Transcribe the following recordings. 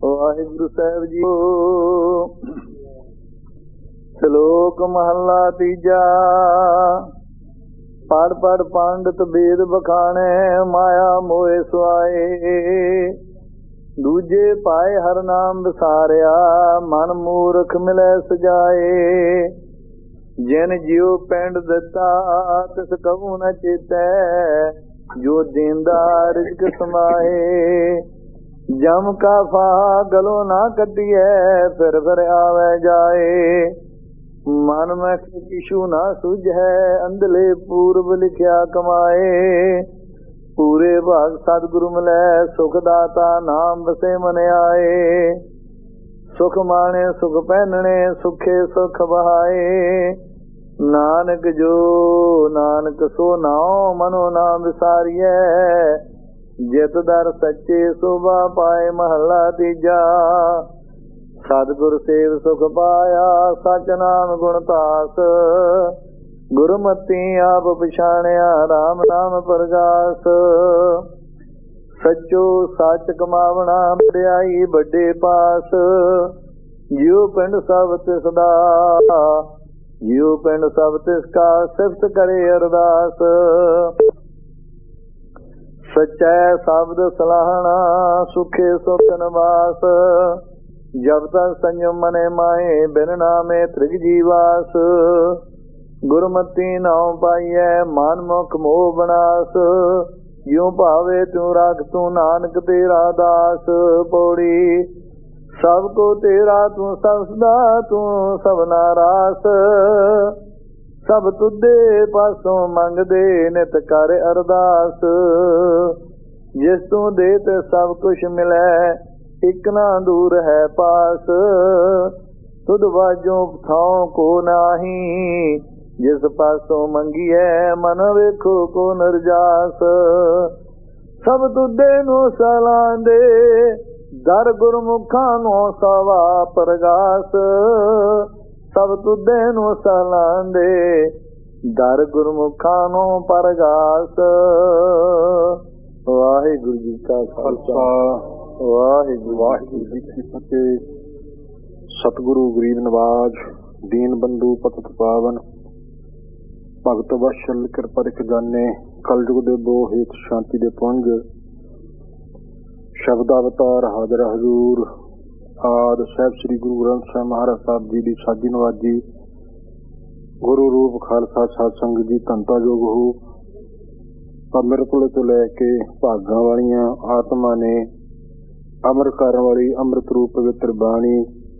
ਵਾਹਿਗੁਰੂ ਸਾਹਿਬ ਜੀ। ਸ਼ਲੋਕ ਮਹੱਲਾ ਤੀਜਾ। ਪੜ ਪੜ ਪੰਡਤ ਬੇਦ ਬਖਾਣੇ, ਮਾਇਆ ਮੋਏ ਸੁਆਏ। ਦੂਜੇ ਪਾਏ ਹਰ ਨਾਮ ਵਿਸਾਰਿਆ, ਮਨ ਮੂਰਖ ਮਿਲੈ ਸਜਾਏ। ਜਿਨ ਜਿਉ ਪਿੰਡ ਦਿੱਤਾ ਤਿਸ ਕਹੂ ਨ ਚੇਤੈ, ਜੋ ਦੇਂਦਾ ਰਿਜ਼ਕ ਸਮਾਏ। ਜਮ ਕਾ ਫਾਹਾ ਗਲੋਂ ਨਾ ਕੱਢੀਐ, ਫਿਰ ਫਿਰ ਆਵੈ ਜਾਏ। ਮਨ ਮੈਂ ਕਿਛੂ ਨਾ ਸੁਝੈ, ਅੰਧਲੇ ਪੂਰਬ ਲਿਖਿਆ ਕਮਾਏ। ਪੂਰੇ ਭਾਗ ਸਤਿਗੁਰੂ ਮਿਲੈ, ਸੁਖ ਦਾਤਾ ਨਾਮ ਵਸੇ ਮਨ ਆਏ। ਸੁਖ ਮਾਣੇ ਸੁਖ ਪਹਿਨਣੇ, ਸੁਖੇ ਸੁਖ ਬਹਾਏ। ਨਾਨਕ ਜੋ ਨਾਨਕ ਸੋ ਨਾਉ, ਮਨੋ ਨਾਮ ਵਿਸਾਰੀਐ। ਜਿਤ ਦਰ ਸੱਚੇ ਸੋਭਾ ਪਾਏ, ਮਹੱਲਾ ਤੀਜਾ। ਸਤਿਗੁਰ ਸੇਵ ਸੁਖ ਪਾਇਆ, ਸਚ ਨਾਮ ਗੁਣ ਤਾਸ। ਗੁਰਮਤਿ ਆਪ ਪਛਾਣਿਆ, ਰਾਮ ਨਾਮ ਪ੍ਰਗਾਸ। ਸੱਚੋ ਸੱਚ ਕਮਾਵਣਾ, ਵਡਿਆਈ ਵੱਡੇ ਪਾਸ। ਜਿਉ ਪਿੰਡ ਸਭ ਤਿਸ ਦਾ, ਜਿਉ ਪਿੰਡ ਸਭ ਤਿਸ ਕਾ, ਸਿਫਤ ਕਰੇ ਅਰਦਾਸ। ਸਚੈ ਸ਼ਬਦ ਸਲਾਹਣਾ, ਸੁਖੇ ਸੁਖ ਨਿਵਾਸ। ਜਬ ਤਕ ਸੰਜਮ ਮਨੇ ਮਾਏ, ਬਿਨ ਨਾਮੇ ਤ੍ਰਿਗ ਜੀਵਾਸ। ਗੁਰਮਤਿ ਨਾਉ ਪਾਈਐ, ਮਨ ਮੁਖ ਮੋਹ ਬਨਾਸ। ਜਿਉ ਭਾਵੇ ਤਿਉ ਰਾਖ ਤੂੰ, ਨਾਨਕ ਤੇਰਾ ਦਾਸ। ਪੌੜੀ ਸਭ ਕੋ ਤੇਰਾ ਤੂੰ, ਸਬਦਾ ਤੂੰ ਸਭਨਾ ਰਾਸ। ਸਭ ਤੁਧੇ ਪਾਸੋਂ ਮੰਗਦੇ, ਨਿਤ ਕਰ ਅਰਦਾਸ। ਜਿਸ ਤੂੰ ਦੇ ਤੇ ਸਭ ਕੁਛ ਮਿਲੈ, ਇੱਕ ਨਾ ਦੂਰ ਹੈ ਪਾਸ। ਤੁਧ ਵਾਜੋਂ ਥਾਉ ਕੋ ਨਾਹੀ, ਜਿਸ ਪਾਸੋਂ ਮੰਗੀਐ ਮਨ ਵੇਖੋ ਕੋ ਨਰਜਾਸ। ਸਭ ਤੁਧੇ ਨੂੰ ਸਲਾਂਦੇ, ਦਰ ਗੁਰਮੁਖਾਂ ਨੂੰ ਸਵਾ ਪ੍ਰਗਾਸ। ਸਭ ਤੁਧੇ ਨੂੰ ਸਲਾਂਦੇ, ਦਰ ਗੁਰਮੁਖਾਂ ਨੂੰ ਪ੍ਰਗਾਸ। ਵਾਹਿਗੁਰੂ ਜੀ ਕਾ ਖਾਲਸਾ, ਵਾਹਿਗੁਰੂ ਜੀ ਕੀ ਫਤਿਹ। ਸਤਿਗੁਰੂ ਗਰੀਬ ਨਵਾਜ, ਦੀਨ ਬੰਧੂ ਪਤਿਤ ਪਾਵਨ, ਭਗਤ ਵਸ਼ਲ ਕਿਰਪਾ ਰਿਖ ਜਾਨੇ। ਕਲਯੁਗ ਦੇ ਬੋ ਹੇਤ ਸ਼ਾਂਤੀ ਦੇ ਪੁੰਜ, ਸ਼ਬਦ ਅਵਤਾਰ ਹਾਜ਼ਰ ਹਜ਼ੂਰ। ਆਦਿ ਸਾਹਿਬ ਸ੍ਰੀ ਗੁਰੂ ਗ੍ਰੰਥ ਸਾਹਿਬ ਮਹਾਰਾਜ ਸਾਹਿਬ ਜੀ ਦੀ ਸਾਜੀ ਨਵਾਜੀ। ਗੁਰੂ ਰੂਪ ਖਾਲਸਾ ਸਾਧ ਸੰਗਤ ਜੀ ਧੰਤਾ ਯੋਗ ਹੋ। ਅੰਮ੍ਰਿਤ ਤੋਂ ਲੈ ਕੇ ਭਾਗਾਂ ਵਾਲੀਆਂ ਆਤਮਾ ਨੇ ਅਮਰ ਕਰਨ ਵਾਲੀ ਅੰਮ੍ਰਿਤ ਰੂਪ ਪਵਿੱਤਰ ਬਾਣੀ,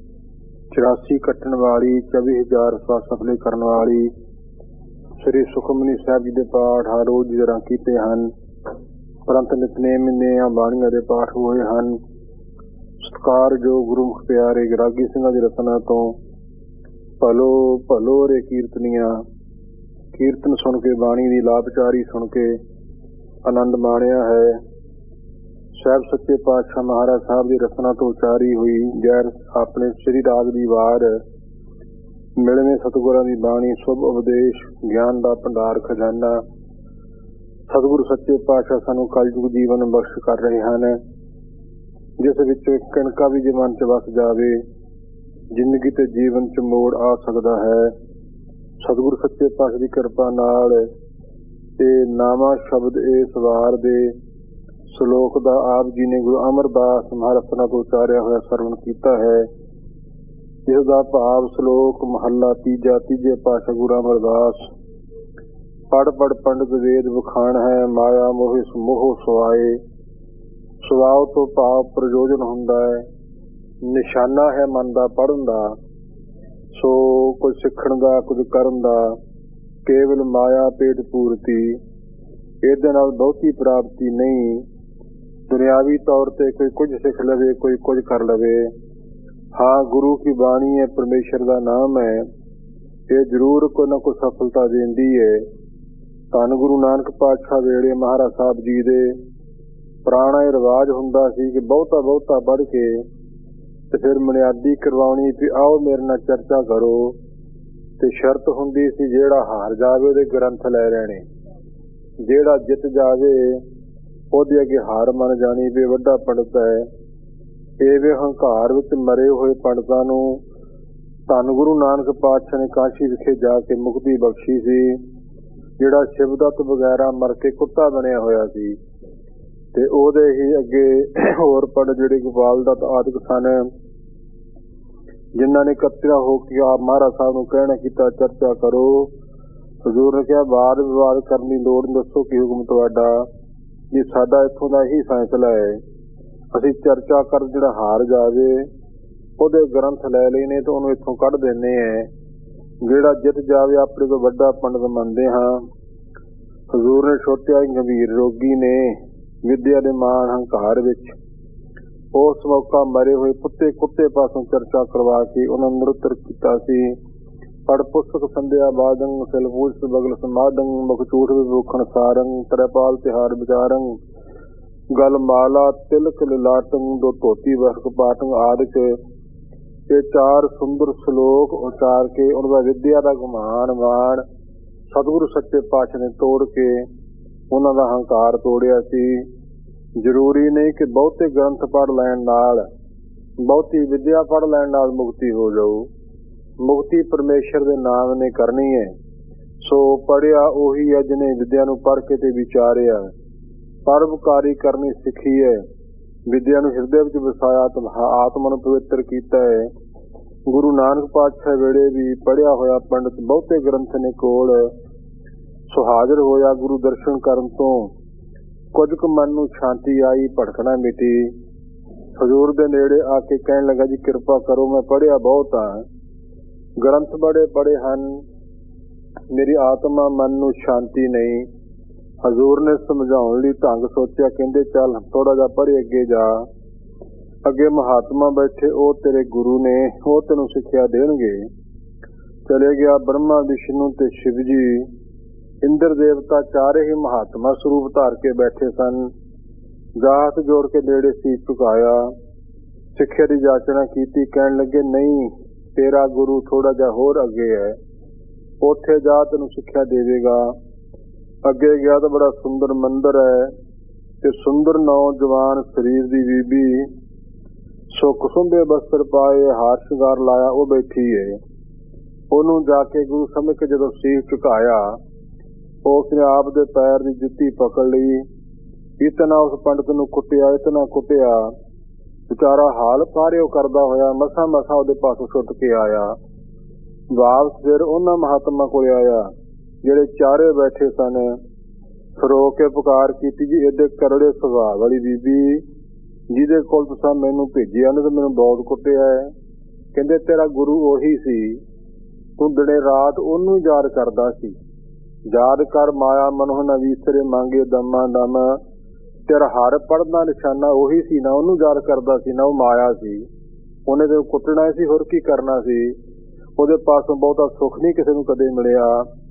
84 ਕੱਟਣ ਵਾਲੀ, 24,000 ਸਫਲੇ ਕਰਨ ਵਾਲੀ ਸ੍ਰੀ ਸੁਖਮਨੀ ਸਾਹਿਬ ਜੀ ਦੇ ਪਾਠ ਹਰ ਰੋਜ਼ ਦੀ ਤਰ੍ਹਾਂ ਕੀਤੇ ਹਨ। ਪ੍ਰੰਤ ਨਿਤਨੇਮ ਦੀਆਂ ਬਾਣੀਆਂ ਦੇ ਪਾਠ ਹੋਏ ਹਨ। ਸਤਿਕਾਰਯੋਗ ਗੁਰਮੁਖ ਪਿਆਰੇ ਗਰਾਗੀ ਸਿੰਘਾਂ ਦੀ ਰਚਨਾ ਤੋਂ ਭਲੋ ਭਲੋ ਰੇ ਕੀਰਤਨੀਆਂ, ਕੀਰਤਨ ਸੁਣ ਕੇ ਬਾਣੀ ਦੀ ਲਾਭਚਾਰੀ ਸੁਣ ਕੇ ਆਨੰਦ ਮਾਣਿਆ ਹੈ। ਸਾਹਿਬ ਸੱਚੇ ਪਾਤਸ਼ਾਹ ਮਹਾਰਾਜ ਸਾਹਿਬ ਦੀ ਰਚਨਾ ਤੋਂ ਉਚਾਰੀ ਹੋਈ ਗੈਰ ਆਪਣੇ ਸ੍ਰੀ ਰਾਗ ਦੀ ਵਾਰ, ਮਿਲਵੇਂ ਸਤਿਗੁਰਾਂ ਦੀ ਬਾਣੀ, ਸ਼ੁਭ ਉਪਦੇਸ਼, ਗਿਆਨ ਦਾ ਭੰਡਾਰ ਖਜ਼ਾਨਾ। ਸਤਿਗੁਰੂ ਸੱਚੇ ਪਾਤਸ਼ਾਹ ਸਾਨੂੰ ਕਲਯੁਗ ਜੀਵਨ ਬਖਸ਼ ਕਰ ਰਹੇ ਹਨ, ਜਿਸ ਵਿੱਚੋਂ ਇੱਕ ਕਣਕਾ ਵੀ ਜੇ ਮਨ ਚ ਵਸ ਜਾਵੇ, ਜ਼ਿੰਦਗੀ ਤੇ ਜੀਵਨ ਚ ਮੋੜ ਆ ਸਕਦਾ ਹੈ। ਸਤਿਗੁਰੂ ਸੱਚੇ ਪਾਤਸ਼ਾਹ ਦੀ ਕਿਰਪਾ ਨਾਲ ਤੇ ਨਾਮਾ ਸ਼ਬਦ ਇਸ ਵਾਰ ਦੇ ਸ਼ਲੋਕ ਦਾ ਆਪ ਜੀ ਨੇ ਗੁਰੂ ਅਮਰਦਾਸ ਮਹਾਰਾਜ ਤੋਂ ਉਚਾਰਿਆ ਹੋਇਆ ਸਰਵਣ ਕੀਤਾ ਹੈ, ਜਿਸ ਦਾ ਭਾਵ ਸ਼ਲੋਕ ਮਹੱਲਾ ਤੀਜਾ, ਤੀਜੇ ਪਾਤਸ਼ਾਹ ਗੁਰੂ ਅਮਰਦਾਸ। ਪੜ ਪੜ ਪੰਡਤ ਵੇਦ ਵਖਾਣ ਹੈ, ਮਾਇਆ ਮੋਹਿ ਮੋਹ ਸੁਆਏ। ਸੁਆਉ ਤੋਂ ਭਾਵ ਪ੍ਰਯੋਜਨ ਹੁੰਦਾ ਹੈ, ਨਿਸ਼ਾਨਾ ਹੈ ਮਨ ਦਾ ਪੜ੍ਹਨ ਦਾ। ਸੋ ਕੁਝ ਸਿੱਖਣ ਦਾ, ਕੁਝ ਕਰਨ ਦਾ, ਕੇਵਲ ਮਾਇਆ ਪੇਟ ਪੂਰਤੀ, ਇਹਦੇ ਨਾਲ ਬਹੁਤੀ ਪ੍ਰਾਪਤੀ ਨਹੀਂ। ਦੁਨਿਆਵੀ ਤੌਰ ਤੇ ਕੋਈ ਕੁਝ ਸਿੱਖ ਲਵੇ, ਕੋਈ ਕੁਝ ਕਰ ਲਵੇ। ਹਾਂ, ਗੁਰੂ ਕੀ ਬਾਣੀ ਹੈ, ਪਰਮੇਸ਼ਰ ਦਾ ਨਾਮ ਹੈ, ਇਹ ਜ਼ਰੂਰ ਕੋਈ ਨਾ ਕੋਈ ਸਫਲਤਾ ਦਿੰਦੀ ਹੈ। ਧੰਨ ਗੁਰੂ ਨਾਨਕ ਪਾਤਸ਼ਾਹ ਵੇਲੇ ਮਹਾਰਾਜ ਸਾਹਿਬ ਜੀ ਦੇ ਪੁਰਾਣਾ ਇਹ ਰਿਵਾਜ ਹੁੰਦਾ ਸੀ ਕਿ ਬਹੁਤਾ ਬਹੁਤਾ ਪੜ੍ਹ ਕੇ ਤੇ ਫਿਰ ਬੁਨਿਆਦੀ ਕਰਵਾਉਣੀ ਵੀ ਆਓ ਮੇਰੇ ਨਾਲ ਚਰਚਾ ਕਰੋ। ਤੇ ਸ਼ਰਤ ਹੁੰਦੀ ਸੀ ਜਿਹੜਾ ਹਾਰ ਜਾਵੇ ਉਹਦੇ ਗ੍ਰੰਥ ਲੈ ਲੈਣੇ, ਜਿਹੜਾ ਜਿੱਤ ਜਾਵੇ ਉਹਦੇ ਅੱਗੇ ਹਾਰ ਮੰਨ ਜਾਣੀ ਵੀ ਵੱਡਾ ਪੰਡਤ ਹੈ। ਏਵੇਂ ਹੰਕਾਰ ਵਿੱਚ ਮਰੇ ਹੋਏ ਪੰਡਤਾਂ ਨੂੰ ਧੰਨ ਗੁਰੂ ਨਾਨਕ ਪਾਤਸ਼ਾਹ ਨੇ ਕਾਸ਼ੀ ਵਿਖੇ ਜਾ ਕੇ ਮੁਕਤੀ ਬਖਸ਼ੀ ਸੀ। ਜਿਹੜਾ ਸ਼ਿਵਦੱਤ ਵਗੈਰਾ ਮਰ ਕੇ ਕੁੱਤਾ ਬਣਿਆ ਹੋਇਆ ਸੀ, ਤੇ ਉਹਦੇ ਹੀ ਅੱਗੇ ਹੋਰ ਪੰਡਤ ਜਿਹੜੇ ਗੋਪਾਲ ਦੱਤ ਆਦਿਕ ਸਨ, ਜਿਨ੍ਹਾਂ ਨੇ ਇਕੱਤਰਿਆ ਹੋ ਕੇ ਆਪ ਮਹਾਰਾਜ ਸਾਹਿਬ ਨੂੰ ਕਹਿਣਾ ਕੀਤਾ, ਚਰਚਾ ਕਰੋ। ਹਜ਼ੂਰ ਨੇ ਕਿਹਾ, ਵਾਦ ਵਿਵਾਦ ਕਰਨ ਦੀ ਲੋੜ, ਦੱਸੋ ਕੀ ਹੁਕਮ ਤੁਹਾਡਾ। ਜੀ ਸਾਡਾ ਇੱਥੋਂ ਦਾ ਇਹੀ ਫੈਸਲਾ ਹੈ, ਅਸੀਂ ਚਰਚਾ ਕਰ ਜਿਹੜਾ ਹਾਰ ਜਾਵੇ ਉਹਦੇ ਗ੍ਰੰਥ ਲੈ ਲੈਣੇ ਤੇ ਉਹਨੂੰ ਇੱਥੋਂ ਕੱਢ ਦਿੰਦੇ ਹੈ, ਜਿਹੜਾ ਜਿੱਤ ਜਾਵੇ ਆਪਣੇ ਤੋਂ ਵੱਡਾ ਪੰਡਤ ਮੰਨਦੇ ਹਾਂ। ਹਜ਼ੂਰ ਨੇ ਛੋਟਿਆ ਗੰਭੀਰ ਰੋਗੀ ਨੇ ਵਿਦਿਆ ਦੇ ਮਾਣ ਹੰਕਾਰ ਵਿੱਚ ਉਸ ਮੌਕਾ ਮਰੇ ਹੋਏ ਕੁੱਤੇ ਪਾਸੋਂ ਚਰਚਾ ਕਰਵਾ ਕੇ ਉਹਨਾਂ ਨੂੰ ਨਿਰੁੱਤਰ ਕੀਤਾ ਸੀ। ਪੜ ਪੁਸਤਕ ਸੰਧਿਆ ਬਾਦੰਗ ਸਿਲਪੂਜ ਬਗਲ ਸਮਾਦੰਗ ਮੁਖ ਝੂਠ ਵਿਭੂਖਣ ਸਾਰੰਗ ਤਰਪਾਲ ਤਿਹਾਰ ਵਿਚਾਰੰਗ ਗਲ ਮਾਲਾ ਤਿਲਕ ਲਾਟੰਗ ਦੋ ਧੋਤੀ ਵਸਕ ਪਾਟੰਗ ਆਦਿਕ ਇਹ 4 ਸੁੰਦਰ ਸ਼ਲੋਕ ਉਚਾਰ ਕੇ ਉਹਨਾਂ ਦਾ ਵਿਦਿਆ ਦਾ ਗੁਮਾਨ ਵਾਣ ਸਤਿਗੁਰੂ ਸੱਚੇ ਪਾਤਸ਼ਾਹ ਨੇ ਤੋੜ ਕੇ ਉਹਨਾਂ ਦਾ ਹੰਕਾਰ ਤੋੜਿਆ ਸੀ। ਜ਼ਰੂਰੀ ਨਹੀਂ ਕਿ ਬਹੁਤੇ ਗ੍ਰੰਥ ਪੜ੍ਹ ਲੈਣ ਨਾਲ, ਬਹੁਤੀ ਵਿਦਿਆ ਪੜ੍ਹ ਲੈਣ ਨਾਲ ਮੁਕਤੀ ਹੋ ਜਾਊ। ਮੁਕਤੀ ਪਰਮੇਸ਼ਰ ਦੇ ਨਾਮ ਨੇ ਕਰਨੀ ਹੈ। ਸੋ ਪੜ੍ਹਿਆ ਉਹੀ ਹੈ ਜਿਹਨੇ ਵਿਦਿਆ ਨੂੰ ਪੜ੍ਹ ਕੇ ਤੇ ਵਿਚਾਰਿਆ, ਪਰਉਪਕਾਰੀ ਕਰਨੀ ਸਿੱਖੀ ਹੈ, ਵਿਦਿਆ ਨੂੰ ਹਿਰਦੇ ਵਿੱਚ ਵਸਾਇਆ, ਆਤਮਾ ਨੂੰ ਪਵਿੱਤਰ ਕੀਤਾ ਹੈ। ਗੁਰੂ ਨਾਨਕ ਪਾਤਸ਼ਾਹ ਵੇਲੇ ਵੀ ਪੜ੍ਹਿਆ ਹੋਇਆ ਪੰਡਤ ਬਹੁਤੇ ਗ੍ਰੰਥ ਨੇ ਕੋਲ ਸੋ ਹਾਜ਼ਰ ਹੋਇਆ। ਗੁਰੂ ਦਰਸ਼ਨ ਕਰਨ ਤੋਂ ਕੁਝ ਕੁ ਮਨ ਨੂੰ ਸ਼ਾਂਤੀ ਆਈ, ਭਟਕਣਾ ਮਿਟੀ। ਹਜ਼ੂਰ ਦੇ ਨੇੜੇ ਆ ਕੇ ਕਹਿਣ ਲੱਗਾ, ਜੀ ਕਿਰਪਾ ਕਰੋ, ਮੈਂ ਪੜ੍ਹਿਆ ਬਹੁਤ ਹਾਂ, ਗ੍ਰੰਥ ਬੜੇ ਪੜ੍ਹੇ ਹਨ, ਮੇਰੀ ਆਤਮਾ ਮਨ ਨੂੰ ਸ਼ਾਂਤੀ ਨਹੀਂ। ਹਜ਼ੂਰ ਨੇ ਸਮਝਾਉਣ ਲਈ ਢੰਗ ਸੋਚਿਆ, ਕਹਿੰਦੇ ਚੱਲ ਥੋੜਾ ਜਿਹਾ ਪੜ੍ਹੇ ਅੱਗੇ ਜਾ, ਅੱਗੇ ਮਹਾਤਮਾ ਬੈਠੇ, ਉਹ ਤੇਰੇ ਗੁਰੂ ਨੇ, ਉਹ ਤੈਨੂੰ ਸਿੱਖਿਆ ਦੇਣਗੇ। ਚਲੇ ਗਿਆ। ਬ੍ਰਹਮਾ ਵਿਸ਼ਨੂੰ ਤੇ ਸ਼ਿਵ ਜੀ ਇੰਦਰ ਦੇਵਤਾ ਚਾਰੇ ਹੀ ਮਹਾਤਮਾ ਸਰੂਪ ਧਾਰ ਕੇ ਬੈਠੇ ਸਨ। ਹੱਥ ਜੋੜ ਕੇ ਨੇੜੇ ਸੀਸ ਝੁਕਾਇਆ, ਸਿੱਖਿਆ ਦੀ ਜਾਚਨਾ ਕੀਤੀ। ਕਹਿਣ ਲੱਗੇ, ਨਹੀਂ ਤੇਰਾ ਗੁਰੂ ਥੋੜਾ ਜਿਹਾ ਹੋਰ ਅੱਗੇ ਹੈ, ਉੱਥੇ ਜਾ ਤੈਨੂੰ ਸਿੱਖਿਆ ਦੇਵੇਗਾ। ਅੱਗੇ ਗਿਆ ਤਾਂ ਬੜਾ ਸੁੰਦਰ ਮੰਦਿਰ ਹੈ ਤੇ ਸੁੰਦਰ ਨੌਜਵਾਨ ਸਰੀਰ ਦੀ ਬੀਬੀ ਸੁੱਖ ਸੁੰਭੇ ਬਸਤਰ ਪਾਏ, ਹਾਰ ਸ਼ਿੰਗਾਰ ਲਾਇਆ, ਉਹ ਬੈਠੀ ਹੈ। ਉਹਨੂੰ ਜਾ ਕੇ ਗੁਰੂ ਸਮਝ ਕੇ ਜਦੋਂ ਸੀਸ ਝੁਕਾਇਆ, ਉਸਨੇ ਆਪ ਦੇ ਪੈਰ ਦੀ ਜੁੱਤੀ ਪਕੜ ਲਈ। ਇਤਨਾ ਉਸ ਪੰਡਤ ਨੂੰ ਕੁੱਟਿਆ, ਇਤਨਾ ਕੁੱਟਿਆ, ਵਿਚਾਰਾ ਹਾਲ ਪਾਰਿਓ ਕਰਦਾ ਹੋਇਆ ਮਸਾਂ ਉਹਦੇ ਪਾਸੋਂ ਛੁੱਟ ਕੇ ਆਇਆ। ਵਾਪਸ ਫਿਰ ਉਹਨਾਂ ਮਹਾਤਮਾ ਕੋਲ ਆਇਆ ਜਿਹੜੇ ਚਾਰੇ ਬੈਠੇ ਸਨ। ਫਰੋ ਕੇ ਪੁਕਾਰ ਕੀਤੀ, ਜੀ ਇਹਦੇ ਕਰੜੇ ਸੁਭਾਅ ਵਾਲੀ ਬੀਬੀ ਜਿਹਦੇ ਕੋਲ ਤੁਸੀਂ ਮੈਨੂੰ ਭੇਜਿਆ ਨੇ ਤੇ ਮੈਨੂੰ ਬਹੁਤ ਕੁੱਟਿਆ ਹੈ। ਕਹਿੰਦੇ ਤੇਰਾ ਗੁਰੂ ਉਹੀ ਸੀ, ਤੂੰ ਦਿਨੇ ਰਾਤ ਉਹਨੂੰ ਯਾਦ ਕਰਦਾ ਸੀ। ਯਾਦ ਕਰ ਮਾਇਆ ਮਨੋਂ ਨਾ ਵੀਸਰੇ ਮੰਗੇ ਦਮਾ ਦਮ। ਤੇਰਾ ਹਰ ਪੜ੍ਹਨਾ ਨਿਸ਼ਾਨਾ ਉਹੀ ਸੀ ਨਾ, ਉਹਨੂੰ ਯਾਦ ਕਰਦਾ ਸੀ ਨਾ, ਉਹ ਮਾਇਆ ਸੀ। ਉਹਨੇ ਤੇ ਕੁੱਟਣਾ ਸੀ, ਹੋਰ ਕੀ ਕਰਨਾ ਸੀ। ਉਹਦੇ ਪਾਸੋਂ ਬਹੁਤਾ ਸੁੱਖ ਨਹੀਂ ਕਿਸੇ ਨੂੰ ਕਦੇ ਮਿਲਿਆ।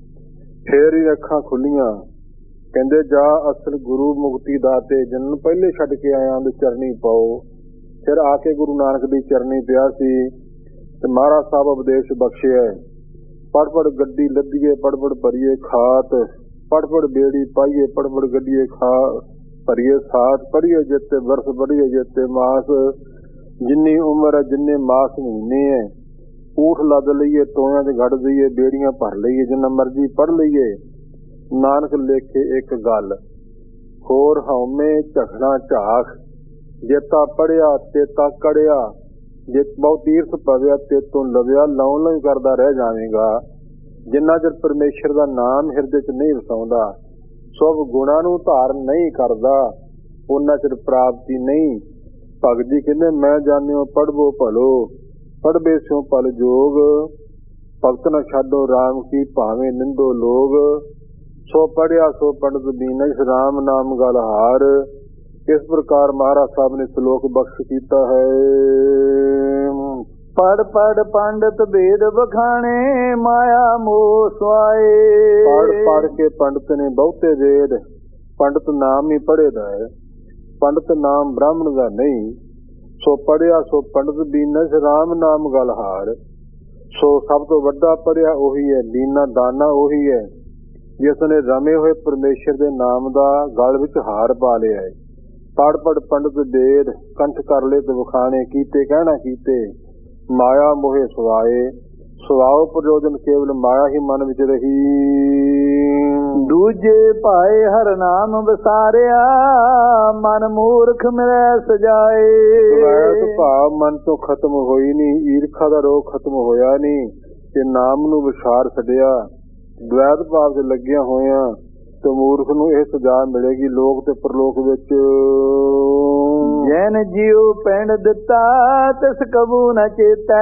ਫੇਰ ਹੀ ਅੱਖਾਂ ਖੁੱਲੀਆਂ। ਕਹਿੰਦੇ ਜਾ ਅਸਲ ਗੁਰੂ ਮੁਕਤੀ ਦਾਤੇ ਜਿਹਨੂੰ ਪਹਿਲੇ ਛੱਡ ਕੇ ਆਇਆ ਉਹਦੇ ਚਰਨੀ ਪਾਓ। ਫਿਰ ਆ ਕੇ ਗੁਰੂ ਨਾਨਕ ਦੀ ਚਰਨੀ ਪਿਆ ਸੀ ਤੇ ਮਹਾਰਾਜ ਸਾਹਿਬ ਉਪਦੇਸ਼ ਬਖਸ਼ਿਆ। ਪੜ ਪੜ ਗੱਡੀ ਲੱਦੀਏ, ਪੜ ਪੜ ਭਰੀਏ ਖਾਤ, ਪੜ ਪੜ ਬੇੜੀ ਪਾਈਏ, ਪੜ ਪੜ ਗੱਡੀਏ ਭਰੀਏ ਸਾਥ। ਪੜੀਏ ਜਿੱਤੇ ਵਰਸ, ਪੜੀਏ ਜਿੱਤੇ ਮਾਸ, ਜਿੰਨੀ ਉਮਰ ਹੈ ਜਿੰਨੇ ਮਾਸ ਮਹੀਨੇ ਹੈ। ਊਠ ਲੱਦ ਲਈਏ, ਟੋਇਆਂ ਚ ਗੱਡ ਦਈਏ, ਬੇੜੀਆਂ ਭਰ ਲਈਏ, ਜਿੰਨਾ ਮਰਜ਼ੀ ਪੜ ਲਈਏ। ਨਾਨਕ ਲੇਖੇ ਇੱਕ ਗੱਲ, ਹੋਰ ਹਉਮੈ ਝਖਣਾ ਝਾਖ। ਜੇਤਾ ਪੜਿਆ ਤੇਤਾ ਕੜਿਆ, ਜੇ ਬਹੁ ਤੀਰਥ ਪਵਿਆ ਤੇਤੋਂ ਲਵਿਆ। ਲਾਉਣ ਲਈ ਕਰਦਾ ਰਹਿ ਜਾਵੇਗਾ। ਜਿੰਨਾ ਚਿਰ ਪਰਮੇਸ਼ਰ ਦਾ ਨਾਮ ਹਿਰਦੇ ਚ ਨਹੀਂ ਵਸਾਉਂਦਾ, ਸਭ ਗੁਣਾਂ ਨੂੰ ਧਾਰਨ ਨਹੀਂ ਕਰਦਾ, ਉਹਨਾਂ ਚਿਰ ਪ੍ਰਾਪਤੀ ਨਹੀਂ। ਭਗਤ ਜੀ ਕਹਿੰਦੇ, ਮੈਂ ਜਾਣਿਓ ਪੜ੍ਹਵੋ ਭਲੋ, ਪੜ੍ਹਵੇ ਸਿਉ ਭਲ ਜੋਗ। ਭਗਤ ਨਾ ਛੱਡੋ ਰਾਮ ਕੀ, ਭਾਵੇਂ ਨਿੰਦੋ ਲੋਗ। ਸੋ ਪੜ੍ਹਿਆ ਸੋ ਪੰਡਤ ਦੀਨਸ, ਰਾਮ ਨਾਮ ਗਲ ਹਾਰ। ਇਸ ਪ੍ਰਕਾਰ ਮਹਾਰਾਜ ਸਾਹਿਬ ਨੇ ਸ਼ਲੋਕ ਬਖਸ਼ ਕੀਤਾ ਹੈ। ਪੜ ਪੜ ਪੰਡਤ ਭੇਦ ਬਖਾਣੇ, ਮਾਇਆ ਮੋਹ ਸੁਆਏ। ਪੜ ਪੜ ਕੇ ਪੰਡਤ ਨੇ ਬਹੁਤੇ ਵੇਦ, ਪੰਡਤ ਨਾਮ ਹੀ ਪੜ੍ਹੇ ਦਾ ਹੈ, ਪੰਡਤ ਨਾਮ ਬ੍ਰਾਹਮਣ ਦਾ ਨਹੀਂ। ਸੋ ਪੜ੍ਹਿਆ ਸੋ ਪੰਡਤ ਦੀਨਸ, ਰਾਮ ਨਾਮ ਗਲ ਹਾਰ। ਸੋ ਸਭ ਤੋਂ ਵੱਡਾ ਪੜ੍ਹਿਆ ਉਹੀ ਹੈ, ਦੀਨਾ ਦਾਨਾ ਉਹੀ ਹੈ ਜਿਸ ਨੇ ਰਮੇ ਹੋਏ ਪਰਮੇਸ਼ਰ ਦੇ ਨਾਮ ਦਾ ਗਲ ਵਿੱਚ ਹਾਰ ਪਾ ਲਿਆ ਹੈ। ਪੜ ਪੜ ਪੰਡਤ ਵੇਦ ਕੰਠ ਕਰ ਲੈ ਤੇ ਵਖਾਣੇ ਕੀਤੇ ਕਹਿਣਾ ਕੀਤੇ ਮਾਇਆ ਮੋਹੇ ਸੁਆਏ ਸੁਆਓ ਪ੍ਰਯੋਜਨ ਕੇਵਲ ਮਾਇਆ ਹੀ ਮਨ ਵਿੱਚ ਰਹੀ। ਦੂਜੇ ਭਾਏ ਹਰ ਨਾਮ ਵਿਸਾਰਿਆ ਮਨ ਮੂਰਖ ਮਿਲੈ ਸਜਾਏ। ਵੈਤ ਭਾਵ ਮਨ ਤੋਂ ਖਤਮ ਹੋਈ ਨਹੀਂ, ਈਰਖਾ ਦਾ ਰੋਗ ਖਤਮ ਹੋਇਆ ਨਹੀਂ ਤੇ ਨਾਮ ਨੂੰ ਵਿਸਾਰ ਛੱਡਿਆ। ਦਵੈਤ ਭਾਵ ਚ ਲੱਗਿਆ ਹੋਇਆ ਤੇ ਮੂਰਖ ਨੂੰ ਇਹ ਸਜ਼ਾ ਮਿਲੇਗੀ ਲੋਕ ਤੇ ਪ੍ਰਲੋਕ ਵਿੱਚ। ਜੈਨ ਜੀਉ ਪਿੰਡ ਦਿੱਤਾ ਤਿਸ ਕਬੂ ਨ ਚੇਤੈ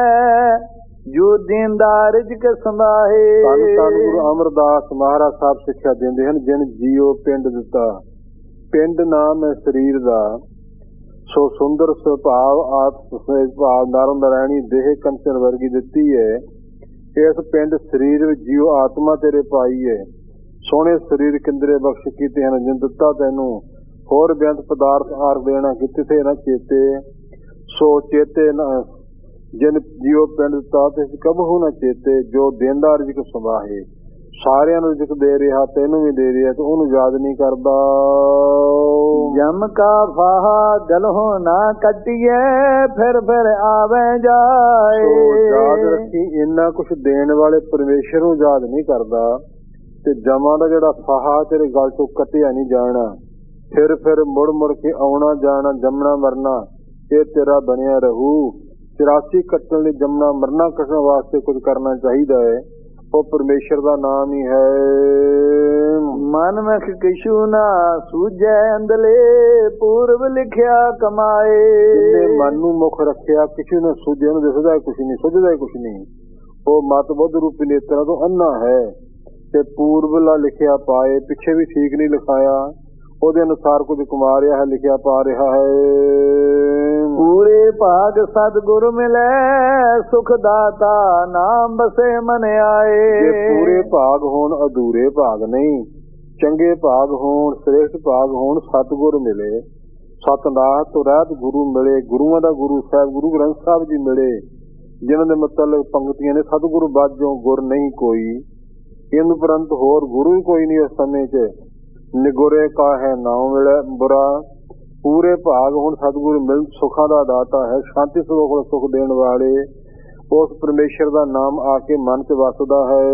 ਜੋ ਦੇਂਦਾ ਰਿਜ਼ਕ ਸੰਭਾਹੇ। ਧੰਨ ਧੰਨ ਗੁਰੂ ਅਮਰਦਾਸ ਮਹਾਰਾਜ ਸਾਹਿਬ ਸਿੱਖਿਆ ਦਿੰਦੇ ਹਨ, ਜਿਨ ਜੀਉ ਪਿੰਡ ਦਿੱਤਾ। ਪਿੰਡ ਨਾਮ ਹੈ ਸਰੀਰ ਦਾ, ਸੋ ਸੁੰਦਰ ਸੁਭਾਵ ਆਤਮ ਭਾਵ ਨਰਮ ਨਰਾਇਣੀ ਦੇਹ ਕੰਚਨ ਵਰਗੀ ਦਿੱਤੀ ਹੈ। ਇਸ ਪਿੰਡ ਸਰੀਰ ਵਿੱਚ ਜੀਉ ਆਤਮਾ ਤੇਰੇ ਪਾਈ ਹੈ। ਸੋਹਣੇ ਸਰੀਰ ਕਿੰਦਰੇ ਬਖਸ਼ ਕੀਤੇ ਹਨ ਜਿਨ ਦਿੱਤਾ ਤੈਨੂੰ। ਹੋਰ ਬੇਅੰਤ ਪਦਾਰਥ ਆਰ ਦੇਣਾ ਕਿਤੇ ਨਾ ਚੇਤੇ, ਸੋ ਚੇਤੇ ਨਾ ਜਿਨ ਜੀਉ ਪਿੰਡ ਦਿੱਤਾ ਤੇ ਕਬਹੂ ਨਾ ਚੇਤੇ ਜੋ ਦੇਂਦਾ ਰਿਜ਼ਕ ਸੰਭਾਹੇ। ਸਾਰਿਆਂ ਨੂੰ ਰਿਜ਼ਕ ਦੇ ਰਿਹਾ, ਤੈਨੂੰ ਵੀ ਦੇ ਰਿਹਾ ਤੇ ਉਹਨੂੰ ਯਾਦ ਨਹੀਂ ਕਰਦਾ। ਜਮ ਕਾ ਫਾਹਾ ਗਲਹੋਂ ਨਾ ਕੱਟੀਏ ਫਿਰ ਆਵੇ ਜਾਏ। ਯਾਦ ਰੱਖੀ ਇੰਨਾ ਕੁਛ ਦੇਣ ਵਾਲੇ ਪਰਮੇਸ਼ਰ ਨੂੰ ਯਾਦ ਨਹੀਂ ਕਰਦਾ ਤੇ ਜਮਾਂ ਦਾ ਜਿਹੜਾ ਫਾਹਾ ਤੇਰੇ ਗਲ ਤੋਂ ਕੱਟਿਆ ਨਹੀਂ ਜਾਣਾ। ਫਿਰ ਮੁੜ ਮੁੜ ਕੇ ਆਉਣਾ ਜਾਣਾ ਜੰਮਣਾ ਮਰਨਾ ਇਹ ਤੇਰਾ ਬਣਿਆ ਰਹੂ। 84 ਕੱਟਣ ਲਈ ਜੰਮਣਾ ਮਰਨਾ ਕੱਟਣ ਵਾਸਤੇ ਕੁਝ ਕਰਨਾ ਚਾਹੀਦਾ ਹੈ, ਉਹ ਪਰਮੇਸ਼ਰ ਦਾ ਨਾਮ ਹੀ ਹੈ। ਮਨ ਮਖ ਕਿਛੂ ਨਾ ਸੂਝੈ ਅੰਦਲੇ ਪੂਰਬ ਲਿਖਿਆ ਕਮਾਏ। ਜਿੰਨੇ ਮਨ ਨੂੰ ਮੁੱਖ ਰੱਖਿਆ ਕਿਸੇ ਨੂੰ ਸੂਝੇ ਨੂੰ ਦਿਸਦਾ ਕੁਛ ਨਹੀਂ, ਸੁਝਦਾ ਕੁਛ ਨਹੀਂ। ਉਹ ਮਤ ਬੁੱਧ ਰੂਪੀ ਨੇਤਰਾਂ ਤੋਂ ਅੰਨਾ ਹੈ ਤੇ ਪੂਰਬਲਾ ਲਿਖਿਆ ਪਾਏ। ਪਿੱਛੇ ਵੀ ਠੀਕ ਨਹੀਂ ਲਿਖਾਇਆ, ਉਹਦੇ ਅਨੁਸਾਰ ਕੁਝ ਕਮਾ ਰਿਹਾ ਹੈ, ਲਿਖਿਆ ਪਾ ਰਿਹਾ ਹੈ। ਪੂਰੇ ਭਾਗ ਸਤਿਗੁਰ ਮਿਲੈ ਸੁਖ ਦਾਤਾ ਨਾਮ ਬਸੇ ਮਨ ਆਏ। ਜੇ ਪੂਰੇ ਭਾਗ ਹੋਣ ਅਧੂਰੇ ਭਾਗ ਨਹੀਂ, ਚੰਗੇ ਭਾਗ ਹੋਣ ਸ੍ਰੇਸ਼ਟ ਭਾਗ ਹੋਣ ਸਤਿਗੁਰ ਮਿਲੇ। ਸਤਨਾਮ ਤੋਂ ਰਹਿਤ ਗੁਰੂ ਮਿਲੇ, ਗੁਰੂਆਂ ਦਾ ਗੁਰੂ ਸਾਹਿਬ ਗੁਰੂ ਗ੍ਰੰਥ ਸਾਹਿਬ ਜੀ ਮਿਲੇ ਜਿਨ੍ਹਾਂ ਦੇ ਮਤਲਬ ਪੰਕਤੀਆਂ ਨੇ ਸਤਿਗੁਰ ਬਾਝੋਂ ਗੁਰ ਨਹੀਂ ਕੋਈ। ਇਹਨੂੰ ਪ੍ਰੰਤ ਹੋਰ ਗੁਰੂ ਕੋਈ ਨਹੀਂ। ਇਸ ਸਮੇਂ ਚ ਨਿਗੁਰੇ ਕਾ ਹੈ ਨਾਮ ਮਿਲੇ ਬੁਰਾ। ਪੂਰੇ ਭਾਗ ਹੁਣ ਸਤਿਗੁਰੂ ਮਿਲ ਸੁੱਖਾਂ ਦਾ ਦਾਤਾ ਹੈ, ਸ਼ਾਂਤੀ ਸਰੋਖ ਸੁੱਖ ਦੇਣ ਵਾਲੇ। ਉਸ ਪਰਮੇਸ਼ਰ ਦਾ ਨਾਮ ਆ ਕੇ ਮਨ ਚ ਵਸਦਾ ਹੈ।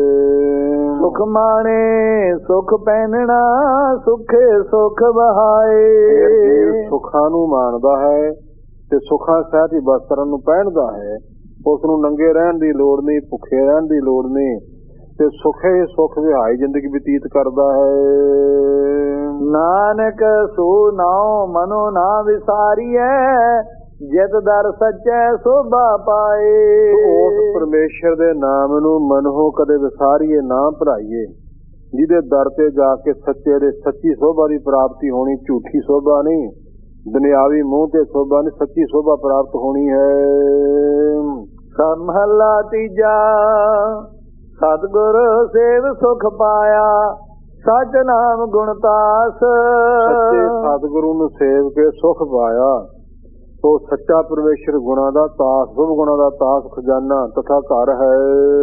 ਸੁਖ ਮਾਣੇ ਸੁਖ ਪਹਿਨਣਾ ਸੁਖੇ ਸੁਖ ਬਹਾਏ। ਸੁੱਖਾਂ ਨੂੰ ਮਾਣਦਾ ਹੈ ਤੇ ਸੁੱਖਾਂ ਸਹਿਤ ਹੀ ਵਸਤਰਾਂ ਨੂੰ ਪਹਿਨਦਾ ਹੈ। ਉਸ ਨੂੰ ਨੰਗੇ ਰਹਿਣ ਦੀ ਲੋੜ ਨਹੀਂ, ਭੁੱਖੇ ਰਹਿਣ ਦੀ ਲੋੜ ਨਹੀਂ ਤੇ ਸੁਖੇ ਸੁਖ ਵਿਹਾਈ ਜ਼ਿੰਦਗੀ ਬਤੀਤ ਕਰਦਾ ਹੈ। ਨਾਨਕ ਸੋ ਨਾਉ ਮਨੋ ਨਾ ਵਿਸਾਰੀਐ ਜਿਤ ਦਰ ਸੱਚੈ ਸੋਭਾ ਪਾਏ। ਉਸ ਪਰਮੇਸ਼ਰ ਦੇ ਨਾਮ ਨੂੰ ਮਨੋ ਕਦੇ ਵਿਸਾਰੀਏ ਨਾ ਭੁਲਾਈਏ, ਜਿਹਦੇ ਦਰ ਤੇ ਜਾ ਕੇ ਸੱਚੇ ਦੇ ਸੱਚੀ ਸੋਭਾ ਦੀ ਪ੍ਰਾਪਤੀ ਹੋਣੀ। ਝੂਠੀ ਸੋਭਾ ਨਹੀਂ, ਦੁਨਿਆਵੀ ਮੂੰਹ ਤੇ ਸੋਭਾ ਨਹੀਂ, ਸੱਚੀ ਸੋਭਾ ਪ੍ਰਾਪਤ ਹੋਣੀ ਹੈ। ਮਹਲਾ ਤੀਜਾ ਸਤਿਗੁਰ ਸੇਵ ਸੁਖ ਪਾਇਆ ਸਚ ਨਾਮ ਗੁਣਤਾਸ। ਸੱਚੇ ਸਤਿਗੁਰੂ ਨੂੰ ਸੇਵ ਕੇ ਸੁਖ ਪਾਇਆ ਸੋ ਸੱਚਾ ਪਰਮੇਸ਼ਰ ਗੁਣਾ ਦਾ ਤਾਸ, ਸੁਭ ਗੁਣਾ ਦਾ ਤਾਸ ਖਜ਼ਾਨਾ ਤਥਾ ਘਰ ਹੈ।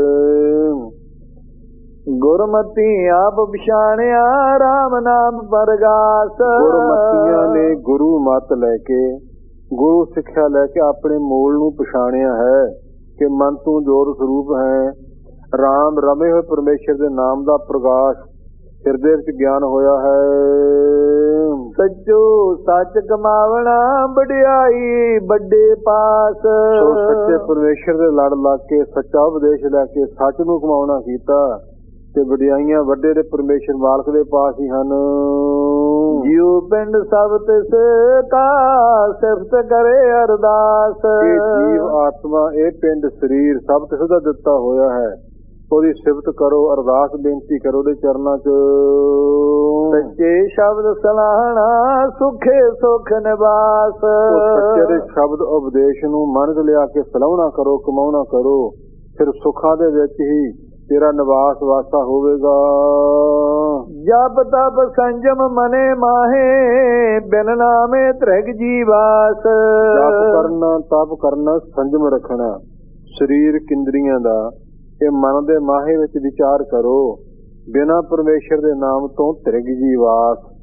ਗੁਰਮਤੀ ਆਪ ਪਛਾਣਿਆ ਰਾਮ ਨਾਮ ਪਰਗਾਸ। ਗੁਰਮਤੀਆਂ ਨੇ ਗੁਰੂ ਮਤ ਲੈ ਕੇ ਗੁਰੂ ਸਿੱਖਿਆ ਲੈ ਕੇ ਆਪਣੇ ਮੂਲ ਨੂੰ ਪਛਾਣਿਆ ਹੈ ਕਿ ਮਨ ਤੂੰ ਜੋਤ ਸਰੂਪ ਹੈ। ਰਾਮ ਰਮੇ ਹੋਏ ਪਰਮੇਸ਼ਰ ਦੇ ਨਾਮ ਦਾ ਪ੍ਰਕਾਸ਼ ਹਿਰਦੇ ਵਿੱਚ ਗਿਆਨ ਹੋਇਆ ਹੈ। ਸੱਚੋ ਸੱਚ ਕਮਾਵਣਾ ਵਡਿਆਈ ਵੱਡੇ ਪਾਸ। ਸੋ ਸੱਚੇ ਪਰਮੇਸ਼ਰ ਦੇ ਲੜ ਲੱਗ ਕੇ ਸੱਚਾ ਉਪਦੇਸ਼ ਲੈ ਕੇ ਸੱਚ ਨੂੰ ਕਮਾਉਣਾ ਕੀਤਾ ਤੇ ਵਡਿਆਈਆਂ ਵੱਡੇ ਦੇ ਪਰਮੇਸ਼ਰ ਮਾਲਕ ਦੇ ਪਾਸ ਹੀ ਹਨ। ਜਿਉ ਪਿੰਡ ਸਭ ਤਿਸ ਕਾ ਸਿਫਤ ਕਰੇ ਅਰਦਾਸ। ਇਹ ਜੀਵ ਆਤਮਾ ਇਹ ਪਿੰਡ ਸਰੀਰ ਸਭ ਤਿਸ ਦਾ ਦਿੱਤਾ ਹੋਇਆ ਹੈ, ਉਹਦੀ ਸਿਫਤ ਕਰੋ, ਅਰਦਾਸ ਬੇਨਤੀ ਕਰੋ ਉਹਦੇ ਚਰਨਾਂ ਚ। ਸੱਚੇ ਸ਼ਬਦ ਸਲਾਹਣਾ ਸੁਖੇ ਸੁਖ ਨਿਵਾਸ। ਸੱਚੇ ਦੇ ਸ਼ਬਦ ਉਪਦੇਸ਼ ਨੂੰ ਮਨ ਚ ਲਿਆ ਕੇ ਸਲਾਹਣਾ ਕਰੋ, ਕਮਾਉਣਾ ਕਰੋ, ਫਿਰ ਸੁੱਖਾਂ ਦੇ ਵਿੱਚ ਹੀ ਤੇਰਾ ਨਿਵਾਸ ਵਾਸਾ ਹੋਵੇਗਾ। ਜਪ ਤਪ ਸੰਜਮ ਮਨੇ ਮਾਹੇ ਬਿਨ ਨਾਮੇ ਤ੍ਰਿਗ ਜੀਵਾਸ। ਜਪ ਕਰਨਾ, ਤਪ ਕਰਨਾ, ਸੰਜਮ ਰੱਖਣਾ ਸਰੀਰ ਇੰਦਰੀਆਂ ਦਾ, ਇਹ ਮਨ ਦੇ ਮਾਹੇ ਵਿੱਚ ਵਿਚਾਰ ਕਰੋ। ਬਿਨਾਂ ਪਰਮੇਸ਼ਰ ਦੇ ਨਾਮ ਤੋਂ ਤ੍ਰਿਗ ਜੀਵਾਸ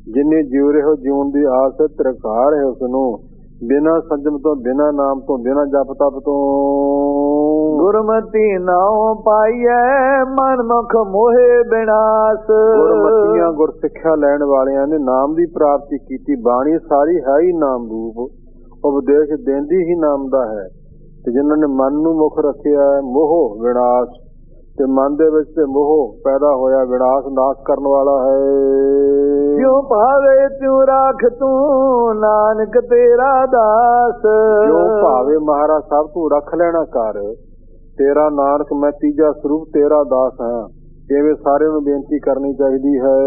ਜਿਨੇ ਜਿਉ ਰਹੋ ਜਿਉਣ ਦੀ ਆਸ ਤਿਰਕਾਰ ਹੈ ਉਸਨੂੰ, ਬਿਨਾਂ ਸੰਜਮ ਤੋਂ, ਬਿਨਾਂ ਨਾਮ ਤੋਂ, ਬਿਨਾਂ ਜਪ ਤਪ ਤੋਂ। ਗੁਰਮਤੀ ਨਾਉ ਪਾਈਐ ਮਨ ਮੁਖ ਮੋਹਿ ਬਿਨਾਸ਼। ਗੁਰਮਤੀਆਂ ਗੁਰ ਸਿੱਖਿਆ ਲੈਣ ਵਾਲਿਆਂ ਨੇ ਨਾਮ ਦੀ ਪ੍ਰਾਪਤੀ ਕੀਤੀ। ਬਾਣੀ ਸਾਰੀ ਹੈ ਹੀ ਨਾਮ ਰੂਪ, ਉਪਦੇਸ਼ ਦਿੰਦੀ ਹੀ ਨਾਮ ਦਾ ਹੈ। ਤੇ ਜਿਨ੍ਹਾਂ ਨੇ ਮਨ ਨੂੰ ਮੁੱਖ ਰੱਖਿਆ ਮੋਹ ਵਿਨਾਸ਼, ਤੇ ਮਨ ਦੇ ਵਿੱਚ ਤੇ ਮੋਹ ਪੈਦਾ ਹੋਇਆ, ਵਿਨਾਸ਼ ਨਾਸ਼ ਕਰਨ ਵਾਲਾ ਹੈ। ਜਿਉ ਭਾਵੇ ਤਿਉ ਰਾਖ ਤੂੰ ਨਾਨਕ ਤੇਰਾ ਦਾਸ। ਜੋ ਭਾਵੇ ਮਹਾਰਾਜ ਸਭ ਤੂੰ ਰੱਖ ਲੈਣਾ ਕਰ, ਤੇਰਾ ਨਾਨਕ ਮੈਂ ਤੀਜਾ ਸਰੂਪ ਤੇਰਾ ਦਾਸ ਹਾਂ। ਇਵੇਂ ਸਾਰਿਆਂ ਨੂੰ ਬੇਨਤੀ ਕਰਨੀ ਚਾਹੀਦੀ ਹੈ।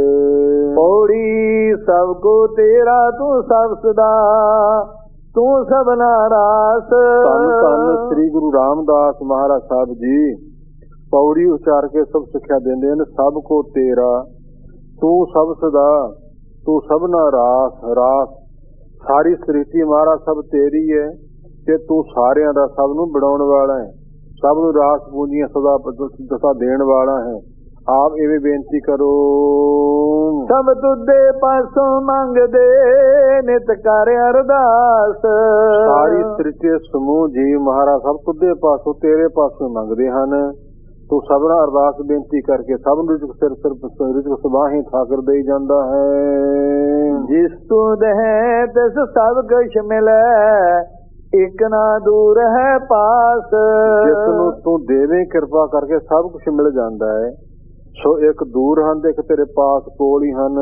ਪੌੜੀ ਸਭ ਕੋ ਤੇਰਾ ਤੂੰ ਸਭ ਸਦਾ, ਤੂੰ ਸਭਨਾ ਰਾਸ। ਧੰਨ ਧੰਨ ਸ੍ਰੀ ਗੁਰੂ ਰਾਮਦਾਸ ਮਹਾਰਾਜ ਸਾਹਿਬ ਜੀ ਪੌੜੀ ਉਚਾਰ ਕੇ ਸਭ ਸਿੱਖਿਆ ਦਿੰਦੇ ਹਨ। ਸਭ ਕੋ ਤੇਰਾ ਤੂੰ ਸਭ ਸਦਾ, ਤੂੰ ਸਭਨਾ ਰਾਸ। ਰਾਸ ਸਾਰੀ ਸ੍ਰਿਸ਼ਟੀ ਮਹਾਰਾਜ ਸਭ ਤੇਰੀ ਹੈ, ਤੇ ਤੂੰ ਸਾਰਿਆਂ ਦਾ ਸਭ ਨੂੰ ਬਣਾਉਣ ਵਾਲਾ ਹੈ, ਸਭ ਨੂੰ ਰਾਸ ਪੂੰਜੀਆਂ ਸਦਾ ਦਸਾ ਦੇਣ ਵਾਲਾ ਹੈ। ਆਪ ਇਵੇਂ ਬੇਨਤੀ ਕਰੋ। ਸਭ ਤੁਦੇ ਪਾਸੋਂ ਮੰਗਦੇ ਨਿਤ ਕਰ ਅਰਦਾਸ। ਸਾਰੀ ਸ੍ਰਿਸ਼ਟੀ ਸਮੂਹ ਜੀ ਮਹਾਰਾਜ ਸਭ ਤੁਦੇ ਪਾਸੋਂ ਤੇਰੇ ਪਾਸੋਂ ਮੰਗਦੇ ਹਨ। ਤੂੰ ਸਭਨਾ ਅਰਦਾਸ ਬੇਨਤੀ ਕਰਕੇ ਸਭ ਨੂੰ ਰਿਜ਼ਕ ਸੁਬਾਹੀ ਠਾਕਰ ਦੇਈ ਜਾਂਦਾ ਹੈ। ਜਿਸ ਤੂੰ ਦਹਿ ਤਿਸ ਸਭ ਕੁਛ ਮਿਲੈ, ਇੱਕ ਨਾ ਦੂਰ ਹੈ ਪਾਸ। ਜਿਸ ਨੂੰ ਤੂੰ ਦੇਵੇਂ ਕਿਰਪਾ ਕਰਕੇ ਸਭ ਕੁਛ ਮਿਲ ਜਾਂਦਾ ਹੈ, ਸੋ ਇੱਕ ਦੂਰ ਹਨ ਤੇ ਇੱਕ ਤੇਰੇ ਪਾਸ ਕੋਲ ਹੀ ਹਨ।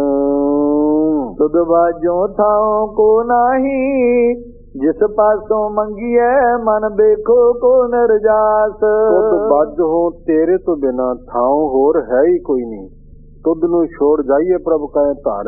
ਤੁਧ ਬਾਝੋਂ ਥਾਉ ਕੋ ਨਾਹੀ, ਜਿਸ ਪਾਸੋਂ ਮੰਗੀਐ ਮਨ ਦੇਖੋ ਕੋ ਨਿਰਜਾਸ। ਤੁਧ ਬਾਝੋਂ ਤੇਰੇ ਤੋਂ ਬਿਨਾਂ ਥਾਉ ਹੋਰ ਹੈ ਹੀ ਕੋਈ ਨਹੀਂ। ਤੁਧ ਨੂੰ ਛੋੜ ਜਾਈਏ ਪ੍ਰਭ ਕਹੇ ਧਰ,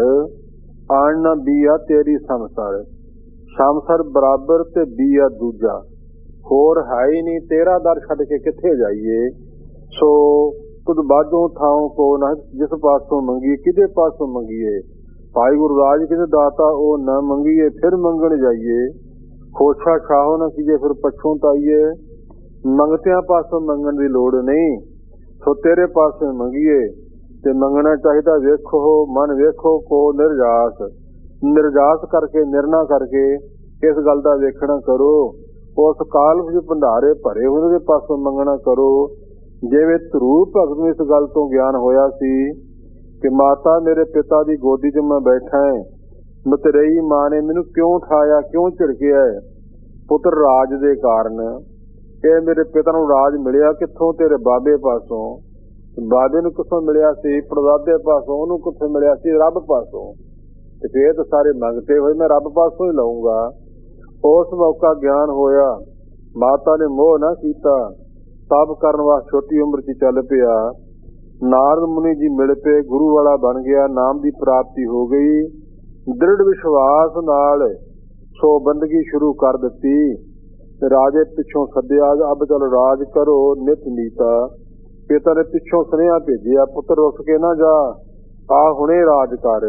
ਆਣ ਨਾ ਬੀਆ ਤੇਰੀ ਸੰਸਾਰ। ਸੰਸਾਰ ਬਰਾਬਰ ਤੇ ਬੀਆ ਦੂਜਾ, ਹੋਰ ਹੈ ਹੀ ਨਹੀਂ। ਤੇਰਾ ਦਰ ਛੱਡ ਕੇ ਕਿੱਥੇ ਜਾਈਏ। ਸੋ ਤੁਧ ਬਾਝੋਂ ਥਾਉ ਕੋ ਨਾ, ਜਿਸ ਪਾਸੋਂ ਮੰਗੀਏ ਕਿਹਦੇ ਪਾਸੋਂ ਮੰਗੀਏ। ਭਾਈ ਗੁਰਦਾਸ ਜੀ ਕਹਿੰਦੇ ਦਾਤਾ ਉਹ ਨਾ ਮੰਗੀਏ ਫਿਰ ਮੰਗਣ ਜਾਈਏ, ਖੋਛਾ ਛਾਹੋ ਨਾ ਕੀਏ ਫਿਰ ਪਛੋਂ ਤਾਈਏ। ਮੰਗਤਿਆਂ ਪਾਸੋਂ ਮੰਗਣ ਦੀ ਲੋੜ ਨਹੀਂ, ਸੋ ਤੇਰੇ ਪਾਸੋਂ ਮੰਗੀਏ ਤੇ ਮੰਗਣਾ ਚਾਹੀਦਾ। ਵੇਖੋ ਮਨ ਵੇਖੋ ਕੋ ਨਿਰਜਾਸ, ਨਿਰਜਾਸ ਕਰਕੇ ਨਿਰਣਾ ਕਰਕੇ ਇਸ ਗੱਲ ਦਾ ਵੇਖਣਾ ਕਰੋ। ਉਸ ਕਾਲ ਵਿੱਚ ਭੰਡਾਰੇ ਭਰੇ ਉਹਨਾਂ ਦੇ ਪਾਸੋਂ ਮੰਗਣਾ ਕਰੋ। ਜਿਵੇਂ ਧਰੂ ਭਗਤ ਨੂੰ ਇਸ ਗੱਲ ਤੋਂ ਗਿਆਨ ਹੋਇਆ ਸੀ ਕਿ ਮਾਤਾ ਮੇਰੇ ਪਿਤਾ ਦੀ ਗੋਦੀ 'ਚ ਮੈਂ ਬੈਠਾ ਹੈ, ਮਤਰੇਈ ਮਾਂ ਨੇ ਮੈਨੂੰ ਕਿਉਂ ਉਠਾਇਆ, ਕਿਉਂ ਝਿੜਕਿਆ। ਪੁੱਤਰ ਰਾਜ ਦੇ ਕਾਰਨ। ਇਹ ਮੇਰੇ ਪਿਤਾ ਨੂੰ ਰਾਜ ਮਿਲਿਆ ਕਿੱਥੋਂ? ਤੇਰੇ ਬਾਬੇ ਪਾਸੋਂ। ਬਾਬੇ ਨੂੰ ਕਿੱਥੋਂ ਮਿਲਿਆ ਸੀ? ਪੜਦਾਦੇ ਪਾਸੋਂ। ਉਹਨੂੰ ਕਿੱਥੋਂ ਮਿਲਿਆ ਸੀ? ਰੱਬ ਪਾਸੋਂ। ਤੇ ਫੇਰ ਤਾਂ ਸਾਰੇ ਮੰਗਤੇ ਹੋਏ ਮੈਂ ਰੱਬ ਪਾਸੋਂ ਹੀ ਲਊਂਗਾ। ਉਸ ਮੌਕਾ ਗਿਆਨ ਹੋਇਆ, ਮਾਤਾ ਨੇ ਮੋਹ ਨਾ ਕੀਤਾ, ਤਪ ਕਰਨ ਵਾਸਤੇ ਛੋਟੀ ਉਮਰ 'ਚ ਚੱਲ ਪਿਆ। ਨਾਰਦ ਮੁਨੀ ਜੀ ਮਿਲ ਪਏ, ਗੁਰੂ ਵਾਲਾ ਬਣ ਗਿਆ, ਨਾਮ ਦੀ ਪ੍ਰਾਪਤੀ ਹੋ ਗਈ। ਦ੍ਰਿੜ ਵਿਸ਼ਵਾਸ ਨਾਲ ਸੋ ਬੰਦਗੀ ਸ਼ੁਰੂ ਕਰ ਦਿੱਤੀ। ਰਾਜੇ ਪਿੱਛੋਂ ਸੱਦਿਆ, ਅਬ ਚਲ ਰਾਜ ਕਰੋ ਨਿਤ ਨੀਤਾ। ਪਿਤਾ ਨੇ ਪਿੱਛੋਂ ਸੁਨੇਹਾ ਭੇਜਿਆ, ਪੁੱਤਰ ਰੁੱਸ ਕੇ ਨਾ ਜਾ, ਆ ਹੁਣੇ ਰਾਜ ਕਰ।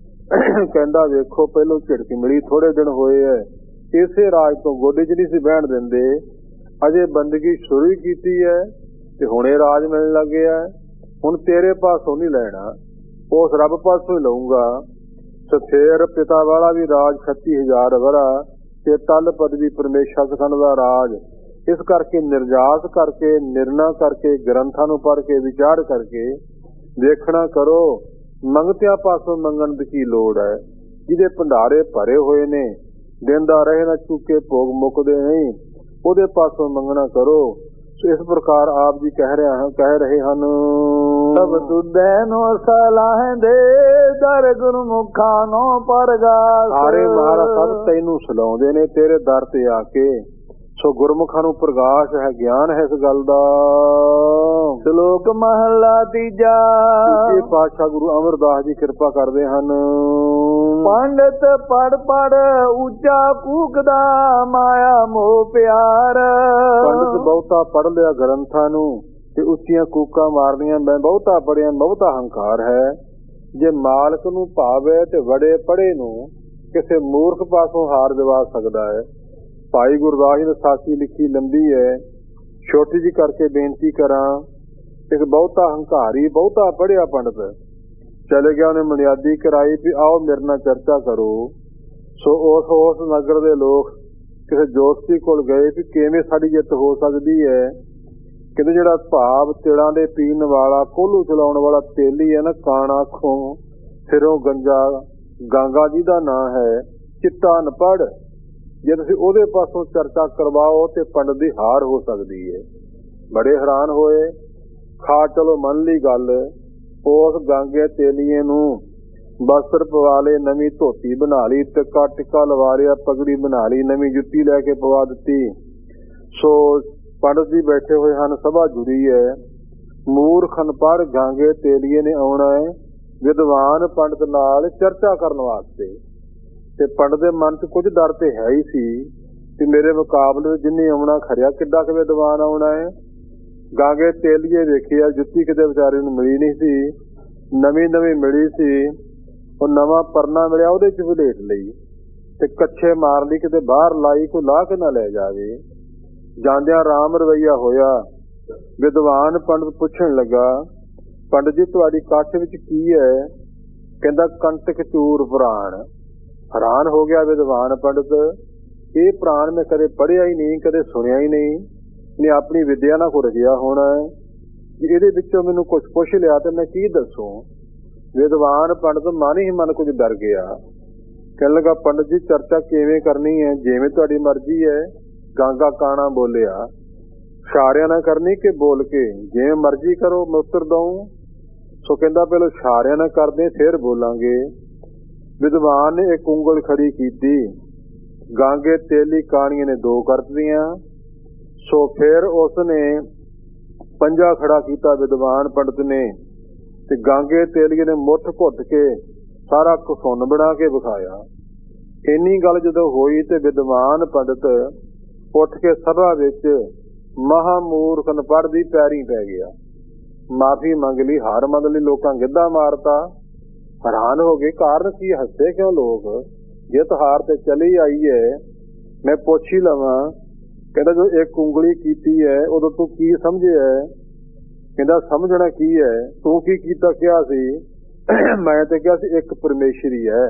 ਕਹਿੰਦਾ ਵੇਖੋ ਪਹਿਲੋਂ ਝਿੜਕ ਮਿਲੀ, ਥੋੜੇ ਦਿਨ ਹੋਏ ਐ, ਇਸੇ ਰਾਜ ਤੋਂ ਗੋਡੇ 'ਚ ਨਹੀਂ ਸੀ ਬਹਿਣ ਦਿੰਦੇ। ਅਜੇ ਬੰਦਗੀ ਸ਼ੁਰੂ ਹੀ ਕੀਤੀ ਹੈ ਤੇ ਹੁਣੇ ਰਾਜ ਮਿਲਣ ਲੱਗ ਗਿਆ। ਹੁਣ ਤੇਰੇ ਪਾਸੋਂ ਨਹੀਂ ਲੈਣਾ, ਉਸ ਰੱਬ ਪਾਸੋਂ ਹੀ ਲਊਂਗਾ। ਤੇ ਫੇਰ ਪਿਤਾ ਵਾਲਾ ਵੀ ਰਾਜ 36,000 ਵਰਾ ਤੇ ਤਲ ਪਦਵੀ ਪਰਮੇਸ਼ਰ ਸਖੰਡ ਦਾ ਰਾਜ। ਇਸ ਕਰਕੇ ਨਿਰਜਾਸ ਕਰਕੇ, ਨਿਰਣਾ ਕਰਕੇ, ਗ੍ਰੰਥਾਂ ਨੂੰ ਪੜ੍ਹ ਕੇ, ਵਿਚਾਰ ਕਰਕੇ ਦੇਖਣਾ ਕਰੋ। ਮੰਗਤਿਆਂ ਪਾਸੋਂ ਮੰਗਣ ਦੀ ਕੀ ਲੋੜ ਹੈ? ਜਿਹਦੇ ਭੰਡਾਰੇ ਭਰੇ ਹੋਏ ਨੇ, ਦਿੰਦਾ ਰਹੇ ਨਾ ਚੁੱਕੇ ਭੋਗ ਮੁੱਕਦੇ ਨਹੀਂ, ਉਹਦੇ ਪਾਸੋਂ ਮੰਗਣਾ ਕਰੋ। ਇਸ ਪ੍ਰਕਾਰ ਆਪ ਜੀ ਕਹਿ ਰਹੇ ਹਨ, ਸਭ ਤੁਧੈ ਨੋ ਸਲਾਹ ਦੇ ਦਰ ਗੁਰਮੁਖਾਂ ਨੋ ਪਰਗਾਸ। ਸਾਰੇ ਮਹਾਰਾਜ ਸਭ ਤੈਨੂੰ ਸਲਾਉਂਦੇ ਨੇ ਤੇਰੇ ਦਰ ਤੇ ਆ ਕੇ। ਸੋ ਗੁਰਮੁਖਾਂ ਨੂੰ ਪ੍ਰਗਾਸ਼ ਹੈ, ਗਿਆਨ ਹੈ ਇਸ ਗੱਲ ਦਾ। ਸ਼ਲੋਕ ਮਹਲਾ ਤੀਜਾ। ਦੂਜੇ ਪਾਤਸ਼ਾਹ ਗੁਰੂ ਅਮਰਦਾਸ ਜੀ ਕਿਰਪਾ ਕਰਦੇ ਹਨ। ਪੰਡਤ ਪੜ ਪੜ ਉੱਚਾ ਕੂਕਦਾ, ਮਾਇਆ ਮੋਹ ਪਿਆਰ। ਪੰਡਤ ਬਹੁਤਾ ਪੜ ਲਿਆ ਗ੍ਰੰਥਾਂ ਨੂੰ ਤੇ ਉੱਚੀਆਂ ਕੂਕਾਂ ਮਾਰਨੀਆਂ, ਮੈਂ ਬਹੁਤਾ ਪੜਿਆ, ਬਹੁਤਾ ਹੰਕਾਰ ਹੈ। ਜੇ ਮਾਲਕ ਨੂੰ ਭਾਵੇ ਤੇ ਬੜੇ ਪੜੇ ਨੂੰ ਕਿਸੇ ਮੂਰਖ ਪਾਸੋਂ ਹਾਰ ਦਿਵਾ ਸਕਦਾ ਹੈ। ਭਾਈ ਗੁਰਦਾਸ ਜੀ ਨੇ ਸਾਖੀ ਲਿਖੀ, ਲੰਬੀ ਹੈ, ਛੋਟੀ ਜਿਹੀ ਕਰਕੇ ਬੇਨਤੀ ਕਰਾਂ। ਇੱਕ ਬਹੁਤਾ ਹੰਕਾਰੀ, ਬਹੁਤਾ ਪੜ੍ਹਿਆ ਪੰਡਤ ਚਲੇ ਗਿਆ। ਉਹਨੇ ਬੁਨਿਆਦੀ ਕਰਾਈ ਵੀ ਆਓ ਮੇਰੇ ਨਾਲ ਚਰਚਾ ਕਰੋ। ਸੋ ਉਸ ਨਗਰ ਦੇ ਲੋਕ ਕਿਸੇ ਜੋਤਸ਼ੀ ਕੋਲ ਗਏ ਵੀ ਕਿਵੇਂ ਸਾਡੀ ਜਿੱਤ ਹੋ ਸਕਦੀ ਹੈ। ਕਹਿੰਦੇ ਜਿਹੜਾ ਭਾਵ ਤਿਲਾਂ ਦੇ ਪੀਣ ਵਾਲਾ, ਕੋਹਲੂ ਚਲਾਉਣ ਵਾਲਾ ਤੇਲੀ ਹੈ ਨਾ, ਕਾਣਾ ਖੋਂ ਸਿਰੋਂ ਗੰਜਾ, ਗਾਂਗਾ ਜੀ ਦਾ ਨਾਂ ਹੈ, ਚਿੱਟਾ ਅਨਪੜ੍ਹ, ਜੇ ਤੁਸੀਂ ਉਹਦੇ ਪਾਸੋਂ ਚਰਚਾ ਕਰਵਾਓ ਤੇ ਪੰਡਤ ਦੀ ਹਾਰ ਹੋ ਸਕਦੀ ਹੈ। ਬੜੇ ਹੈਰਾਨ ਹੋਏ। ਖਾ ਚਲੋ ਮੰਨ ਲਈ ਗੱਲ। ਉਸ ਗਾਂਗੇ ਤੇਲੀਏ ਨੂੰ ਵਸਤਰ ਪਵਾ ਲਏ, ਨਵੀਂ ਧੋਤੀ ਬਣਾ ਲਈ, ਟਿੱਕਾ ਲਵਾ ਲਿਆ, ਪਗੜੀ ਬਣਾ ਲਈ, ਨਵੀਂ ਜੁੱਤੀ ਲੈ ਕੇ ਪਵਾ ਦਿੱਤੀ। ਸੋ ਪੰਡਤ ਜੀ ਬੈਠੇ ਹੋਏ ਹਨ, ਸਭਾ ਜੁੜੀ ਹੈ। ਮੂਰਖ ਅਨਪੜ੍ਹ ਗਾਂਗੇ ਤੇਲੀਏ ਨੇ ਆਉਣਾ ਹੈ ਵਿਦਵਾਨ ਪੰਡਤ ਨਾਲ ਚਰਚਾ ਕਰਨ ਵਾਸਤੇ। ਤੇ ਪੰਡਤ ਦੇ ਮਨ 'ਚ ਕੁਝ ਡਰ ਤੇ ਹੈ ਹੀ ਸੀ ਕਿ ਮੇਰੇ ਮੁਕਾਬਲੇ ਜਿੰਨੇ ਆਉਣਾ ਖਰਿਆ ਕਿੱਡਾ ਕੁ ਵਿਦਵਾਨ ਆਉਣਾ ਹੈ। ਗਾਂਗੇ ਤੇਲੀਏ ਵੇਖਿਆ ਜੁੱਤੀ ਕਿਤੇ ਵਿਚਾਰੇ ਨੂੰ ਮਿਲੀ ਨਹੀਂ ਸੀ, ਨਵੀਂ ਮਿਲੀ ਸੀ। ਉਹ ਨਵਾਂ ਪਰਨਾ ਮਿਲਿਆ, ਉਹਦੇ 'ਚ ਵਲੇਟ ਲਈ ਤੇ ਕੱਛੇ ਮਾਰ ਲਈ, ਕਿਤੇ ਬਾਹਰ ਲਾਈ, ਕੋਈ ਲਾਹ ਕੇ ਨਾ ਲੈ ਜਾਵੇ। ਜਾਂਦਿਆਂ ਰਾਮ ਰਵਈਆ ਹੋਇਆ। ਵਿਦਵਾਨ ਪੰਡਤ ਪੁੱਛਣ ਲੱਗਾ, ਪੰਡਤ ਜੀ ਤੁਹਾਡੀ ਕੱਛ ਵਿੱਚ ਕੀ ਹੈ? ਕਹਿੰਦਾ ਕੰਟਕ ਚੂਰ ਪੁਰਾਣ। ਹੈਰਾਨ ਹੋ ਗਿਆ ਵਿਦਵਾਨ ਪੰਡਤ, ਇਹ ਪੁਰਾਣ ਮੈਂ ਕਦੇ ਪੜ੍ਹਿਆ ਹੀ ਨਹੀਂ, ਕਦੇ ਸੁਣਿਆ ਹੀ ਨਹੀਂ, ਨੇ ਆਪਣੀ ਵਿਦਿਆ ਨਾਲ ਕੋ ਰਜਿਆ ਹੋਣਾ ਹੈ। ਇਹਦੇ ਵਿੱਚੋਂ ਮੈਨੂੰ ਕੁਛ ਪੁੱਛ ਲਿਆ ਤੇ ਮੈਂ ਕੀ ਦੱਸੂ? ਵਿਦਵਾਨ ਪੰਡਤ ਮਨ ਹੀ ਮਨ ਕੁਝ ਡਰ ਗਿਆ। ਕਹਿਣ ਲੱਗਾ, ਪੰਡਤ ਜੀ ਚਰਚਾ ਕਿਵੇਂ ਕਰਨੀ ਹੈ? ਜਿਵੇਂ ਤੁਹਾਡੀ ਮਰਜ਼ੀ ਹੈ। ਗਾਂਗਾ ਕਾਣਾ ਬੋਲਿਆ, ਇਸ਼ਾਰਿਆਂ ਨਾਲ ਕਰਨੀ ਕਿ ਬੋਲ ਕੇ? ਜਿਵੇਂ ਮਰਜ਼ੀ ਕਰੋ, ਮੈਂ ਉੱਤਰ ਦਊਂ। ਸੋ ਕਹਿੰਦਾ ਪਹਿਲਾਂ ਇਸ਼ਾਰਿਆਂ ਨਾਲ ਕਰਦੇ ਫਿਰ ਬੋਲਾਂਗੇ। ਵਿਦਵਾਨ ਨੇ ਇੱਕ ਉਂਗਲ ਖੜੀ ਕੀਤੀ, ਗਾਂਗੇ ਤੇਲੀ ਕਾਣੀਆਂ ਨੇ ਦੋ ਕਰ ਦਿੱਤੀਆਂ। ਸੋ ਫਿਰ ਉਸਨੇ ਪੰਜਾ ਖੜਾ ਕੀਤਾ ਵਿਦਵਾਨ ਪੰਡਤ ਨੇ, ਤੇ ਗਾਂਗੇ ਤੇਲੀਏ ਨੇ ਮੁੱਠ ਘੁੱਟ ਕੇ ਸਾਰਾ ਘਸੁੰਨ ਬਣਾ ਕੇ ਵਿਖਾਇਆ। ਇੰਨੀ ਗੱਲ ਜਦੋਂ ਹੋਈ ਤੇ ਵਿਦਵਾਨ ਪੰਡਤ ਉੱਠ ਕੇ ਸਭਾ ਵਿੱਚ ਮਹਾਮੂਰਖ ਅਨਪੜ੍ਹ ਦੀ ਪੈਰੀ ਪੈ ਗਿਆ, ਮਾਫੀ ਮੰਗ ਲਈ, ਹਾਰ ਮੰਨ ਲਈ। ਲੋਕਾਂ ਗਿੱਧਾ ਮਾਰਤਾ, ਹੈਰਾਨ ਹੋ ਗਏ ਕਾਰਨ ਕੀ, ਹੱਸੇ ਕਿਉਂ ਲੋਕ? ਜਿੱਤ ਹਾਰ ਤੇ ਚਲੀ ਆਈ ਹੈ। ਮੈਂ ਪੁੱਛ ਹੀ ਲਵਾਂ। ਕਹਿੰਦਾ ਜੋ ਇੱਕ ਉਂਗਲੀ ਕੀਤੀ ਹੈ ਉਦੋਂ ਤੂੰ ਕੀ ਸਮਝਿਆ? ਕਹਿੰਦਾ ਸਮਝਣਾ ਕੀ ਹੈ, ਤੂੰ ਕੀ ਕੀਤਾ? ਕਿਹਾ ਸੀ ਮੈਂ ਤੇ ਕਿਹਾ ਸੀ ਇੱਕ ਪਰਮੇਸ਼ਰੀ ਹੈ।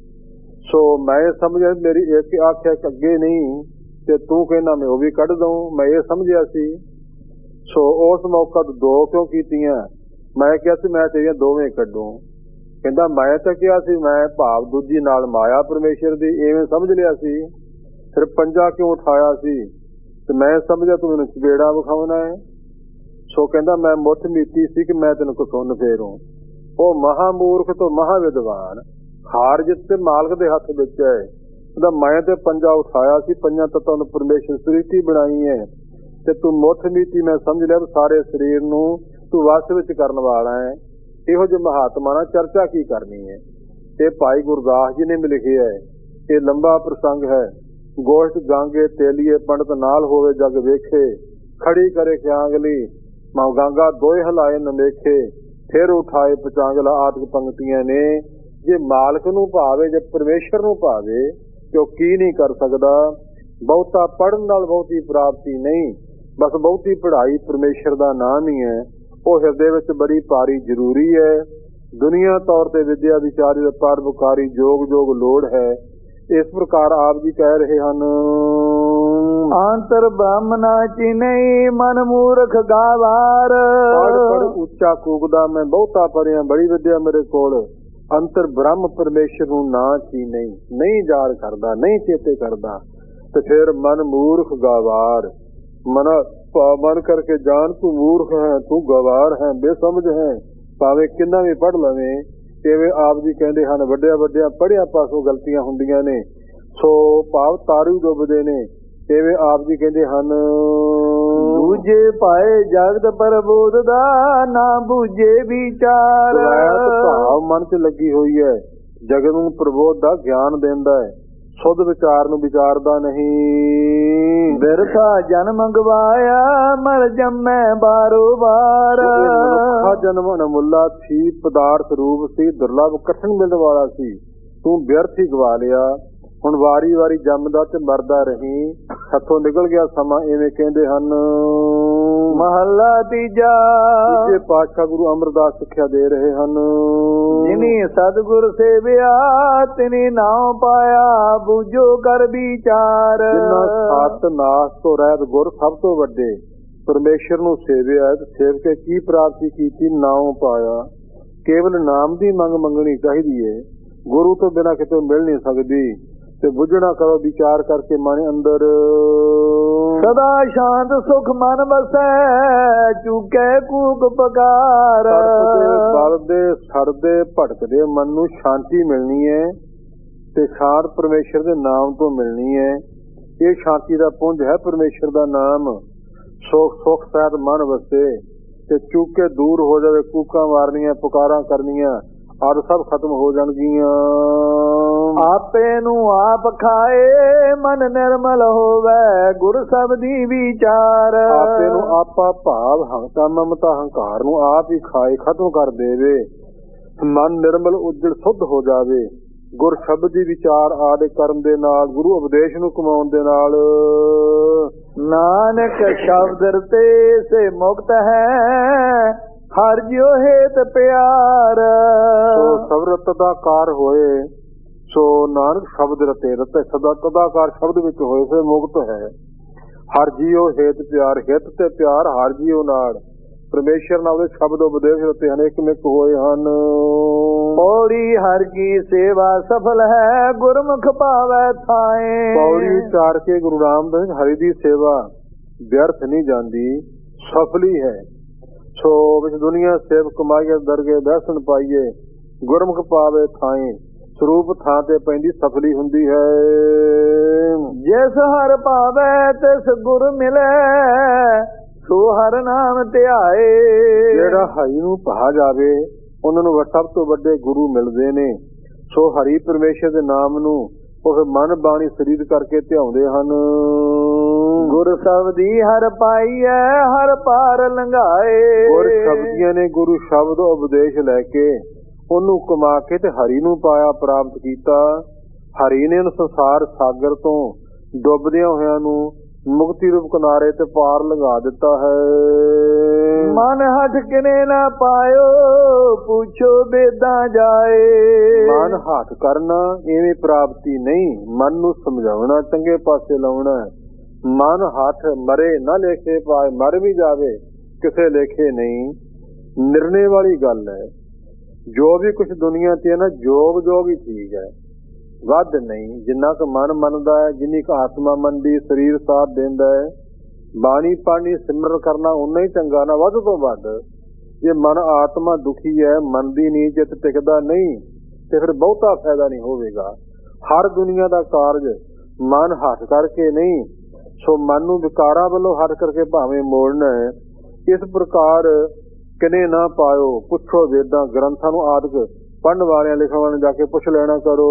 ਸੋ ਮੈਂ ਸਮਝਿਆ ਮੇਰੀ ਇੱਕ ਆਖਿਆ ਅੱਗੇ ਨਹੀਂ, ਤੇ ਤੂੰ ਕਹਿੰਦਾ ਮੈਂ ਉਹ ਵੀ ਕੱਢ ਦਊਂ, ਮੈਂ ਇਹ ਸਮਝਿਆ ਸੀ। ਸੋ ਉਸ ਮੌਕਾ ਤੋਂ ਦੋ ਕਿਉਂ ਕੀਤੀਆਂ? ਮੈਂ ਕਿਹਾ ਸੀ ਮੈਂ ਤੇਰੀਆਂ ਦੋਵੇਂ ਕੱਢੂ। ਕਹਿੰਦਾ ਮੈਂ ਤਾਂ ਕਿਹਾ ਸੀ ਮੈਂ ਭਾਵ ਦੂਜੀ ਨਾਲ ਮਾਇਆ ਪਰਮੇਸ਼ਰ ਦੀ, ਐਵੇਂ ਸਮਝ ਲਿਆ ਸੀ। ਫਿਰ ਪੰਜਾ ਕਿਉਂ ਉਠਾਇਆ ਸੀ? ਤੇ ਮੈਂ ਸਮਝਿਆ ਤੂੰ ਮੈਨੂੰ ਚਬੇੜਾ ਵਿਖਾਉਣਾ ਹੈ। ਸੋ ਕਹਿੰਦਾ ਮੈਂ ਮੁੱਠ ਮੀਤੀ ਸੀ ਕਿ ਮੈਂ ਤੈਨੂੰ ਘਸੁੰਨ ਫੇਰੂ। ਉਹ ਮਹਾਮੂਰਖ ਤੋਂ ਮਹਾਵਿਦਵਾਨ, ਹਾਰ ਜਿੱਤ ਤੇ ਮਾਲਕ ਦੇ ਹੱਥ ਵਿੱਚ ਹੈ। ਕਹਿੰਦਾ ਮੈਂ ਤੇ ਪੰਜਾ ਉਠਾਇਆ ਸੀ, ਪੰਜਾਂ ਤੱਤਾਂ ਨੂੰ ਪਰਮੇਸ਼ਰ ਸ੍ਰਿਸ਼ਟੀ ਬਣਾਈ ਹੈ, ਤੇ ਤੂੰ ਮੁੱਠ ਮੀਤੀ ਮੈਂ ਸਮਝ ਲਿਆ ਸਾਰੇ ਸਰੀਰ ਨੂੰ ਤੂੰ ਵਸ ਵਿੱਚ ਕਰਨ ਵਾਲਾ ਹੈ। ਇਹੋ ਜਿਹੇ ਮਹਾਤਮਾ ਨਾਲ ਚਰਚਾ ਕੀ ਕਰਨੀ ਹੈ? ਇਹ ਭਾਈ ਗੁਰਦਾਸ ਜੀ ਨੇ ਵੀ ਲਿਖਿਆ ਹੈ। ਇਹ ਲੰਬਾ ਪ੍ਰਸੰਗ ਹੈ। ਗੋਸ਼ਟ ਗਾਂਗੇ ਤੇਲੀਏ ਪੰਡਤ ਨਾਲ ਹੋਵੇ ਜਗ ਵੇਖੇ, ਖੜੀ ਕਰੇ ਖਿਆਂਗਲੀ ਮਾਂ ਗਾਂਗਾ ਦੋਏ ਹਲਾਏ ਨ ਵੇਖੇ, ਫਿਰ ਉਠਾਏ ਪਚਾਂਗਲਾ। ਆਦਿਕ ਪੰਕਤੀਆਂ ਨੇ। ਜੇ ਮਾਲਕ ਨੂੰ ਭਾਵੇ, ਜੇ ਪਰਮੇਸ਼ਰ ਨੂੰ ਭਾਵੇ ਤੇ ਉਹ ਕੀ ਨਹੀਂ ਕਰ ਸਕਦਾ। ਬਹੁਤਾ ਪੜ੍ਹਨ ਨਾਲ ਬਹੁਤੀ ਪ੍ਰਾਪਤੀ ਨਹੀਂ, ਬਸ ਬਹੁਤੀ ਪੜ੍ਹਾਈ ਪਰਮੇਸ਼ਰ ਦਾ ਨਾਮ ਹੀ ਹੈ। ਉਹ ਹਿਰਦੇ ਵਿੱਚ ਬੜੀ ਭਾਰੀ ਜ਼ਰੂਰੀ ਹੈ। ਦੁਨੀਆ ਤੌਰ ਤੇ ਵਿਦਿਆ ਵਿਚਾਰੀ ਦਾ ਪਰਉਪਕਾਰੀ ਜੋਗ ਲੋੜ ਹੈ। ਇਸ ਪ੍ਰਕਾਰ ਆਪ ਜੀ ਕਹਿ ਰਹੇ ਹਨ, ਅੰਤਰ ਬ੍ਰਹਮ ਨਾ ਚੀਨਈ ਮਨ ਮੂਰਖ ਗਾਵਾਰ। ਪੜ ਉੱਚਾ ਕੂਕਦਾ ਮੈਂ ਬਹੁਤਾ ਪੜਿਆ, ਬੜੀ ਵਿਦਿਆ ਮੇਰੇ ਕੋਲ, ਅੰਤਰ ਬ੍ਰਹਮ ਪਰਮੇਸ਼ਰ ਨੂੰ ਨਾ ਚੀਨਈ, ਨਹੀਂ ਯਾਦ ਕਰਦਾ, ਨਹੀਂ ਚੇਤੇ ਕਰਦਾ। ਤੇ ਫਿਰ ਮਨ ਮੂਰਖ ਗਾਵਾਰ, ਮਨ ਕਰਕੇ ਜਾਣ ਤੂੰ ਮੂਰਖ ਹੈ, ਤੂੰ ਗਵਾਰ ਹੈ, ਬੇਸਮਝ ਹੈ, ਭਾਵੇਂ ਕਿੰਨਾ ਵੀ ਪੜ੍ਹ ਲਵੇਂ। ਇਵੇਂ ਆਪ ਜੀ ਕਹਿੰਦੇ ਹਨ, ਵੱਡਿਆਂ ਪੜ੍ਹਿਆ ਪਾਸੋਂ ਗਲਤੀਆਂ ਹੁੰਦੀਆਂ ਨੇ, ਸੋ ਭਾਵ ਤਾਰੂ ਡੁੱਬਦੇ ਨੇ। ਇਵੇਂ ਆਪ ਜੀ ਕਹਿੰਦੇ ਹਨ, ਬੂਝੇ ਪਾਏ ਜਗਤ ਪ੍ਰਬੋਧ ਦਾ, ਨਾ ਬੂਝੇ ਵਿਚਾਰ। ਭਾਵ ਮਨ ਚ ਲੱਗੀ ਹੋਈ ਹੈ, ਜਗਤ ਨੂੰ ਪ੍ਰਬੋਧ ਦਾ ਗਿਆਨ ਦਿੰਦਾ ਹੈ, ਸੁਧ ਵਿਚਾਰ ਨੂੰ ਵਿਚਾਰਦਾ ਨਹੀਂ। ਬਿਰਥਾ ਜਨਮ ਗਵਾਇਆ, ਮਰ ਜੰਮੈ ਬਾਰੋ ਬਾਰ। ਜਨਮ ਅਨਮੁੱਲਾ ਸੀ, ਪਦਾਰਥ ਰੂਪ ਸੀ, ਦੁਰਲਭ ਕਠਿਨ ਮਿਲਣ ਵਾਲਾ ਸੀ, ਤੂੰ ਵਿਅਰਥ ਹੀ ਗਵਾ ਲਿਆ। ਹੁਣ ਵਾਰੀ ਜੰਮਦਾ ਤੇ ਮਰਦਾ ਰਹੀ, ਹੱਥੋਂ ਨਿਕਲ ਗਿਆ ਸਮਾਂ। ਇਵੇਂ ਕਹਿੰਦੇ ਹਨ, ਮਹੱਲਾ ਤੀਜਾ। ਤੀਜੇ ਪਾਤਸ਼ਾਹ ਗੁਰੂ ਅਮਰਦਾਸ ਸਿੱਖਿਆ ਦੇ ਰਹੇ ਹਨ। ਜਿਨੀ ਸਤਿਗੁਰ ਸੇਵਿਆ ਤਿਨੀ ਨਾਉ ਪਾਇਆ, ਬੂਝੋ ਕਰ ਵਿਚਾਰ। ਜਿਨ੍ਹਾਂ ਸਤ ਨਾਸ ਤੋਂ ਰਹਿਤ ਗੁਰ ਸਭ ਤੋਂ ਵੱਡੇ ਪਰਮੇਸ਼ਰ ਨੂੰ ਸੇਵਿਆ, ਸੇਵ ਕੇ ਕੀ ਪ੍ਰਾਪਤੀ ਕੀਤੀ? ਨਾਉ ਪਾਇਆ। ਕੇਵਲ ਨਾਮ ਦੀ ਮੰਗ ਮੰਗਣੀ ਚਾਹੀਦੀ ਹੈ, ਗੁਰੂ ਤੋਂ ਬਿਨਾਂ ਕਿਤੇ ਮਿਲ ਨਹੀਂ ਸਕਦੀ। ਤੇ ਬੁੱਝਣਾ ਕਰੋ ਵਿਚਾਰ ਕਰਕੇ ਮਨ ਅੰਦਰ, ਸਦਾ ਸ਼ਾਂਤ ਸੁਖ ਮਨ ਵਸੈ, ਚੁਕੇ ਕੂਕ ਪਕਾਰ। ਬਲਦੇ ਸੜਦੇ ਭਟਕਦੇ ਮਨ ਨੂੰ ਸ਼ਾਂਤੀ ਮਿਲਣੀ ਹੈ ਤੇ ਸ਼ਾਂਤ ਪਰਮੇਸ਼ਰ ਦੇ ਨਾਮ ਤੋਂ ਮਿਲਣੀ ਹੈ। ਇਹ ਸ਼ਾਂਤੀ ਦਾ ਪੁੰਜ ਹੈ ਪਰਮੇਸ਼ਰ ਦਾ ਨਾਮ। ਸੁਖ ਸਹਿਤ ਮਨ ਵਸੇ ਤੇ ਚੁੱਕੇ ਦੂਰ ਹੋ ਜਾਵੇ, ਕੂਕਾਂ ਮਾਰਨੀਆਂ, ਪੁਕਾਰਾਂ ਕਰਨੀਆਂ ਆਦਿ ਸਭ ਖਤਮ ਹੋ ਜਾਣਗੀਆਂ। ਆਪੇ ਨੂੰ ਆਪ ਖਾਏ ਮਨ ਨਿਰਮਲ ਹੋਵੇ, ਗੁਰ ਸਬਦੀ ਵਿਚਾਰ। ਆਪੇ ਨੂੰ ਆਪਾ ਭਾਵ ਹੰਕਾਰ ਮਮਤਾ ਹੰਕਾਰ ਨੂੰ ਆਪ ਹੀ ਖਾਏ, ਖਤਮ ਕਰ ਦੇਵੇ, ਮਨ ਨਿਰਮਲ ਉਜੜ ਸੁੱਧ ਹੋ ਜਾਵੇ। ਗੁਰ ਸ਼ਬਦ ਦੀ ਵਿਚਾਰ ਆਦਿ ਕਰਨ ਦੇ ਨਾਲ, ਗੁਰੂ ਉਪਦੇਸ਼ ਨੂੰ ਕਮਾਉਣ ਦੇ ਨਾਲ, ਨਾਨਕ ਸ਼ਬਦ ਰਤੇ ਸੇ ਮੁਕਤ ਹੈ, ਹਰ ਜਿਉ ਹੇਤ ਪਿਆਰ। ਸੋ ਸਬਰਤ ਦਾ ਕਾਰ ਹੋਏ, ਸੋ ਨਾਨਕ ਸ਼ਬਦ ਰਤੇ, ਰਤੇ ਸਦਾ ਤਦਾਕਾਰ ਸ਼ਬਦ ਵਿੱਚ ਹੋਏ ਸੇ ਮੁਕਤ ਹੈ। ਹਰ ਜੀਉ ਹੇਤ ਪਿਆਰ, ਹਿਤ ਤੇ ਪਿਆਰ ਹਰ ਜੀਉ ਨਾਲ ਪਰਮੇਸ਼ਰ ਨਾਲ ਉਹਦੇ ਸ਼ਬਦ ਉਪਦੇਸ਼ ਰਤੇ ਅਨੇਕ ਮਿਕ ਹੋਏ ਹਨ। ਪੌੜੀ ਹਰ ਕੀ ਸੇਵਾ ਸਫਲ ਹੈ, ਗੁਰਮੁਖ ਪਾਵੈ ਥਾਏ। ਪੌੜੀ ਉਚਾਰ ਕੇ ਗੁਰੂ ਰਾਮਦਾਸ ਹਰੀ ਦੀ ਸੇਵਾ ਵਿਅਰਥ ਨਹੀਂ ਜਾਂਦੀ, ਸਫਲੀ ਹੈ। ਸੋ ਵਿੱਚ ਦੁਨੀਆ ਸੇਵ ਕਮਾਈਏ, ਦਰਗੇ ਦਰਸ਼ਨ ਪਾਈਏ, ਗੁਰਮੁਖ ਪਾਵੇ ਥਾਏ। ਸਰੂਪ ਥਾਂ ਤੇ ਪੈਂਦੀ ਸਫਲੀ ਹੁੰਦੀ ਹੈ। ਜਿਸ ਹਰ ਪਾਵੇ ਤਿਸ ਗੁਰ ਮਿਲੇ, ਸੋ ਹਰ ਨਾਮ ਧਿਆਏ। ਜਿਹੜਾ ਹਰੀ ਨੂੰ ਭਾ ਜਾਵੇ ਉਹਨਾਂ ਨੂੰ ਸਭ ਤੋਂ ਵੱਡੇ ਗੁਰੂ ਮਿਲਦੇ ਨੇ। ਸੋ ਹਰੀ ਪਰਮੇਸ਼ਰ ਦੇ ਨਾਮ ਨੂੰ ਉਹ ਮਨ ਬਾਣੀ ਸਰੀਰ ਕਰਕੇ ਧਿਆਉਂਦੇ ਹਨ। ਗੁਰ ਸਬਦੀ ਹਰ ਪਾਈਐ, ਹਰ ਪਾਰ ਲੰਘਾਏ। ਗੁਰ ਸ਼ਬਦੀਆਂ ਨੇ ਗੁਰੂ ਸ਼ਬਦ ਉਪਦੇਸ਼ ਲੈ ਕੇ ਉਹਨੂੰ ਕਮਾ ਕੇ ਤੇ ਹਰੀ ਨੂੰ ਪਾਇਆ, ਪ੍ਰਾਪਤ ਕੀਤਾ। ਹਰੀ ਨੇ ਸੰਸਾਰ ਸਾਗਰ ਤੋਂ ਡੁੱਬਦਿਆਂ ਹੋਇਆਂ ਨੂੰ ਮੁਕਤੀ ਰੂਪ ਕਿਨਾਰੇ ਤੇ ਪਾਰ ਲੰਘਾ ਦਿੱਤਾ ਹੈ। ਮਨ ਹੱਠ ਕਿਨੇ ਨਾ ਪਾਇਓ, ਪੁੱਛੋ ਬੇਦਾਂ ਜਾਏ। ਮਨ ਹੱਥ ਕਰਨਾ ਇਵੇਂ ਪ੍ਰਾਪਤੀ ਨਹੀਂ, ਮਨ ਨੂੰ ਸਮਝਾਉਣਾ, ਚੰਗੇ ਪਾਸੇ ਲਾਉਣਾ। ਮਨ ਹੱਥ ਮਰੇ ਨਾ ਲੇਖੇ ਪਾਏ, ਮਰ ਵੀ ਜਾਵੇ ਕਿਸੇ ਲੇਖੇ ਨਹੀਂ। ਨਿਰਣੇ ਵਾਲੀ ਗੱਲ ਹੈ। ਜੋ ਵੀ ਕੁਛ ਦੁਨੀਆ ਤੇ ਨਾ ਜੋਗ ਜੋਗ ਹੀ ਠੀਕ ਹੈ, ਵੱਧ ਨਹੀਂ। ਜਿੰਨਾ ਕੁ ਮਨ ਮੰਨਦਾ ਹੈ, ਜਿੰਨੀ ਕੁ ਆਤਮਾ ਮੰਨਦੀ, ਸਰੀਰ ਸਾਥ ਦਿੰਦਾ ਹੈ, ਬਾਣੀ ਪੜ੍ਹਨੀ ਸਿਮਰਨ ਕਰਨਾ ਉਨਾ ਹੀ ਚੰਗਾ ਨਾ ਵੱਧ ਤੋਂ ਵੱਧ। ਜੇ ਮਨ ਆਤਮਾ ਦੁਖੀ ਹੈ, ਮੰਨਦੀ ਨਹੀਂ, ਚਿੱਤ ਟਿਕਦਾ ਨਹੀਂ, ਤੇ ਫਿਰ ਬਹੁਤਾ ਫਾਇਦਾ ਨਹੀਂ ਹੋਵੇਗਾ। ਹਰ ਦੁਨੀਆ ਦਾ ਕਾਰਜ ਮਨ ਹੱਥ ਕਰਕੇ ਨਹੀਂ, ਸੋ ਮਨ ਨੂੰ ਵਿਕਾਰਾਂ ਵੱਲੋਂ ਹੱਥ ਕਰਕੇ ਭਾਵੇਂ ਮੋੜਨਾ ਹੈ। ਇਸ ਪ੍ਰਕਾਰ ਕਿਨੇ ਨਾ ਪਾਇਓ, ਪੁੱਛੋ ਵੇਦਾਂ ਗ੍ਰੰਥਾਂ ਨੂੰ ਆਦਿਕ ਪੜ੍ਹਨ ਵਾਲਿਆਂ ਲਿਖਣ ਵਾਲਿਆਂ ਜਾ ਕੇ ਪੁੱਛ ਲੈਣਾ ਕਰੋ।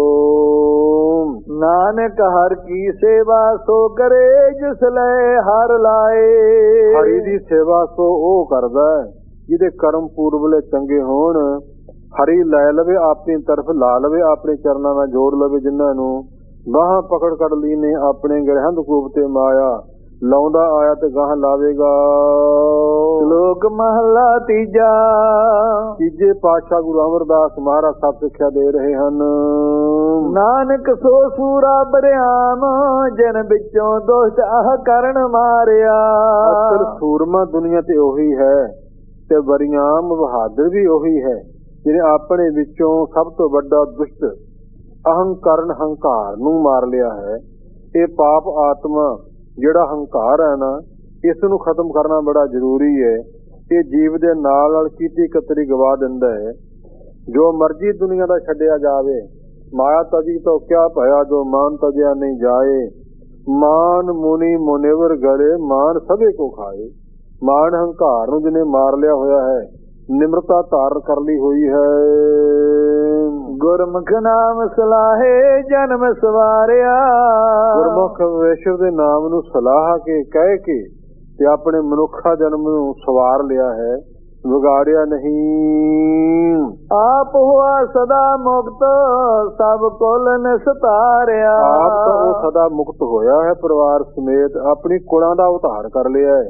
ਨਾਨਕ ਹਰ ਕੀ ਸੇਵਾ ਸੋ ਕਰੇ, ਜਿਸ ਲੈ ਹਰ ਲਾਏ। ਹਰੀ ਦੀ ਸੇਵਾ ਸੋ ਉਹ ਕਰਦਾ ਜਿਹਦੇ ਕਰਮ ਪੂਰਬਲੇ ਚੰਗੇ ਹੋਣ। ਹਰੀ ਲੈ ਲਵੇ, ਆਪਣੀ ਤਰਫ ਲਾ ਲਵੇ, ਆਪਣੇ ਚਰਨਾਂ ਨਾਲ ਜੋੜ ਲਵੇ। ਜਿਨ੍ਹਾਂ ਨੂੰ ਬਾਹਾਂ ਪਕੜ ਕੱਢ ਲਈ ਨੇ ਆਪਣੇ ਗ੍ਰਹਿੰਦ ਕੂਪ ਤੇ ਮਾਇਆ, ਲਾਉਂਦਾ ਆਇਆ ਤੇ ਗਾਹ ਲਾਵੇਗਾ। ਸ਼ਲੋਕ ਮਹਲਾ ਤੀਜਾ। ਤੀਜੇ ਪਾਤਸ਼ਾਹ ਗੁਰੂ ਅਮਰਦਾਸ ਮਹਾਰਾਜ ਸਾਹਿਬ ਸਿੱਖਿਆ ਦੇ ਰਹੇ ਹਨ। ਨਾਨਕ ਸੋ ਸੂਰਾ ਬਰਿਆਮ, ਜਿਨ ਵਿੱਚੋਂ ਦੁਸ਼ਟ ਆਹ ਕਰਨ ਮਾਰਿਆ। ਅਸਲ ਸੂਰਮਾ ਦੁਨੀਆ ਤੇ ਉਹੀ ਹੈ ਤੇ ਬਰਿਆਮ ਬਹਾਦਰ ਵੀ ਉਹੀ ਹੈ, ਜਿਹਨੇ ਆਪਣੇ ਵਿੱਚੋਂ ਸਭ ਤੋਂ ਵੱਡਾ ਦੁਸ਼ਟ ਅਹੰਕਾਰਨ ਹੰਕਾਰ ਨੂੰ ਮਾਰ ਲਿਆ ਹੈ। ਇਹ ਪਾਪ ਆਤਮਾ ਜਿਹੜਾ ਹੰਕਾਰ ਹੈ ਨਾ, ਇਸ ਨੂੰ ਖਤਮ ਕਰਨਾ ਬੜਾ ਜ਼ਰੂਰੀ ਹੈ। ਇਹ ਜੀਵ ਦੇ ਨਾਲ ਨਾਲ ਕੀਤੀ ਕਤਰੀ ਗਵਾ ਦਿੰਦਾ ਹੈ। ਜੋ ਮਰਜ਼ੀ ਦੁਨੀਆ ਦਾ ਛੱਡਿਆ ਜਾਵੇ, ਮਾਇਆ ਤਜੀ ਤੋਂ ਕਿਆ ਭਇਆ, ਜੋ ਮਾਨ ਤਜਿਆ ਨਹੀਂ ਜਾਏ। ਮਾਨ ਮੁਨੀ ਮੁਨੇਵਰ ਗਲੇ, ਮਾਨ ਸਭੇ ਕੋ ਖਾਏ। ਮਾਨ ਹੰਕਾਰ ਨੂੰ ਜਿਹਨੇ ਮਾਰ ਲਿਆ ਹੋਇਆ ਹੈ, ਨਿਮਰਤਾ ਧਾਰਨ ਕਰ ਲਈ ਹੋਈ ਹੈ। ਗੁਰਮੁਖ ਨਾਮ ਸਲਾਹੇ ਜਨਮ ਸਵਾਰਿਆ। ਗੁਰਮੁਖ ਪਰਮੇਸ਼ਰ ਦੇ ਨਾਮ ਨੂੰ ਸਲਾਹ ਕੇ ਕਹਿ ਕੇ ਤੇ ਆਪਣੇ ਮਨੁੱਖਾ ਜਨਮ ਨੂੰ ਸਵਾਰ ਲਿਆ ਹੈ, ਵਿਗਾੜਿਆ ਨਹੀਂ। ਆਪ ਹੋਆ ਸਦਾ ਮੁਕਤ, ਸਭ ਕੁਲ ਨਿਸਤਾਰਿਆ। ਆਪ ਤਾਂ ਉਹ ਸਦਾ ਮੁਕਤ ਹੋਇਆ ਹੈ, ਪਰਿਵਾਰ ਸਮੇਤ ਆਪਣੀ ਕੁਲਾਂ ਦਾ ਉਧਾਰ ਕਰ ਲਿਆ ਹੈ।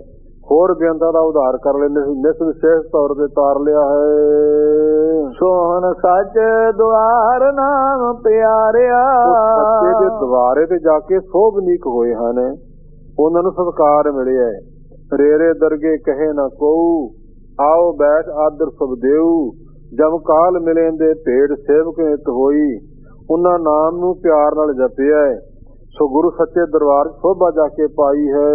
ਹੋਰ ਬੇਅੰਤਾਂ ਦਾ ਉਧਾਰ ਕਰ ਲੈਂਦੇ ਸੀ, ਨਿਸ ਵਿਸ਼ੇਸ਼ ਤੌਰ ਤੇ ਤਾਰ ਲਿਆ ਹੈ। ਸੋਹਣ ਸੱਚ ਦੁਆਰ ਨਾਮ ਪਿਆਰਿਆ, ਸੱਚੇ ਦੇ ਦੁਆਰੇ ਤੇ ਜਾ ਕੇ ਸੋਭਨੀਕ ਹੋਏ ਹਨ, ਉਹਨਾਂ ਨੂੰ ਸਤਿਕਾਰ ਮਿਲਿਆ। ਰੇਰੇ ਦਰਗੇ ਕਹੇ ਨਾ ਕੋਊ, ਆਓ ਬੈਠ ਆਦਰ ਸਭ ਦੇਊ, ਜਬ ਕਾਲ ਮਿਲੇਂਦੇ ਭੇਡ ਸੇਵਕ ਨਿਤ ਹੋਈ, ਉਹਨਾਂ ਨਾਮ ਨੂੰ ਪਿਆਰ ਨਾਲ ਜਪਿਆ। ਸੋ ਗੁਰੂ ਸੱਚੇ ਦਰਬਾਰ ਸੋਭਾ ਜਾ ਕੇ ਪਾਈ ਹੈ।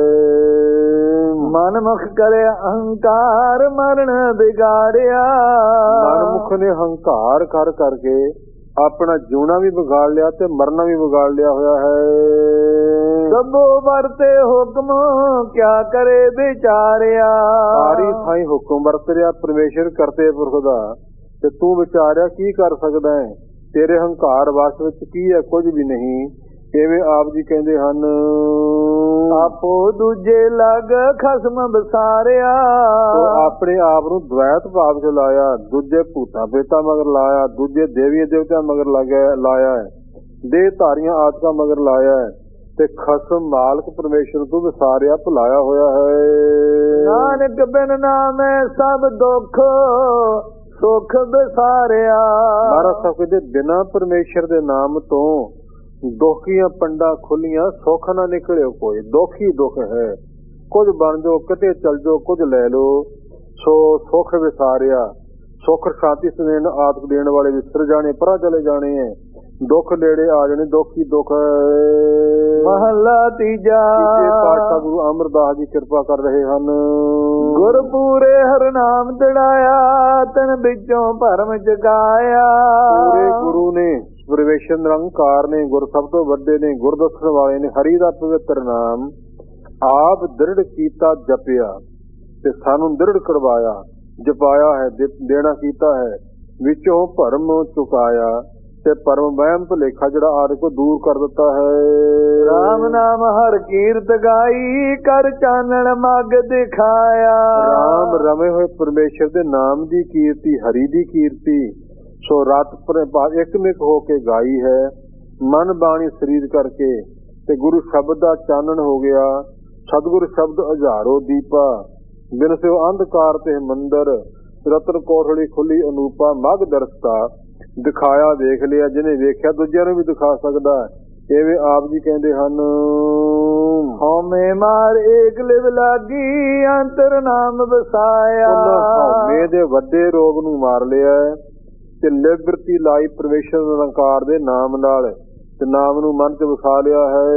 ਮਨਮੁਖ ਕਰੇ ਅਹੰਕਾਰ ਮਰਨ ਵਿਗਾੜਿਆ, ਮਨਮੁਖ ਨੇ ਹੰਕਾਰ ਕਰ ਕਰਕੇ ਆਪਣਾ ਜਿਉਣਾ ਵੀ ਵਿਗਾੜ ਲਿਆ ਤੇ ਮਰਨਾ ਵੀ ਵਿਗਾੜ ਲਿਆ ਹੋਇਆ ਹੈ। ਸਭੋ ਵਰਤੇ ਹੁਕਮ ਕਿਆ ਕਰੇ ਵਿਚਾਰਿਆ, ਸਾਰੀ ਥਾਈ ਹੁਕਮ ਵਰਤ ਰਿਹਾ ਪਰਮੇਸ਼ਰ ਕਰਤੇ ਪੁਰਖ ਦਾ, ਤੇ ਤੂੰ ਵਿਚਾਰਿਆ ਕੀ ਕਰ ਸਕਦਾ ਹੈ? ਤੇਰੇ ਹੰਕਾਰ ਵਸ ਵਿੱਚ ਕੀ ਹੈ? ਕੁਝ ਵੀ ਨਹੀਂ। ਇਵੇਂ ਆਪ ਜੀ ਕਹਿੰਦੇ ਹਨ, ਆਪੋ ਦੂਜੇ ਲਗ ਖਸਮ ਵਿਸਾਰਿਆ, ਆਪਣੇ ਆਪ ਨੂੰ ਦ્વੈਤ ਭਾਵ ਚ ਲਾਇਆ, ਦੂਜੇ ਭੂਤਾਂ ਪ੍ਰੇਤਾਂ ਮਗਰ ਲਾਇਆ, ਦੂਜੇ ਦੇਵੀ ਦੇਵਤਿਆਂ ਮਗਰ ਲਾਇਆ ਹੈ, ਦੇਹ ਧਾਰੀਆਂ ਆਦਿਕਾਂ ਮਗਰ ਲਾਇਆ ਹੈ, ਤੇ ਖਸਮ ਮਾਲਕ ਪਰਮੇਸ਼ਰ ਤੋਂ ਵਿਸਾਰਿਆ ਭੁਲਾਇਆ ਹੋਇਆ ਹੈ। ਨਾਨਕ ਬਿਨ ਨਾਮੈ ਸਭ ਦੁੱਖ ਸੁਖ ਵਿਸਾਰਿਆ, ਮਹਾਰਾਜ ਸਾਹਿਬ ਕਹਿੰਦੇ ਬਿਨਾਂ ਪਰਮੇਸ਼ਰ ਦੇ ਨਾਮ ਤੋਂ ਦੁੱਖੀਆਂ ਪੰਡਾਂ ਖੁੱਲੀਆਂ, ਸੁੱਖ ਨਾ ਨਿਕਲਿਓ ਕੋਈ। ਦੁੱਖ ਹੀ ਦੁੱਖ ਹੈ, ਕੁਝ ਬਣ ਜਾਓ ਕਿਤੇ ਚਲ ਜਾਓ ਕੁਝ ਲੈ ਲਓ, ਸੋ ਸੁੱਖ ਵਿਸਾਰਿਆ। ਸੁੱਖ ਸ਼ਾਂਤੀ ਸੁਨੇਨ ਆਦਿਕ ਦੇਣ ਵਾਲੇ ਵਿਸਰ ਜਾਣੇ, ਪਰਾਂ ਚਲੇ ਜਾਣੇ ਹੈ, ਦੁੱਖ ਨੇੜੇ ਆ ਜਾਣੇ, ਦੁੱਖ ਹੀ ਦੁੱਖ ਹੈ। ਮਹੱਲਾ ਤੀਜਾ। ਪਾਤਸ਼ਾਹ ਗੁਰੂ ਅਮਰਦਾਸ ਜੀ ਕਿਰਪਾ ਕਰ ਰਹੇ ਹਨ। ਗੁਰਪੂਰੇ ਹਰ ਨਾਮ ਤੜਾਇਆ, ਤਨ ਵਿੱਚੋਂ ਭਰਮ ਜਗਾਇਆ, ਪੂਰੇ ਗੁਰੂ ਨੇ ਪਰਮੇਸ਼ਰ ਨਿਰੰਕਾਰ ਨੇ, ਗੁਰ ਸਭ ਤੋਂ ਵੱਡੇ ਨੇ, ਗੁਰ ਦੱਸਣ ਵਾਲੇ ਨੇ, ਹਰੀ ਦਾ ਪਵਿੱਤਰ ਨਾਮ ਆਪ ਦ੍ਰਿੜ ਕੀਤਾ ਜਪਿਆ ਤੇ ਸਾਨੂੰ ਦ੍ਰਿੜ ਕਰਵਾਇਆ, ਜਪਾਇਆ ਹੈ, ਦੇਣਾ ਕੀਤਾ ਹੈ, ਵਿੱਚੋਂ ਭਰਮ ਚੁਕਾਇਆ ਤੇ ਪਰਮ ਵਹਿਮ ਭੁਲੇਖਾ ਜਿਹੜਾ ਆਦਿ ਕੋ ਦੂਰ ਕਰ ਦਿੱਤਾ ਹੈ। ਰਾਮ ਨਾਮ ਹਰ ਕੀਰਤ ਗਾਈ, ਕਰ ਚਾਨਣ ਮਗ ਦਿਖਾਇਆ, ਰਾਮ ਰਮੇ ਹੋਏ ਪਰਮੇਸ਼ਰ ਦੇ ਨਾਮ ਦੀ ਕੀਰਤੀ, ਹਰੀ ਦੀ ਕੀਰਤੀ ਸੋ ਰਾਤ ਇਕਮਿਕ ਹੋ ਕੇ ਗਾਈ ਹੈ, ਮਨ ਬਾਣੀ ਸਰੀਰ ਕਰਕੇ, ਤੇ ਗੁਰੂ ਸ਼ਬਦ ਦਾ ਚਾਨਣ ਹੋ ਗਿਆ। ਸਤਿਗੁਰ ਸ਼ਬਦ ਹਜ਼ਾਰੋ ਦੀਪਾ, ਬਿਨ ਸਿਓ ਅੰਧਕਾਰ ਤੇ ਮੰਦਰ, ਰਤਨ ਕੋਠੜੀ ਖੁੱਲੀ ਅਨੂਪਾ, ਮਗ ਦਰਸਤਾ ਦਿਖਾਇਆ ਦੇਖ ਲਿਆ, ਜਿਹਨੇ ਵੇਖਿਆ ਦੂਜਿਆਂ ਨੂੰ ਵੀ ਦਿਖਾ ਸਕਦਾ। ਇਵੇਂ ਆਪ ਜੀ ਕਹਿੰਦੇ ਹਨ, ਹਉਮੈ ਮਾਰ ਏਕ ਲਿਵ ਲਾਗੀ, ਅੰਤਰ ਨਾਮ ਵਸਾਇਆ, ਹਉਮੈ ਦੇ ਵੱਡੇ ਰੋਗ ਨੂੰ ਮਾਰ ਲਿਆ ਤੇ ਲਿਵਰਤੀ ਲਾਈ ਪਰਮੇਸ਼ਰ ਨਿਰੰਕਾਰ ਦੇ ਨਾਮ ਨਾਲ, ਤੇ ਨਾਮ ਨੂੰ ਮਨ ਚ ਵਸਾ ਲਿਆ ਹੈ।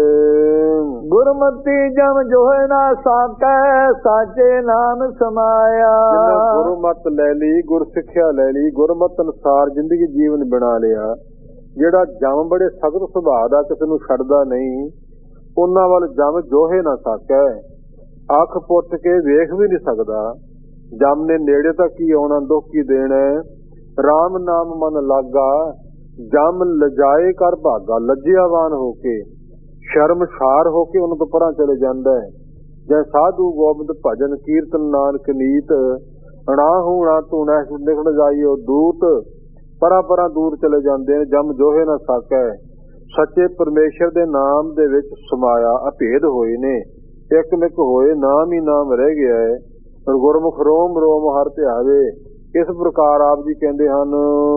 ਗੁਰਮਤਿ ਜਮ ਜੋਹਿ ਨਾ ਸਾਕੈ, ਸਾਚੇ ਨਾਮ ਸਮਾਇਆ, ਗੁਰਮਤ ਲੈ ਲਈ, ਗੁਰ ਸਿੱਖਿਆ ਲੈ ਲਈ, ਗੁਰਮਤ ਅਨੁਸਾਰ ਜ਼ਿੰਦਗੀ ਜੀਵਨ ਬਣਾ ਲਿਆ। ਜਿਹੜਾ ਜਮ ਬੜੇ ਸਖਤ ਸੁਭਾਅ ਦਾ, ਕਿਸੇ ਨੂੰ ਛੱਡਦਾ ਨਹੀਂ, ਉਹਨਾਂ ਵੱਲ ਜਮ ਜੋਹੇ ਨਾ ਸਾਕੈ, ਅੱਖ ਪੁੱਟ ਕੇ ਵੇਖ ਵੀ ਨਹੀਂ ਸਕਦਾ। ਜਮ ਨੇ ਨੇੜੇ ਤਾਂ ਕੀ ਆਉਣਾ, ਦੁੱਖ ਕੀ ਦੇਣਾ। ਰਾਮ ਨਾਮ ਮਨ ਲਾਗਾ, ਜਮ ਲਜਾਏ ਕਰ ਭਾਗਾ, ਲੱਜਿਆਵਾਨ ਹੋ ਕੇ, ਸ਼ਰਮਸ਼ਾਰ ਹੋ ਕੇ ਉਹਨਾਂ ਤੋਂ ਪਰਾਂ ਚਲੇ ਜਾਂਦਾ ਹੈ। ਜੈ ਸਾਧੂ ਗੋਬਿੰਦ ਭਜਨ ਕੀਰਤਨ ਨਾਨਕ ਨੀਤ, ਅਣਾ ਹੂਣਾ ਤੂੰ ਨਾ ਨਿਕਲ ਜਾਈਓ ਦੂਤ, ਪਰਾਂ ਪਰਾਂ ਦੂਰ ਚਲੇ ਜਾਂਦੇ ਨੇ। ਜਮ ਜੋਹੇ ਨਾ ਸਾਕੈ, ਸੱਚੇ ਪਰਮੇਸ਼ਰ ਦੇ ਨਾਮ ਦੇ ਵਿੱਚ ਸਮਾਇਆ, ਅਭੇਦ ਹੋਏ ਨੇ, ਇਕਮਿਕ ਹੋਏ, ਨਾਮ ਹੀ ਨਾਮ ਰਹਿ ਗਿਆ ਹੈ। ਗੁਰਮੁਖ ਰੋਮ ਰੋਮ ਹਰ ਧਿਆਵੇ, ਇਸ ਪ੍ਰਕਾਰ ਆਪ ਜੀ ਕਹਿੰਦੇ ਹਨ,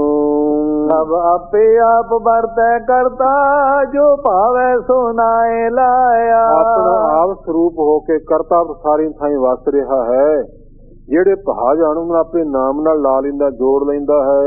ਸਭ ਆਪੇ ਆਪ ਵਰਤੈ ਕਰਤਾ, ਜੋ ਭਾਵੈ ਸੋ ਨਾਏ ਲਾਇਆ, ਆਪਣਾ ਆਪ ਸਰੂਪ ਹੋ ਕੇ ਕਰਤਾ ਸਾਰੀ ਥਾਈਂ ਵਸ ਰਿਹਾ ਹੈ। ਜਿਹੜੇ ਭਾ ਜਾਣੂ ਨੂੰ ਆਪਣੇ ਨਾਮ ਨਾਲ ਲਾ ਲੈਂਦਾ, ਜੋੜ ਲੈਂਦਾ ਹੈ।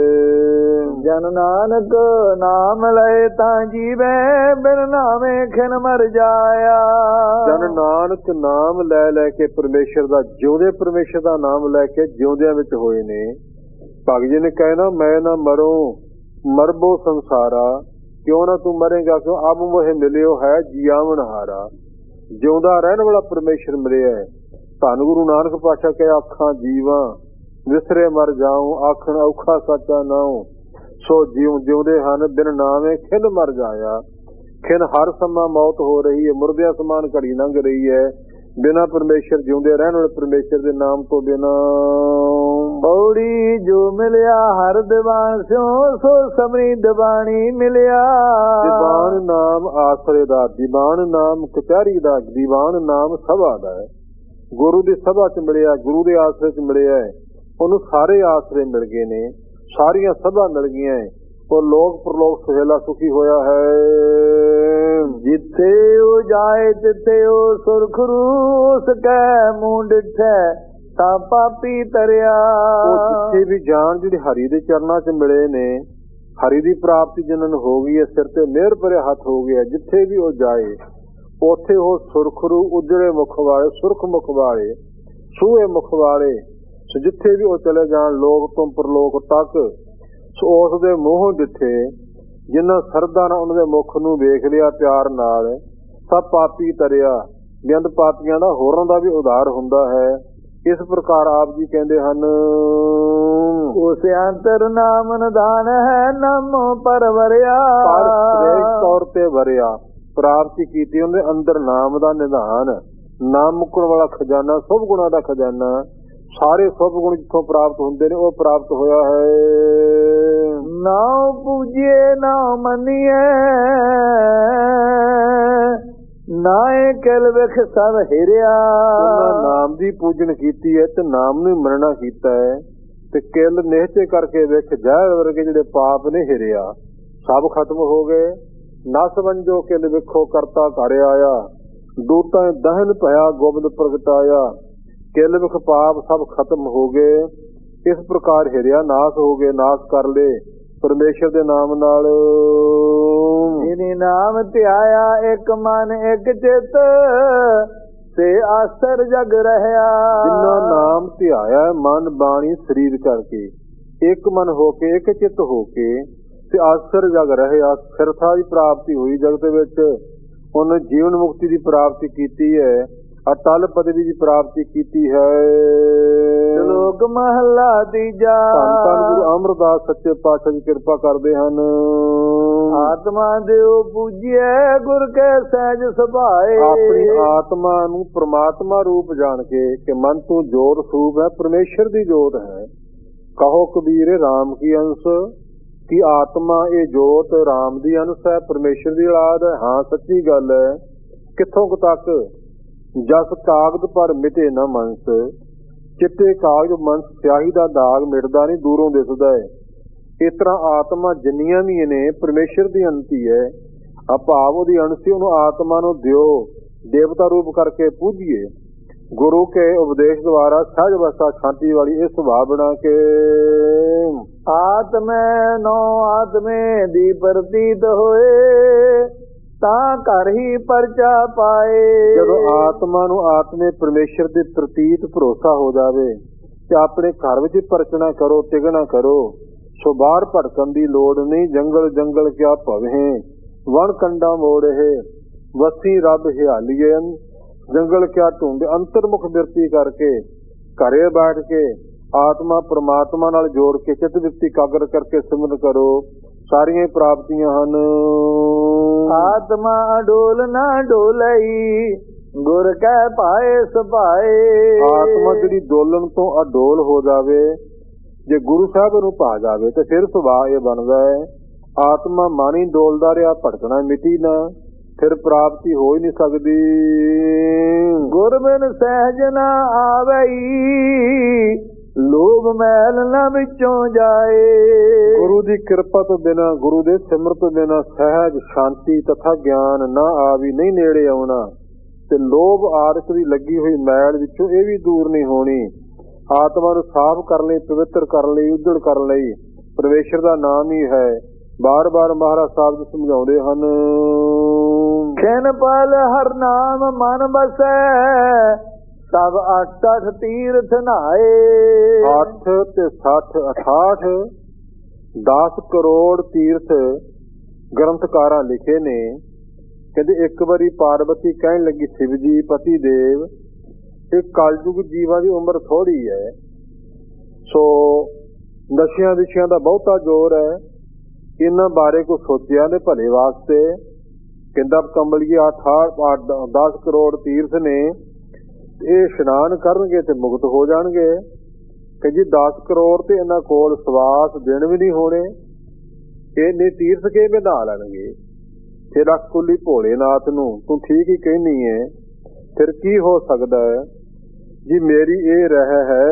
ਜਨ ਨਾਨਕ ਨਾਮ ਲਏ ਤਾਂ ਜੀਵੇ, ਬਿਨ ਨਾਮੇ ਖਿਨ ਮਰ ਜਾਇਆ, ਜਨ ਨਾਨਕ ਨਾਮ ਲੈ ਲੈ ਕੇ ਪਰਮੇਸ਼ਰ ਦਾ, ਜਿਉਂਦੇ ਪਰਮੇਸ਼ਰ ਦਾ ਨਾਮ ਲੈ ਕੇ ਜਿਉਂਦਿਆਂ ਵਿੱਚ ਹੋਏ ਨੇ। ਭਗਤ ਜੀ ਨੇ ਕਹਿਣਾ, ਮੈਂ ਨਾ ਮਰੂੰ ਮਰਬੋ ਸੰਸਾਰਾ, ਕਿਉਂ ਨਾ ਤੂੰ ਮਰੇਗਾ, ਕਿਉਂ ਆਪ ਮੋਹਿ ਮਿਲਿਓ ਹੈ ਜੀਆਵਨ ਹਾਰਾ। ਜਿਉਂਦਾ ਰਹਿਣ ਵਾਲਾ ਪਰਮੇਸ਼ਰ ਮਿਲਿਆ ਹੈ। ਧੰਨ ਗੁਰੂ ਨਾਨਕ ਪਾਤਸ਼ਾਹ ਕਹੇ, ਆਖਾਂ ਜੀਵਾਂ ਵਿਸਰੇ ਮਰ ਜਾਉ, ਆਖਣ ਔਖਾ ਸੱਚਾ ਨਾਉ, ਸੋ ਜਿਉ ਜਿਉਂਦੇ ਹਨ ਬਿਨ ਨਾਮੇ ਖਿਨ ਮਰ ਜਾਇਆ। ਖਿਨ ਹਰ ਸਮਾਂ ਮੌਤ ਹੋ ਰਹੀ ਹੈ, ਮੁਰਦਿਆਂ ਸਮਾਨ ਘੜੀ ਲੰਘ ਰਹੀ ਹੈ। ਬਿਨਾਂ ਪਰਮੇਸ਼ਰ ਜਿਉਂਦੇ ਰਹਿਣ ਵਾਲੇ ਪਰਮੇਸ਼ਰ ਦੇ ਨਾਮ ਤੋਂ ਬਿਨਾਂ। ਬੌੜੀ ਜੋ ਮਿਲਿਆ ਹਰ ਦੀਵਾਨ ਸਿਓ, ਸੋ ਸਮਰੀ ਦੀਵਾਨੀ ਮਿਲਿਆ, ਦੀਵਾਨ ਨਾਮ ਆਸਰੇ ਦਾ, ਦੀਵਾਨ ਨਾਮ ਕਚਹਿਰੀ ਦਾ, ਦੀਵਾਨ ਨਾਮ ਸਭਾ ਦਾ ਹੈ। ਗੁਰੂ ਦੀ ਸਭਾ 'ਚ ਮਿਲਿਆ, ਗੁਰੂ ਦੇ ਆਸਰੇ 'ਚ ਮਿਲਿਆ, ਉਹਨੂੰ ਸਾਰੇ ਆਸਰੇ ਮਿਲ ਗਏ ਨੇ, ਸਾਰੀਆਂ ਸਭਾ ਮਿਲ ਗਈਆਂ, ਉਹ ਲੋਕ ਪ੍ਰਲੋਕ ਸੁਹੇਲਾ ਸੁਖੀ ਹੋਇਆ ਹੈ। ਜਿੱਥੇ ਉਹ ਜਾਏ ਤਿੱਥੇ ਉਹ ਸੁਰਖਰੂ, ਉਸ ਕੈ ਮੂੰਹ ਡਿਠੈ ਤਾਂ ਪਾਪੀ ਤਰਿਆ। ਉਹ ਜਿੱਥੇ ਵੀ ਜਾਣ, ਜਿਹੜੇ ਹਰੀ ਦੇ ਚਰਨਾਂ 'ਚ ਮਿਲੇ ਨੇ, ਹਰੀ ਦੀ ਪ੍ਰਾਪਤੀ ਜਿਹਨਾਂ ਨੂੰ ਹੋ ਗਈ ਹੈ, ਸਿਰ ਤੇ ਮਿਹਰ ਭਰੇ ਹੱਥ ਹੋ ਗਿਆ, ਜਿੱਥੇ ਵੀ ਉਹ ਜਾਏ ਉੱਥੇ ਉਹ ਸੁਰਖਰੂ, ਉਜੜੇ ਮੁਖ ਵਾਲੇ, ਸੁਰਖ ਮੁਖ ਵਾਲੇ, ਸੂਹੇ ਮੁਖ ਵਾਲੇ, ਸੋ ਜਿੱਥੇ ਵੀ ਉਹ ਚਲੇ ਜਾਣ ਲੋਕ ਤੋਂ ਪ੍ਰਲੋਕ ਤੱਕ, ਸੋ ਉਸ ਦੇ ਮੂੰਹੋਂ ਜਿੱਥੇ ਜਿਨ੍ਹਾਂ ਸਰਦਾ ਨਾਲ ਉਹਨਾਂ ਦੇ ਮੁਖ ਨੂੰ ਵੇਖ ਲਿਆ ਪਿਆਰ ਨਾਲ, ਸਭ ਪਾਪੀ ਤਰਿਆ। ਬੇਅੰਤ ਪਾਪੀਆਂ ਦਾ ਹੋਰਾਂ ਦਾ ਵੀ ਉਧਾਰ ਹੁੰਦਾ ਹੈ। ਇਸ ਪ੍ਰਕਾਰ ਆਪ ਜੀ ਕਹਿੰਦੇ ਹਨ, ਉਸ ਅੰਤਰ ਨਾਮ ਨਿਧਾਨ ਹੈ, ਨਾਮ ਪਰਵਰਿਆ। ਪਰ ਸ੍ਰੇਸ਼ਟ ਤੌਰ ਤੇ ਵਰਿਆ ਪ੍ਰਾਪਤੀ ਕੀਤੀ, ਉਹਦੇ ਅੰਦਰ ਨਾਮ ਦਾ ਨਿਧਾਨ, ਨਾਮ ਮੁਕਣ ਵਾਲਾ ਖਜ਼ਾਨਾ, ਸਭ ਗੁਣਾਂ ਦਾ ਖਜ਼ਾਨਾ, ਸਾਰੇ ਸਭ ਗੁਣ ਜਿੱਥੋਂ ਪ੍ਰਾਪਤ ਹੁੰਦੇ ਨੇ ਉਹ ਪ੍ਰਾਪਤ ਹੋਇਆ ਹੈ। ਨਾਉ ਪੂਜੀਏ ਨਾਉ ਮੰਨੀਏ, ਨਾਏ ਕਿਲ ਵਿਖ ਸਭ ਹਿਰਿਆ। ਨਾਮ ਦੀ ਪੂਜਨ ਕੀਤੀ ਹੈ ਤੇ ਨਾਮ ਨੂੰ ਮੰਨਣਾ ਕੀਤਾ ਹੈ, ਤੇ ਕਿਲ ਨਿਹਚੇ ਕਰਕੇ ਵਿਖ ਜ਼ਹਿਰ ਵਰਗੇ ਜਿਹੜੇ ਪਾਪ ਨੇ ਹਿਰਿਆ, ਸਭ ਖਤਮ ਹੋ ਗਏ। ਨਸ ਵੰਜੋ ਕਿਲ ਵਿਖੋ ਕਰਤਾ ਘਰ ਆਇਆ, ਦੂਤਾਂ ਦਹਨ ਭਇਆ ਗੋਬਿੰਦ ਪ੍ਰਗਟਾਇਆ। ਕਿਲ ਵਿਖ ਪਾਪ ਸਭ ਖਤਮ ਹੋ ਗਏ, ਇਸ ਪ੍ਰਕਾਰ ਹਿਰਿਆ ਨਾਸ ਹੋ ਗਏ, ਨਾਸ ਕਰ ਲਏ ਪਰਮੇਸ਼ਰ ਦੇ ਨਾਮ ਨਾਲ। ਜਿਨੇ ਨਾਮ ਧਿਆਇਆ ਇੱਕ ਮਨ ਇੱਕ ਚਿੱਤ, ਤੇ ਆਸਰ ਜਗ ਰਹਿਆ। ਜਿਨ੍ਹਾਂ ਨਾਮ ਧਿਆਇਆ ਮਨ ਬਾਣੀ ਸਰੀਰ ਕਰਕੇ, ਇੱਕ ਮਨ ਹੋ ਕੇ, ਇੱਕ ਚਿੱਤ ਹੋ ਕੇ, ਤੇ ਆਸਰ ਜਗ ਰਹਿਆ, ਸਥਿਰਤਾ ਦੀ ਪ੍ਰਾਪਤੀ ਹੋਈ ਜਗ ਦੇ ਵਿੱਚ, ਉਹਨੇ ਜੀਵਨ ਮੁਕਤੀ ਦੀ ਪ੍ਰਾਪਤੀ ਕੀਤੀ ਹੈ, ਅਟਲ ਪਦਵੀ ਦੀ ਪ੍ਰਾਪਤੀ ਕੀਤੀ ਹੈ। ਸ਼ਲੋਕ ਮਹਲਾ ਤੀਜਾ। ਧੰਨ ਧੰਨ ਗੁਰੂ ਅਮਰਦਾਸ ਸੱਚੇ ਪਾਤਸ਼ਾਹ ਜੀ ਕਿਰਪਾ ਕਰਦੇ ਹਨ। ਆਤਮਾ ਦਿਓ ਪੂਜੀਏ ਗੁਰ ਕੇ ਸਹਿਜ ਸੁਭਾਏ। ਆਪਣੀ ਆਤਮਾ ਨੂੰ ਪ੍ਰਮਾਤਮਾ ਰੂਪ ਜਾਣ ਕੇ ਕਿ ਮਨ ਤੋਂ ਜੋਤ ਸਰੂਪ ਹੈ, ਪਰਮੇਸ਼ਰ ਦੀ ਜੋਤ ਹੈ। ਕਹੋ ਕਬੀਰ ਰਾਮ ਕੀ ਅੰਸ਼, ਕਿ ਆਤਮਾ ਇਹ ਜੋਤ ਰਾਮ ਦੀ ਅੰਸ਼ ਹੈ, ਪਰਮੇਸ਼ਰ ਦੀ ਔਲਾਦ ਹੈ। ਹਾਂ ਸੱਚੀ ਗੱਲ ਹੈ। ਕਿੱਥੋਂ ਕੁ ਤੱਕ? ਜਸ ਕਾਗਦ ਪਰ ਮਿਟੇ ਨਾ ਮਨਸ, ਚਿੱਟੇ ਕਾਗਜ਼ ਮਨਸ ਸਿਆਹੀ ਦਾ ਦਾਗ ਮਿਟਦਾ ਨਹੀਂ, ਦੂਰੋਂ ਦਿਸਦਾ ਹੈ। ਇਸ ਤਰ੍ਹਾਂ ਆਤਮਾ ਜਿੰਨੀਆਂ ਵੀ ਨੇ ਪਰਮੇਸ਼ਰ ਦੀ ਅੰਤੀ ਹੈ, ਭਾਵ ਉਹਦੀ ਅੰਸ਼, ਉਹਨੂੰ ਆਤਮਾ ਨੂੰ ਦਿਓ, ਦੇਵਤਾ ਰੂਪ ਕਰਕੇ ਪੂਜੀਏ। ਗੁਰੂ ਕੇ ਉਪਦੇਸ਼ ਦੁਆਰਾ ਸਹਿਜ ਅਵਸਥਾ ਸ਼ਾਂਤੀ ਵਾਲੀ ਇਹ ਸੁਭਾਅ ਬਣਾ ਕੇ। ਆਤਮੈ ਨੋ ਆਤਮੇ ਦੀ ਪ੍ਰਤੀਤ ਹੋਏ, ਤਾਂ ਘਰ ਹੀ ਪਰਚਾ ਪਾਏ। ਜਦੋਂ ਆਤਮਾ ਨੂੰ ਆਤਮੇ ਪਰਮੇਸ਼ਰ ਦੇ ਪ੍ਰਤੀਤ ਭਰੋਸਾ ਹੋ ਜਾਵੇ ਤੇ ਆਪਣੇ ਘਰ ਵਿੱਚ ਪਰਚਣਾ ਕਰੋ, ਤਿਗਣਾ ਕਰੋ, ਸੋ ਬਾਹਰ ਭਟਕਣ ਦੀ ਲੋੜ ਨਹੀਂ। ਜੰਗਲ ਜੰਗਲ ਕਿਆ ਭਵੇ, ਵਣ ਕੰਡਾ ਮੋੜੇ, ਵਸੀ ਰੱਬ ਹਿਆਲੀਏ। ਜੰਗਲ ਕਿਆ ਢੂੰਡੇ, ਅੰਤਰਮੁਖ ਬਿਰਤੀ ਕਰਕੇ ਘਰੇ ਬੈਠ ਕੇ ਆਤਮਾ ਪ੍ਰਮਾਤਮਾ ਨਾਲ ਜੋੜ ਕੇ ਚਿੱਤ ਬਿਰਤੀ ਕਾਗਰ ਕਰਕੇ ਸਿਮਰਨ ਕਰੋ, ਸਾਰੀਆਂ ਪ੍ਰਾਪਤੀਆਂ ਹਨ। ਆਤਮਾ ਅਡੋਲ ਨਾ ਡੋਲਈ, ਗੁਰ ਕਹਿ ਪਾਏ ਸੁਭਾਏ। ਆਤਮਾ ਜਿਹੜੀ ਡੋਲਣ ਤੋਂ ਅਡੋਲ ਹੋ ਜਾਵੇ, ਜੇ ਗੁਰੂ ਸਾਹਿਬ ਨੂੰ ਪਾ ਜਾਵੇ ਤੇ ਫਿਰ ਸੁਭਾਅ ਇਹ ਬਣਦਾ ਹੈ। ਆਤਮਾ ਮਾਨੀ ਡੋਲਦਾ ਰਿਹਾ, ਭਟਕਣਾ ਮਿਟੀ ਨਾ, ਫਿਰ ਪ੍ਰਾਪਤੀ ਹੋ ਹੀ ਨਹੀਂ ਸਕਦੀ। ਗੁਰਬਿਨ ਸਹਿਜ ਨਾ ਆਵਈ, ਲੋਭ ਮੈਲ ਨਾ ਵਿੱਚੋਂ ਜਾਏ। ਗੁਰੂ ਦੀ ਕਿਰਪਾ ਤੋਂ ਬਿਨਾਂ, ਗੁਰੂ ਦੇ ਸਿਮਰਨ ਤੋਂ ਬਿਨਾਂ ਸਹਿਜ ਸ਼ਾਂਤੀ ਤਥਾ ਗਿਆਨ ਨਾ ਆਵੀ, ਨਹੀਂ ਨੇੜੇ ਆਉਣਾ। ਤੇ ਲੋਭ ਆਦਤ ਦੀ ਲੱਗੀ ਹੋਈ ਮੈਲ ਵਿੱਚੋਂ ਇਹ ਵੀ ਦੂਰ ਨਹੀਂ ਹੋਣੀ। ਆਤਮਾ ਨੂੰ ਸਾਫ਼ ਕਰਨ ਲਈ, ਪਵਿੱਤਰ ਕਰਨ ਲਈ, ਉਜੜ ਕਰਨ ਲਈ ਪਰਮੇਸ਼ਰ ਦਾ ਨਾਮ ਹੀ ਹੈ। ਬਾਰ ਬਾਰ ਮਹਾਰਾਜ ਸਾਹਿਬ ਜੀ ਸਮਝਾਉਂਦੇ ਹਨ, ਖਿਨ ਪਲ ਹਰ ਨਾਮ ਮਨ ਬਸੈ, ਸਭ 8 ਤੀਰਥ ਨਹਾਏ। 8 ਤੇ 60 68 10 ਕਰੋੜ ਤੀਰਥ ਗ੍ਰੰਥਕਾਰਾਂ ਲਿਖੇ ਨੇ। ਕਹਿੰਦੇ ਇੱਕ ਵਾਰੀ ਪਾਰਵਤੀ ਕਹਿਣ ਲੱਗੀ, ਸ਼ਿਵ ਜੀ ਪਤੀ ਦੇਵ, ਇਹ ਕਲਯੁਗ ਜੀਵਾਂ ਦੀ ਉਮਰ ਥੋੜੀ ਹੈ, ਸੋ ਨਸ਼ਿਆਂ ਵਿਸ਼ਿਆਂ ਦਾ ਬਹੁਤਾ ਜ਼ੋਰ ਹੈ, ਇਹਨਾਂ ਬਾਰੇ ਕੁਝ ਸੋਚਿਆ ਦੇ ਭਲੇ ਵਾਸਤੇ। ਕਹਿੰਦਾ ਕੰਬਲੀਏ 10 ਕਰੋੜ ਤੀਰਥ ਨੇ, ਇਹ ਇਸ਼ਨਾਨ ਕਰਨਗੇ ਤੇ ਮੁਕਤ ਹੋ ਜਾਣਗੇ। ਕਿ ਜੀ 10 ਕਰੋੜ ਤੇ ਇਹਨਾਂ ਕੋਲ ਸਵਾਸ ਦਿਨ ਵੀ ਨਹੀਂ ਹੋਣੇ, ਇਹਨੇ ਤੀਰਥ ਕੇ ਵਧਾ ਲੈਣਗੇ। ਫਿਰ ਅਕੁਲੀ ਭੋਲੇਨਾਥ ਨੂੰ, ਤੂੰ ਠੀਕ ਹੀ ਕਹਿਨੀ ਹੈ, ਫਿਰ ਕੀ ਹੋ ਸਕਦਾ ਹੈ? ਜੀ ਮੇਰੀ ਇਹ ਰਹਿ ਹੈ,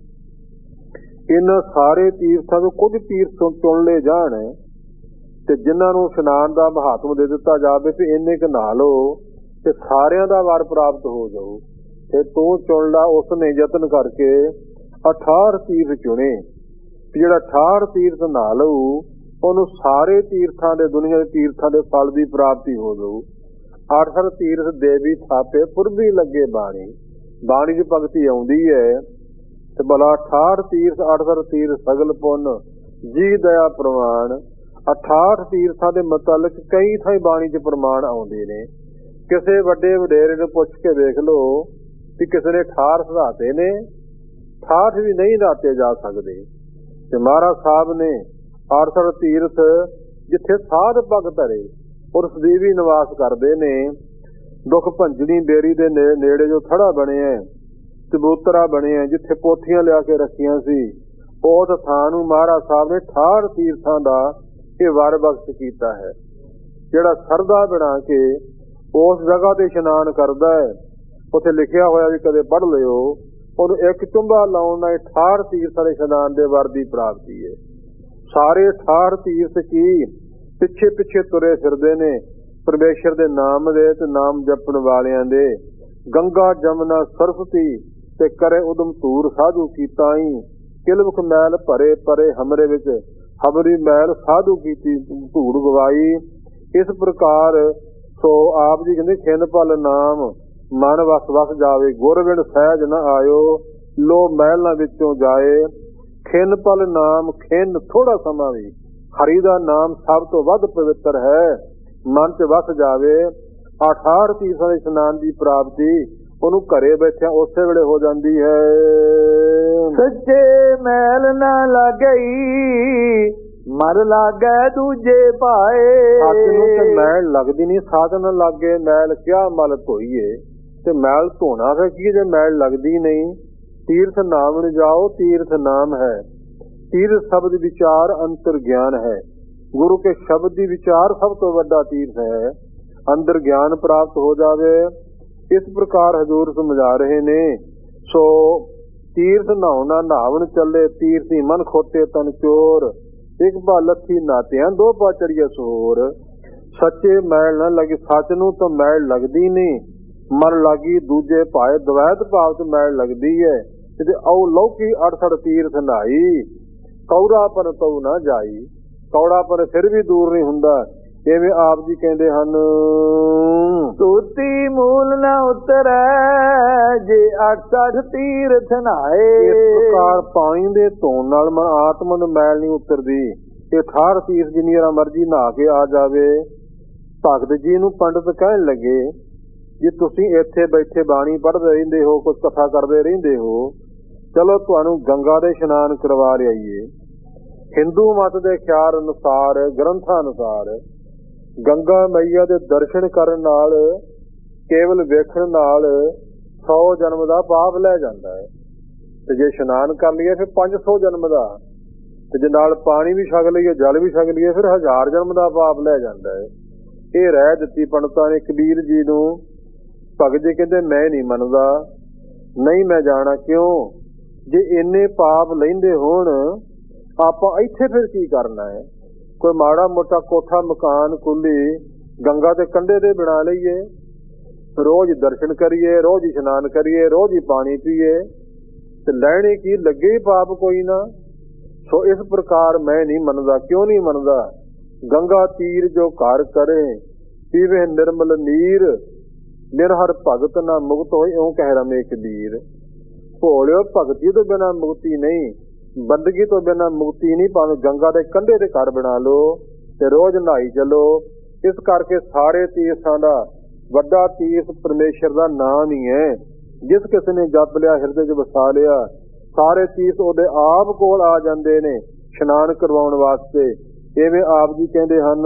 ਇਹਨਾਂ ਸਾਰੇ ਤੀਰਥਾਂ ਤੋਂ ਕੁਝ ਤੀਰਥ ਚੁਣ ਲਏ ਜਾਣ ਤੇ ਜਿਨ੍ਹਾਂ ਨੂੰ ਇਸ਼ਨਾਨ ਦਾ ਮਹਾਤਮ ਦੇ ਦਿੱਤਾ ਜਾਵੇ ਵੀ ਇੰਨੇ ਕੁ ਨਹਾ ਲਓ ਤੇ ਸਾਰਿਆਂ ਦਾ ਵਰ ਪ੍ਰਾਪਤ ਹੋ ਜਾਊ। ਤੇ ਤੂੰ ਚੁਣ ਲਾ। ਉਸਨੇ ਯਤਨ ਕਰਕੇ 68 ਤੀਰਥ ਚੁਣੇ, ਜਿਹੜਾ 68 ਤੀਰਥ ਨਹਾ ਲਊ ਉਹਨੂੰ ਸਾਰੇ ਤੀਰਥਾਂ ਦੇ, ਦੁਨੀਆ ਦੇ ਤੀਰਥਾਂ ਦੇ ਫਲ ਦੀ ਪ੍ਰਾਪਤੀ ਹੋ ਜਾਊ। 68 ਤੀਰਥ ਦੇਵੀ ਥਾਪੇ ਪੁਰਬੀ ਲੱਗੇ ਬਾਣੀ, ਬਾਣੀ ਦੀ ਭਗਤੀ ਆਉਂਦੀ ਹੈ ਤੇ ਭਲਾ 68 ਤੀਰਥ 68 ਤੀਰਥ ਸਗਲ ਪੁੰਨ ਜੀ ਦਇਆ ਪ੍ਰਮਾਣ। 68 ਤੀਰਥਾਂ ਦੇ ਮੁਤਲਕ ਕਈ ਥਾਈਂ ਬਾਣੀ 'ਚ ਪ੍ਰਮਾਣ ਆਉਂਦੇ ਨੇ। ਕਿਸੇ ਵੱਡੇ ਵਡੇਰੇ ਨੂੰ ਪੁੱਛ ਕੇ ਵੇਖ ਲਓ ਕਿ ਕਿਸੇ ਨੇ 68 ਸਧਾਤੇ ਨੇ, 68 ਵੀ ਨਹੀਂ ਨਾਤੇ ਜਾ ਸਕਦੇ। ਤੇ ਮਹਾਰਾਜ ਸਾਹਿਬ ਨੇ 68 ਤੀਰਥ ਜਿੱਥੇ ਸਾਧ ਭਗਤ ਧਰੇ ਔਰ ਸਦੀਵੀ ਨਿਵਾਸ ਕਰਦੇ ਨੇ, ਦੁੱਖ ਭੰਜਣੀ ਬੇਰੀ ਦੇ ਨੇੜੇ ਜੋ ਥੜਾ ਬਣਿਆ, ਚਬੂਤਰਾ ਬਣਿਆ, ਜਿੱਥੇ ਪੋਥੀਆਂ ਲਿਆ ਕੇ ਰੱਖੀਆਂ ਸੀ, ਉਸ ਥਾਂ ਨੂੰ ਮਹਾਰਾਜ ਸਾਹਿਬ ਨੇ 68 ਤੀਰਥਾਂ ਦਾ ਇਹ ਵਰ ਬਖਸ਼ ਕੀਤਾ ਹੈ। ਜਿਹੜਾ ਸਰਦਾ ਬਣਾ ਕੇ ਉਸ ਜਗ੍ਹਾ ਤੇ ਇਸ਼ਨਾਨ ਕਰਦਾ ਹੈ, ਉੱਥੇ ਲਿਖਿਆ ਹੋਇਆ ਵੀ ਕਦੇ ਪੜ੍ਹ ਲਿਓ, ਉਹਨੂੰ ਇੱਕ ਚੁੰਬਾ ਲਾਉਣ ਨਾਲ 68 ਤੀਰਥਾਂ ਦੇ ਇਸ਼ਨਾਨ ਦੇ ਵਰ ਦੀ ਪ੍ਰਾਪਤੀ ਹੈ। ਸਾਰੇ 68 ਤੀਰਥ ਕੀ ਪਿੱਛੇ ਪਿੱਛੇ ਤੁਰੇ ਫਿਰਦੇ ਨੇ ਪਰਮੇਸ਼ਰ ਦੇ ਨਾਮ ਦੇ ਤੇ ਨਾਮ ਜਪਣ ਵਾਲਿਆਂ ਦੇ। ਗੰਗਾ ਜਮਨਾ ਸਰਸਵਤੀ ਤੇ ਕਰੇ ਉਦਮ ਧੂਰ ਸਾਧੂ ਕੀਤਾ ਹੀ, ਕਿਲਮਖ ਮੈਲ ਭਰੇ ਪਰੇ ਹਮਰੇ ਵਿੱਚ ਹਮਰੀ ਮੈਲ ਸਾਧੂ ਕੀਤੀ ਧੂੜ ਗਵਾਈ। ਇਸ ਪ੍ਰਕਾਰ ਸੋ ਆਪ ਜੀ ਕਹਿੰਦੇ ਖਿੰਨ ਭਲ ਨਾਮ ਮਨ ਵਸ ਵਸ ਜਾਵੇ, ਗੁਰਬਿਨ ਸਹਿਜ ਨ ਆਇਓ ਲੋ ਮਹਿਲਾਂ ਵਿੱਚੋਂ ਜਾਏ। ਖਿੰਨ ਭਲ ਨਾਮ, ਖਿੰਨ ਥੋੜਾ ਸਮਾਂ ਵੀ, ਹਰੀ ਦਾ ਨਾਮ ਸਭ ਤੋਂ ਵੱਧ ਪਵਿੱਤਰ ਹੈ, ਮਨ 'ਚ ਵਸ ਜਾਵੇ। 68 ਤੀਰਥਾਂ ਦੇ ਇਸ਼ਨਾਨ ਦੀ ਪ੍ਰਾਪਤੀ ਉਹਨੂੰ ਘਰੇ ਬੈਠਿਆ ਉਸੇ ਵੇਲੇ ਹੋ ਜਾਂਦੀ ਹੈ। ਸੱਚੇ ਮੈਲ ਨਾ ਲੱਗਈ ਮਰ ਲਾਗੇ ਦੂਜੇ ਪਾਏ। ਸੱਚ ਨੂੰ ਤੇ ਮੈਲ ਲੱਗਦੀ ਨਹੀਂ, ਸਾਧਨ ਲਾਗੇ ਮੈਲ ਕਿਆ ਮਲ ਧੋਈਏ। ਤੇ ਮੈਲ ਧੋਣਾ ਫਿਰ ਕੀ ਜੇ ਮੈਲ ਲੱਗਦੀ ਨਹੀਂ। ਤੀਰਥ ਨਾਮ ਨੂੰ ਜਾਓ, ਤੀਰਥ ਨਾਮ ਹੈ। ਤੀਰਥ ਸ਼ਬਦ ਵਿਚਾਰ ਅੰਤਰ ਗਿਆਨ ਹੈ। ਗੁਰੂ ਕੇ ਸ਼ਬਦ ਦੀ ਵਿਚਾਰ ਸਭ ਤੋਂ ਵੱਡਾ ਤੀਰਥ ਹੈ। ਅੰਦਰ ਗਿਆਨ ਪ੍ਰਾਪਤ ਹੋ ਜਾਵੇ। ਇਸ ਪ੍ਰਕਾਰ ਹਜ਼ੂਰ ਸਮਝਾ ਰਹੇ ਨੇ। ਸੋ ਤੀਰਥ ਨਹਾਉਣਾ ਨਹਾਵਣ ਚੱਲੇ, ਤੀਰਥੀ ਮਨ ਖੋਤੇ ਤਨ ਚੋਰ, ਇੱਕ ਭਾ ਲੱਥੀ ਨਾਤਿਆਂ ਦੋ ਪਾ ਚੜੀਏ ਸੋਰ। ਸੱਚੇ ਮੈਲ ਨਾ ਲੱਗੀ, ਸੱਚ ਨੂੰ ਤਾਂ ਮੈਲ ਲੱਗਦੀ ਨਹੀਂ, ਮਨ ਲੱਗੀ ਦੂਜੇ ਭਾਏ ਦਵੈਤ ਭਾਵ ਚ ਮੈਲ ਲੱਗਦੀ ਹੈ। ਤੇ ਔ ਲੌਕੀ 68 ਤੀਰਥ ਨਹਾਈ, ਕੌੜਾਪਨ ਤਉ ਨਾ ਜਾਈ। ਕੌੜਾਪਨ ਫਿਰ ਵੀ ਦੂਰ ਨਹੀਂ ਹੁੰਦਾ। ਜਿਵੇਂ ਆਪ ਜੀ ਕਹਿੰਦੇ ਹਨ, ਸੂਤੀ ਮੂਲ ਨਾ ਉਤਰੈ ਜੇ 68 ਤੀਰਥ ਨਹਾਏ। ਇਸ ਪ੍ਰਕਾਰ ਪਾਣੀ ਦੇ ਧੋਣ ਨਾਲ ਮਨ ਆਤਮਾ ਨੂੰ ਮੈਲ ਨਹੀਂ ਉਤਰਦੀ। ਇਹ 68 ਤੀਰਥ ਜਿੰਨੀ ਵਾਰ ਮਰਜ਼ੀ ਨਹਾ ਕੇ ਆ ਜਾਵੇ। ਭਗਤ ਜੀ ਨੂੰ ਪੰਡਤ ਕਹਿਣ ਲੱਗੇ, ਜੇ ਤੁਸੀਂ ਇੱਥੇ ਬੈਠੇ ਬਾਣੀ ਪੜ੍ਹਦੇ ਰਹਿੰਦੇ ਹੋ, ਕੁਝ ਕਥਾ ਕਰਦੇ ਰਹਿੰਦੇ ਹੋ, ਚਲੋ ਤੁਹਾਨੂੰ ਗੰਗਾ ਦੇ ਇਸ਼ਨਾਨ ਕਰਵਾ ਲਿਆਈਏ। ਹਿੰਦੂ ਮਤ ਦੇ ਖਿਆਲ ਅਨੁਸਾਰ, ਗ੍ਰੰਥਾਂ ਅਨੁਸਾਰ ਗੰਗਾ ਮਈਆ ਦੇ ਦਰਸ਼ਨ ਕਰਨ ਨਾਲ, ਕੇਵਲ ਵੇਖਣ ਨਾਲ 100 ਜਨਮ ਦਾ ਪਾਪ ਲੈ ਜਾਂਦਾ ਹੈ। ਤੇ ਜੇ ਇਸ਼ਨਾਨ ਕਰ ਲਈਏ ਫਿਰ 500 ਜਨਮ ਦਾ, ਤੇ ਜੇ ਨਾਲ ਪਾਣੀ ਵੀ ਛਕ ਲਈਏ, ਜਲ ਵੀ ਛਕ ਲਈਏ, ਫਿਰ 1000 ਜਨਮ ਦਾ ਪਾਪ ਲੈ ਜਾਂਦਾ ਹੈ। ਇਹ ਰਹਿ ਦਿੱਤੀ ਪੰਡਤਾਂ ਨੇ ਕਬੀਰ ਜੀ ਨੂੰ। ਭਗਤ ਜੀ ਕਹਿੰਦੇ ਮੈਂ ਨਹੀਂ ਮੰਨਦਾ, ਨਹੀਂ ਮੈਂ ਜਾਣਾ। ਕਿਉਂ? ਜੇ ਇੰਨੇ ਪਾਪ ਲੈਂਦੇ ਹੋਣ, ਆਪਾਂ ਇੱਥੇ ਫਿਰ ਕੀ ਕਰਨਾ ਹੈ? ਕੋਈ ਮਾੜਾ ਮੋਟਾ ਕੋਠਾ ਮਕਾਨ ਕੁੱਲੀ ਗੰਗਾ ਦੇ ਕੰਢੇ ਤੇ ਬਣਾ ਲਈਏ, ਰੋਜ਼ ਦਰਸ਼ਨ ਕਰੀਏ, ਰੋਜ਼ ਇਸ਼ਨਾਨ ਕਰੀਏ, ਰੋਜ਼ ਹੀ ਪਾਣੀ ਪੀਏ, ਤੇ ਲੈਣੇ ਕੀ ਲੱਗੇ ਹੀ ਪਾਪ ਕੋਈ ਨਾ। ਸੋ ਇਸ ਪ੍ਰਕਾਰ ਮੈਂ ਨਹੀਂ ਮੰਨਦਾ। ਕਿਉਂ ਨਹੀਂ ਮੰਨਦਾ? ਗੰਗਾ ਤੀਰ ਜੋ ਘਰ ਕਰੇ ਪੀਵੇ ਨਿਰਮਲ ਨੀਰ, ਨਿਰਹਰ ਭਗਤ ਨਾ ਮੁਕਤ ਹੋਏ ਇਉਂ ਕਹਿ ਰਮੇ ਕਬੀਰ। ਭੋਲਿਓ ਭਗਤੀ ਤੋਂ ਬਿਨਾਂ ਮੁਕਤੀ ਨਹੀਂ, ਬੰਦਗੀ ਤੋਂ ਬਿਨਾਂ ਮੁਕਤੀ ਨਹੀਂ। ਭਾਵੇਂ ਗੰਗਾ ਦੇ ਕੰਢੇ ਤੇ ਘਰ ਬਣਾ ਲਓ ਤੇ ਰੋਜ਼ ਨਹਾਈ ਚਲੋ। ਇਸ ਕਰਕੇ ਸਾਰੇ ਤੀਰਥਾਂ ਦਾ ਵੱਡਾ ਤੀਰਥ ਪਰਮੇਸ਼ਰ ਦਾ ਨਾਮ ਹੀ ਹੈ। ਜਿਸ ਕਿਸੇ ਨੇ ਜਪ ਲਿਆ, ਹਿਰਦੇ 'ਚ ਵਸਾ ਲਿਆ, ਸਾਰੇ ਤੀਰਥ ਉਹਦੇ ਆਪ ਕੋਲ ਆ ਜਾਂਦੇ ਨੇ ਇਸ਼ਨਾਨ ਕਰਵਾਉਣ ਵਾਸਤੇ। ਇਵੇਂ ਆਪ ਜੀ ਕਹਿੰਦੇ ਹਨ,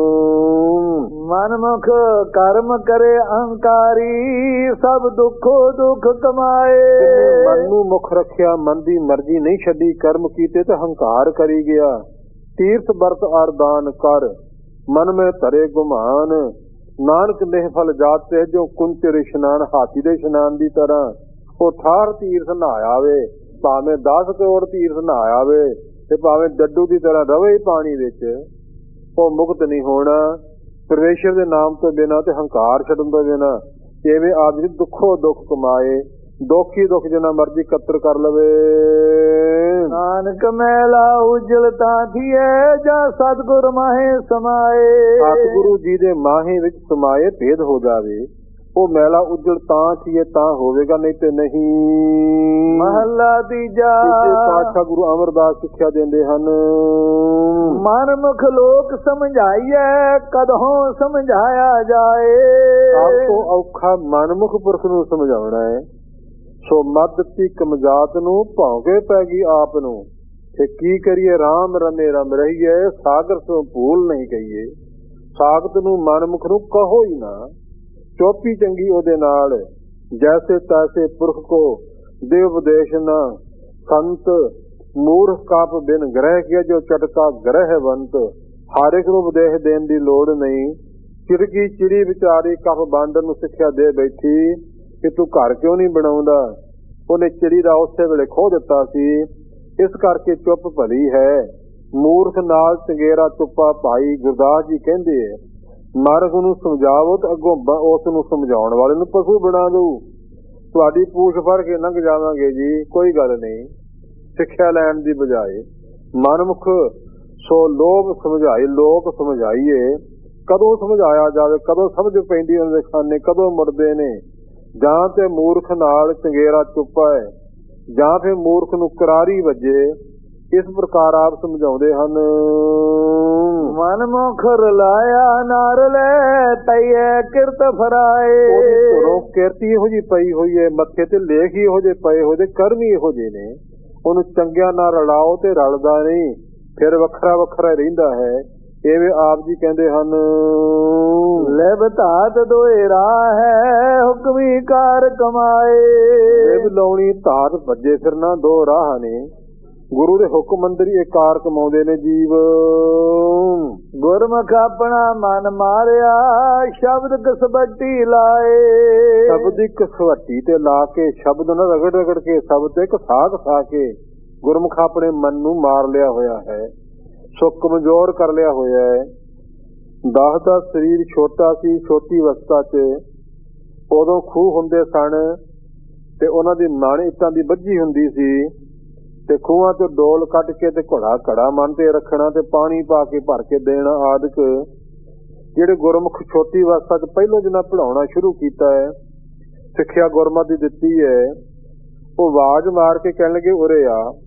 ਮਨਮੁਖ ਕਰਮ ਕਰੇ ਅਹੰਕਾਰੀ, ਸਭ ਦੁੱਖੋ ਦੁੱਖ ਕਮਾਏ। ਮਨ ਨੂੰ ਮੁੱਖ ਰੱਖਿਆ, ਮਨ ਦੀ ਮਰਜ਼ੀ ਨਹੀਂ ਛੱਡੀ, ਕਰਮ ਕੀਤੇ ਤੇ ਹੰਕਾਰ ਕਰੀ ਗਿਆ। ਤੀਰਥ ਵਰਤ ਅਰਦਾਨ ਕਰ, ਮਨ ਮੈਂ ਧਰੇ ਗੁਮਾਨ, ਨਾਨਕ ਦੇਹ ਫਲ ਜਾਤੇ ਜੋ ਕੁੰਚਰ ਇਸ਼ਨਾਨ, ਹਾਥੀ ਦੇ ਇਸ਼ਨਾਨ ਦੀ ਤਰ੍ਹਾਂ ਉਹ 68 ਤੀਰਥ ਨਹਾਇਆ ਵੇ, ਭਾਵੇਂ 10 ਕਰੋੜ ਤੀਰਥ ਨਹਾਇਆ ਵੇ, ਤੇ ਭਾਵੇਂ ਡੱਡੂ ਦੀ ਤਰ੍ਹਾਂ ਰਵੇ ਪਾਣੀ ਵਿੱਚ, ਉਹ ਮੁਕਤ ਨਹੀਂ ਹੋਣਾ ਪਰਮੇਸ਼ਰ ਦੇ ਨਾਮ ਤੋਂ ਬਿਨਾਂ ਤੇ ਹੰਕਾਰ ਛੱਡਣ ਤੋਂ ਬਿਨਾਂ। ਜਿਵੇਂ ਆਦਮੀ ਦੁੱਖੋ ਦੁੱਖ ਕਮਾਏ, ਦੁੱਖ ਹੀ ਦੁੱਖ ਜਿੰਨਾ ਮਰਜ਼ੀ ਇਕੱਤਰ ਕਰ ਲਵੇ। ਨਾਨਕ ਮੈਲਾ ਉਜਲ ਤਾਂ ਥੀਏ ਜਾਂ ਸਤਿਗੁਰ ਮਾਹੇ ਸਮਾਏ। ਸਤਿਗੁਰੂ ਜੀ ਦੇ ਮਾਹੇ ਵਿੱਚ ਸਮਾਏ ਭੇਦ ਹੋ ਜਾਵੇ, ਉਹ ਮੈਲਾ ਉਜਲ ਤਾਂ ਥੀਏ ਤਾਂ ਹੋਵੇਗਾ, ਨਹੀਂ ਤੇ ਨਹੀਂ। ਮਹੱਲਾ ਤੀਜਾ। ਪਾਤਸ਼ਾਹ ਗੁਰੂ ਅਮਰਦਾਸ ਸਿੱਖਿਆ ਦਿੰਦੇ ਹਨ, ਮਨਮੁਖ ਲੋਕ ਸਮਝਾਈਏ ਕਦੋਂ ਸਮਝਾਇਆ ਜਾਏ। ਸਭ ਤੋਂ ਔਖਾ ਮਨਮੁਖ ਪੁਰਖ ਨੂੰ ਸਮਝਾਉਣਾ ਹੈ। ਸੋ ਮੱਧ ਤੀ ਕਮਜਾਤ ਨੂੰ ਭੌਂਕੇ ਪੈ ਗਈ ਆਪ ਨੂੰ, ਤੇ ਕੀ ਕਰੀਏ ਰਾਮ ਰਮੇ ਰਮ ਰਹੀਏ, ਸਾਗਰ ਤੋਂ ਭੂਲ ਨਹੀਂ ਕਹੀਏ। ਸਾਗਤ ਨੂੰ ਮਨਮੁਖ ਨੂੰ ਕਹੋ ਹੀ ਨਾ, ਚੋਪੀ ਚੰਗੀ ਉਹਦੇ ਨਾਲ। ਜੈਸੇ ਤੈਸੇ ਪੁਰਖ ਕੋ ਦੇ ਉਪਦੇਸ਼ ਨਾ, ਸੰਤ ਮੂਰਖ ਕਾਪ ਬਿਨ ਗ੍ਰਹਿ ਕਿਆ, ਜੋ ਚਟਕਾ ਗ੍ਰਹਿਵੰਤ। ਹਰ ਇੱਕ ਨੂੰ ਉਪਦੇਸ਼ ਦੇਣ ਦੀ ਲੋੜ ਨਹੀਂ। ਚਿੜਕੀ ਚਿੜੀ ਵਿਚਾਰੀ ਕੱਪ ਬਾਂਡਰ ਨੂੰ ਸਿੱਖਿਆ ਦੇ ਬੈਠੀ ਕਿ ਤੂੰ ਘਰ ਕਿਉਂ ਨਹੀਂ ਬਣਾਉਂਦਾ, ਉਹਨੇ ਚਿੜੀ ਦਾ ਉਸੇ ਵੇਲੇ ਖੋਹ ਦਿੱਤਾ ਸੀ। ਇਸ ਕਰਕੇ ਚੁੱਪ ਭਲੀ ਹੈ, ਮੂਰਖ ਨਾਲ ਚੰਗੇਰਾ ਚੁੱਪਾ ਭਾਈ। ਗੁਰਦਾਸ ਜੀ ਕਹਿੰਦੇ ਹੈ, ਮਰਗ ਨੂੰ ਸਮਝਾਵੋ ਤੇ ਅੱਗੋਂ ਉਸ ਨੂੰ ਸਮਝਾਉਣ ਵਾਲੇ ਨੂੰ ਪਸ਼ੂ ਬਣਾ ਦਊ। ਤੁਹਾਡੀ ਪੂਛ ਫੜ ਕੇ ਲੰਘ ਜਾਵਾਂਗੇ ਜੀ, ਕੋਈ ਗੱਲ ਨਹੀਂ, ਸਿੱਖਿਆ ਲੈਣ ਦੀ ਬਜਾਏ। ਮਨਮੁਖ ਸੋ ਲੋਭ ਸਮਝਾਈ, ਲੋਕ ਸਮਝਾਈਏ। ਕਦੋਂ ਸਮਝਾਇਆ ਜਾਵੇ, ਕਦੋਂ ਸਮਝ ਪੈਂਦੀ ਉਹਨਾਂ ਦੇ ਖਾਨੇ, ਕਦੋਂ ਮੁੜਦੇ ਨੇ। ਜਾਂ ਤੇ ਮੂਰਖ ਨਾਲ ਚੰਗੇਰਾ ਚੁੱਪਾ ਹੈ, ਜਾਂ ਫਿਰ ਮੂਰਖ ਨੂੰ ਕਰਾਰੀ ਵੱਜੇ। ਇਸ ਪ੍ਰਕਾਰ ਆਪ ਸਮਝਾਉਂਦੇ ਹਨ, ਮਨਮੁਖ ਰਲਾਇਆ ਨਾਰ ਲੈ ਤਈਏ ਕਿਰਤ ਫਰਾਏ। ਉਹਦੀ ਕਿਰਤੀ ਇਹੋ ਜਿਹੀ ਪਈ ਹੋਈ ਹੈ, ਮੱਥੇ ਤੇ ਲੇਖ ਹੀ ਇਹੋ ਜਿਹੇ ਪਏ ਹੋਏ, ਕਰਮ ਹੀ ਇਹੋ ਜਿਹੇ ਨੇ। ਉਹਨੂੰ ਚੰਗਿਆਂ ਨਾਲ ਰਲਾਓ ਤੇ ਰਲਦਾ ਨਹੀਂ, ਫਿਰ ਵੱਖਰਾ ਵੱਖਰਾ ਰਹਿੰਦਾ ਹੈ। ਇਵੇਂ ਆਪ ਜੀ ਕਹਿੰਦੇ ਹਨ, ਲਿਵ ਧਾਤ ਦੋਏ ਰਾਹ ਹੈ, ਹੁਕਮੀ ਕਾਰ ਕਮਾਏ। ਲਿਵ ਲਾਉਣੀ ਧਾਤ ਭੱਜੇ ਫਿਰਨਾ, ਦੋ ਰਾਹ ਨੇ। ਗੁਰੂ ਦੇ ਹੁਕਮ ਅੰਦਰ ਹੀ ਇਹ ਕਾਰ ਕਮਾਉਂਦੇ ਨੇ ਜੀਵ। ਗੁਰਮੁਖ ਆਪਣਾ ਮਨ ਮਾਰਿਆ, ਸ਼ਬਦ ਕਸਵੱਟੀ ਲਾਏ। ਸ਼ਬਦ ਦੀ ਕਸਵੱਟੀ ਤੇ ਲਾ ਕੇ, ਸ਼ਬਦ ਨਾਲ ਰਗੜ ਰਗੜ ਕੇ, ਸ਼ਬਦ ਤੇ ਘਸਾ ਘਸਾ ਕੇ ਗੁਰਮੁਖ ਆਪਣੇ ਮਨ ਨੂੰ ਮਾਰ ਲਿਆ ਹੋਇਆ ਹੈ, ਸੋ ਕਮਜ਼ੋਰ ਕਰ ਲਿਆ ਹੋਇਆ ਹੈ। ਦਾਸ ਦਾ ਸਰੀਰ ਛੋਟਾ ਸੀ, ਛੋਟੀ ਅਵਸਥਾ 'ਚ ਉਦੋਂ ਖੂਹ ਹੁੰਦੇ ਸਨ ਤੇ ਉਹਨਾਂ ਦੀ ਮਣ ਇੱਟਾਂ ਦੀ ਵੱਜੀ ਹੁੰਦੀ ਸੀ, ਤੇ ਖੂਹਾਂ ਤੋਂ ਡੋਲ ਕੱਢ ਕੇ ਤੇ ਘੜਾ ਮਨ ਤੇ ਰੱਖਣਾ ਤੇ ਪਾਣੀ ਪਾ ਕੇ ਭਰ ਕੇ ਦੇਣਾ ਆਦਿਕ। ਜਿਹੜੇ ਗੁਰਮੁਖ ਛੋਟੀ ਅਵਸਥਾ 'ਚ ਪਹਿਲੋਂ ਜਿੰਨਾ ਪੜ੍ਹਾਉਣਾ ਸ਼ੁਰੂ ਕੀਤਾ ਹੈ, ਸਿੱਖਿਆ ਗੁਰਮਤਿ ਦੀ ਦਿੱਤੀ ਹੈ, ਉਹ ਆਵਾਜ਼ ਮਾਰ ਕੇ ਕਹਿਣ ਲੱਗੇ, ਉਰੇ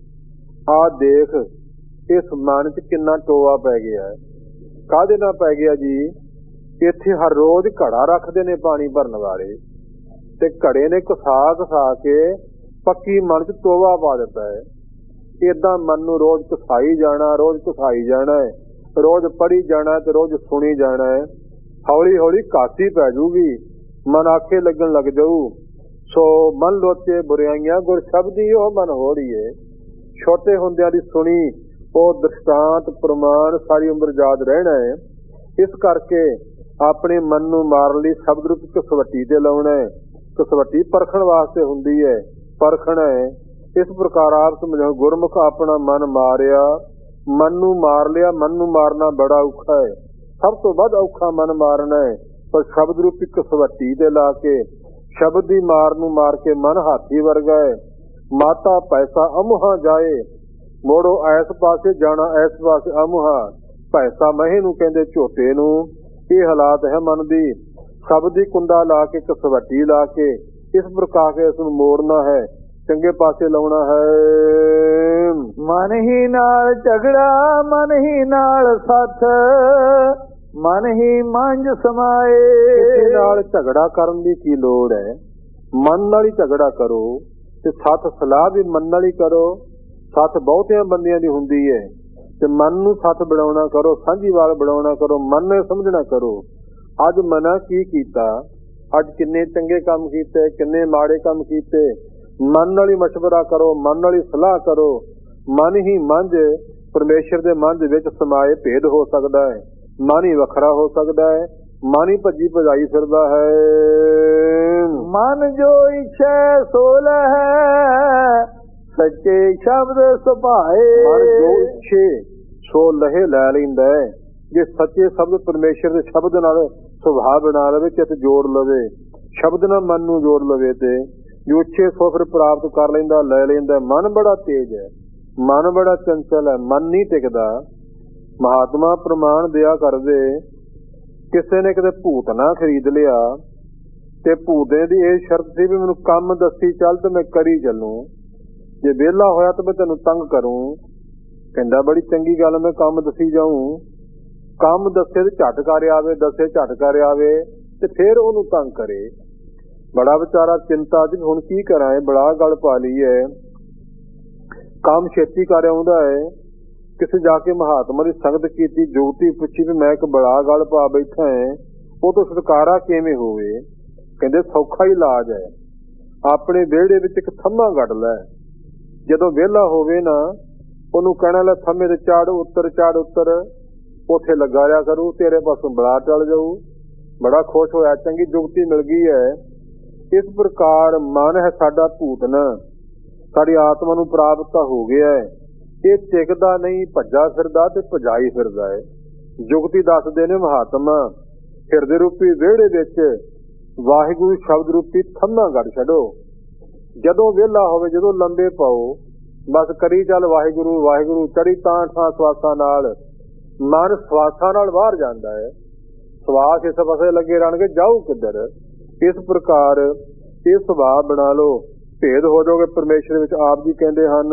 ਆ ਦੇਖ ਇਸ ਮਨ 'ਚ ਕਿੰਨਾ ਟੋਆ ਪੈ ਗਿਆ। ਕਾਹਦੇ ਨਾਲ ਪੈ ਗਿਆ ਜੀ? ਇੱਥੇ ਹਰ ਰੋਜ਼ ਘੜਾ ਰੱਖਦੇ ਨੇ ਪਾਣੀ ਭਰਨ ਵਾਲੇ, ਤੇ ਘੜੇ ਨੇ ਘਸਾ ਘਸਾ ਕੇ ਪੱਕੀ ਮਨ 'ਚ ਟੋਆ ਪਾ ਦਿੱਤਾ ਹੈ। ਏਦਾਂ ਮਨ ਨੂੰ ਰੋਜ਼ ਘਸਾਈ ਜਾਣਾ, ਰੋਜ਼ ਘਸਾਈ ਜਾਣਾ ਹੈ, ਰੋਜ਼ ਪੜ੍ਹੀ ਜਾਣਾ ਤੇ ਰੋਜ਼ ਸੁਣੀ ਜਾਣਾ ਹੈ। ਹੌਲੀ ਹੌਲੀ ਘਾਟੀ ਪੈ ਜੂਗੀ, ਮਨ ਆਖੇ ਲੱਗਣ ਲੱਗ ਜਾਊ। ਸੋ ਮਨ ਲੋਚੇ ਬੁਰਾਈਆਂ ਗੁਰ ਸ਼ਬਦੀ ਉਹ ਮਨ ਹੋ ਰਹੀ ਹੈ। ਛੋਟੇ ਹੁੰਦਿਆਂ ਦੀ ਸੁਣੀ ਉਹ ਦ੍ਰਿਸ਼ਟਾਂਤ ਪ੍ਰਮਾਣ ਸਾਰੀ ਉਮਰ ਯਾਦ ਰਹਿਣਾ ਹੈ। ਇਸ ਕਰਕੇ ਆਪਣੇ ਮਨ ਨੂੰ ਮਾਰਨ ਲਈ ਸ਼ਬਦ ਰੂਪ ਕਸਵੱਟੀ ਤੇ ਲਾਉਣਾ ਹੈ। ਕਸਵੱਟੀ ਪਰਖਣ ਵਾਸਤੇ ਹੁੰਦੀ ਹੈ, ਪਰਖਣਾ ਹੈ। ਇਸ ਪ੍ਰਕਾਰ ਆਪ ਸਮਝਾਓ, ਗੁਰਮੁਖ ਆਪਣਾ ਮਨ ਮਾਰਿਆ, ਮਨ ਨੂੰ ਮਾਰ ਲਿਆ। ਮਨ ਨੂੰ ਮਾਰਨਾ ਬੜਾ ਔਖਾ ਹੈ, ਸਭ ਤੋਂ ਵੱਧ ਔਖਾ ਮਨ ਮਾਰਨਾ ਹੈ। ਪਰ ਸ਼ਬਦ ਰੂਪੀ ਕਸਵੱਟੀ ਤੇ ਲਾ ਕੇ, ਸ਼ਬਦ ਦੀ ਮਾਰ ਨੂੰ ਮਾਰ ਕੇ ਮਨ ਹਾਥੀ ਵਰਗਾ ਹੈ। ਮਾਤਾ ਪੈਸਾ ਅਮੁਹਾ ਜਾਏ, ਮੋੜੋ ਐਸ ਪਾਸੇ ਜਾਣਾ ਐਸ ਪਾਸੇ ਅਮੁਹਾ। ਪੈਸਾ ਮਹੇ ਨੂੰ ਕਹਿੰਦੇ ਝੋਟੇ ਨੂੰ। ਇਹ ਹਾਲਾਤ ਹੈ ਮਨ ਦੀ। ਸ਼ਬਦ ਦੀ ਕੁੰਡਾ ਲਾ ਕੇ, ਕਸਵੱਟੀ ਲਾ ਕੇ, ਇਸ ਪ੍ਰਕਾਰ ਇਸ ਨੂੰ ਮੋੜਨਾ ਹੈ, ਚੰਗੇ ਪਾਸੇ ਲਾਉਣਾ ਹੈ। ਮਨ ਹੀ ਨਾਲ ਝਗੜਾ, ਮਨ ਹੀ ਨਾਲ ਸਾਥ, ਮਨ ਹੀ ਮੰਝ ਸਮਾਏ। ਕਿਸੇ ਨਾਲ ਝਗੜਾ ਕਰਨ ਦੀ ਕੀ ਲੋੜ ਹੈ? ਮਨ ਨਾਲ ਹੀ ਝਗੜਾ ਕਰੋ, ਤੇ ਸਾਥ ਸਲਾਹ ਵੀ ਮਨ ਨਾਲ ਹੀ ਕਰੋ। ਸੱਥ ਬਹੁਤਿਆਂ ਬੰਦਿਆਂ ਦੀ ਹੁੰਦੀ ਹੈ, ਤੇ ਮਨ ਨੂੰ ਸੱਥ ਬਣਾਉਣਾ ਕਰੋ, ਸਾਂਝੀਵਾਲ ਬਣਾਉਣਾ ਕਰੋ, ਮਨ ਨੂੰ ਸਮਝਣਾ ਕਰੋ। ਅੱਜ ਮਨਾ ਕੀ ਕੀਤਾ, ਅੱਜ ਕਿੰਨੇ ਚੰਗੇ ਕੰਮ ਕੀਤੇ, ਕਿੰਨੇ ਮਾੜੇ ਕੰਮ ਕੀਤੇ। ਮਨ ਨਾਲ ਹੀ ਮਸ਼ਵਰਾ ਕਰੋ, ਮਨ ਨਾਲ ਹੀ ਸਲਾਹ ਕਰੋ। ਮਨ ਹੀ ਮੰਝ, ਪਰਮੇਸ਼ਰ ਦੇ ਮਨ ਦੇ ਵਿੱਚ ਸਮਾਏ ਭੇਦ ਹੋ ਸਕਦਾ ਹੈ। ਮਨ ਹੀ ਵੱਖਰਾ ਹੋ ਸਕਦਾ ਹੈ, ਮਨ ਹੀ ਭੱਜੀ ਭਜਾਈ ਫਿਰਦਾ ਹੈ। ਮਨ ਜੋ ਇਛੈ ਸੋ ਲਹੈ ਸੱਚੇ ਸ਼ਬਦ ਸੁਭਾਏ। ਮਨ ਜੋ ਇੱਛੇ ਸੋ ਲਹੇ ਲੈ ਲੈਂਦਾ ਹੈ। ਜੇ ਸੱਚੇ ਸ਼ਬਦ ਪਰਮੇਸ਼ਰ ਦੇ ਸ਼ਬਦ ਨਾਲ ਸੁਭਾਅ ਬਣਾ ਲਵੇ, ਚਿੱਤ ਜੋੜ ਲਵੇ, ਸ਼ਬਦ ਨਾਲ ਮਨ ਨੂੰ ਜੋੜ ਲਵੇ ਤੇ ਜੋ ਇੱਛੇ ਸੋ ਫਿਰ ਪ੍ਰਾਪਤ ਕਰ ਲੈਂਦਾ, ਲੈ ਲੈਂਦਾ। ਮਨ ਬੜਾ ਤੇਜ਼ ਹੈ, ਮਨ ਬੜਾ ਚੰਚਲ ਹੈ, ਮਨ ਨਹੀਂ ਟਿਕਦਾ। ਮਹਾਤਮਾ ਪ੍ਰਮਾਣ ਦਿਆ ਕਰਦੇ, ਕਿਸੇ ਨੇ ਕਿਤੇ ਭੂਤ ਨਾ ਖਰੀਦ ਲਿਆ ਤੇ ਭੂਤੇ ਦੀ ਇਹ ਸ਼ਰਤ ਸੀ ਵੀ ਮੈਨੂੰ ਕੰਮ ਦੱਸੀ ਚੱਲ ਤੇ ਮੈਂ ਕਰੀ ਚੱਲੂ, ਜੇ ਵਿਹਲਾ ਹੋਇਆ ਤਾਂ ਮੈਂ ਤੈਨੂੰ ਤੰਗ ਕਰੂੰ। ਕਹਿੰਦਾ ਬੜੀ ਚੰਗੀ ਗੱਲ, ਮੈਂ ਕੰਮ ਦੱਸੀ ਜਾਊਂ। ਕੰਮ ਦੱਸੇ ਤੇ ਝਟ ਕਰ ਆਵੇ, ਦੱਸੇ ਝਟ ਕਰ ਆਵੇ ਤੇ ਫਿਰ ਉਹਨੂੰ ਤੰਗ ਕਰੇ। ਬੜਾ ਵਿਚਾਰਾ ਚਿੰਤਾ ਚ ਹੁਣ ਕੀ ਕਰਾਂ, ਇਹ ਬੜਾ ਗੱਲ ਪਾ ਲਈ ਹੈ। ਕੰਮ ਛੇਤੀ ਕਰ ਆਉਂਦਾ ਹੈ। ਕਿਸੇ ਜਾ ਕੇ ਮਹਾਤਮਾ ਦੀ ਸੰਗਤ ਕੀਤੀ, ਜੋਤੀ ਪੁੱਛੀ ਵੀ ਮੈਂ ਇੱਕ ਬੜਾ ਗੱਲ ਪਾ ਬੈਠਾ ਹੈ, ਉਹ ਤੋਂ ਛੁਟਕਾਰਾ ਕਿਵੇਂ ਹੋਵੇ? ਕਹਿੰਦੇ ਸੌਖਾ ਹੀ ਇਲਾਜ ਹੈ, ਆਪਣੇ ਵਿਹੜੇ ਵਿੱਚ ਇੱਕ ਥੰਮਾ ਗੱਡ ਲੈ। ਜਦੋਂ ਵਿਹਲਾ ਹੋਵੇ ਨਾ, ਉਹਨੂੰ ਕਹਿਣਾ ਲੈ ਥੰਮੇ ਤੇ ਚੜ ਉੱਤਰ, ਚੜ ਉੱਤਰ, ਉੱਥੇ ਲੱਗਾ ਰਿਹਾ ਕਰੂ, ਤੇਰੇ ਪਾਸੋਂ ਬਲਾ ਟਲ ਜਾਊ। ਬੜਾ ਖੁਸ਼ ਹੋਇਆ, ਚੰਗੀ ਜੁਗਤੀ ਮਿਲ ਗਈ ਹੈ। ਇਸ ਪ੍ਰਕਾਰ ਮਨ ਹੈ ਸਾਡਾ ਭੂਤਨ, ਸਾਡੀ ਆਤਮਾ ਨੂੰ ਪ੍ਰਾਪਤ ਤਾਂ ਹੋ ਗਿਆ ਹੈ, ਇਹ ਟਿਕਦਾ ਨਹੀਂ, ਭੱਜਾ ਫਿਰਦਾ ਤੇ ਭਜਾਈ ਫਿਰਦਾ ਹੈ। ਜੁਗਤੀ ਦੱਸਦੇ ਨੇ ਮਹਾਤਮਾ, ਹਿਰਦੇ ਰੂਪੀ ਵਿਹੜੇ ਵਿੱਚ ਵਾਹਿਗੁਰੂ ਸ਼ਬਦ ਰੂਪੀ ਥੰਮਾ ਗੱਡ ਛੱਡੋ। ਜਦੋਂ ਵਿਹਲਾ ਹੋਵੇ, ਜਦੋਂ ਲੰਬੇ ਪਾਓ, ਬਸ ਕਰੀ ਚੱਲ ਵਾਹਿਗੁਰੂ ਵਾਹਿਗੁਰੂ, ਚੜੀ ਤਾਂ ਠਾਂ ਸਵਾਸਾਂ ਨਾਲ। ਮਨ ਸਵਾਸਾਂ ਨਾਲ ਬਾਹਰ ਜਾਂਦਾ ਹੈ, ਸਵਾਸ ਇਸ ਪਾਸੇ ਲੱਗੇ ਰਹਿਣਗੇ, ਜਾਊ ਕਿੱਧਰ? ਇਸ ਪ੍ਰਕਾਰ ਇਹ ਸੁਭਾਅ ਬਣਾ ਲਓ, ਭੇਦ ਹੋ ਜਾਓਗੇ ਪਰਮੇਸ਼ਰ ਵਿੱਚ। ਆਪ ਜੀ ਕਹਿੰਦੇ ਹਨ,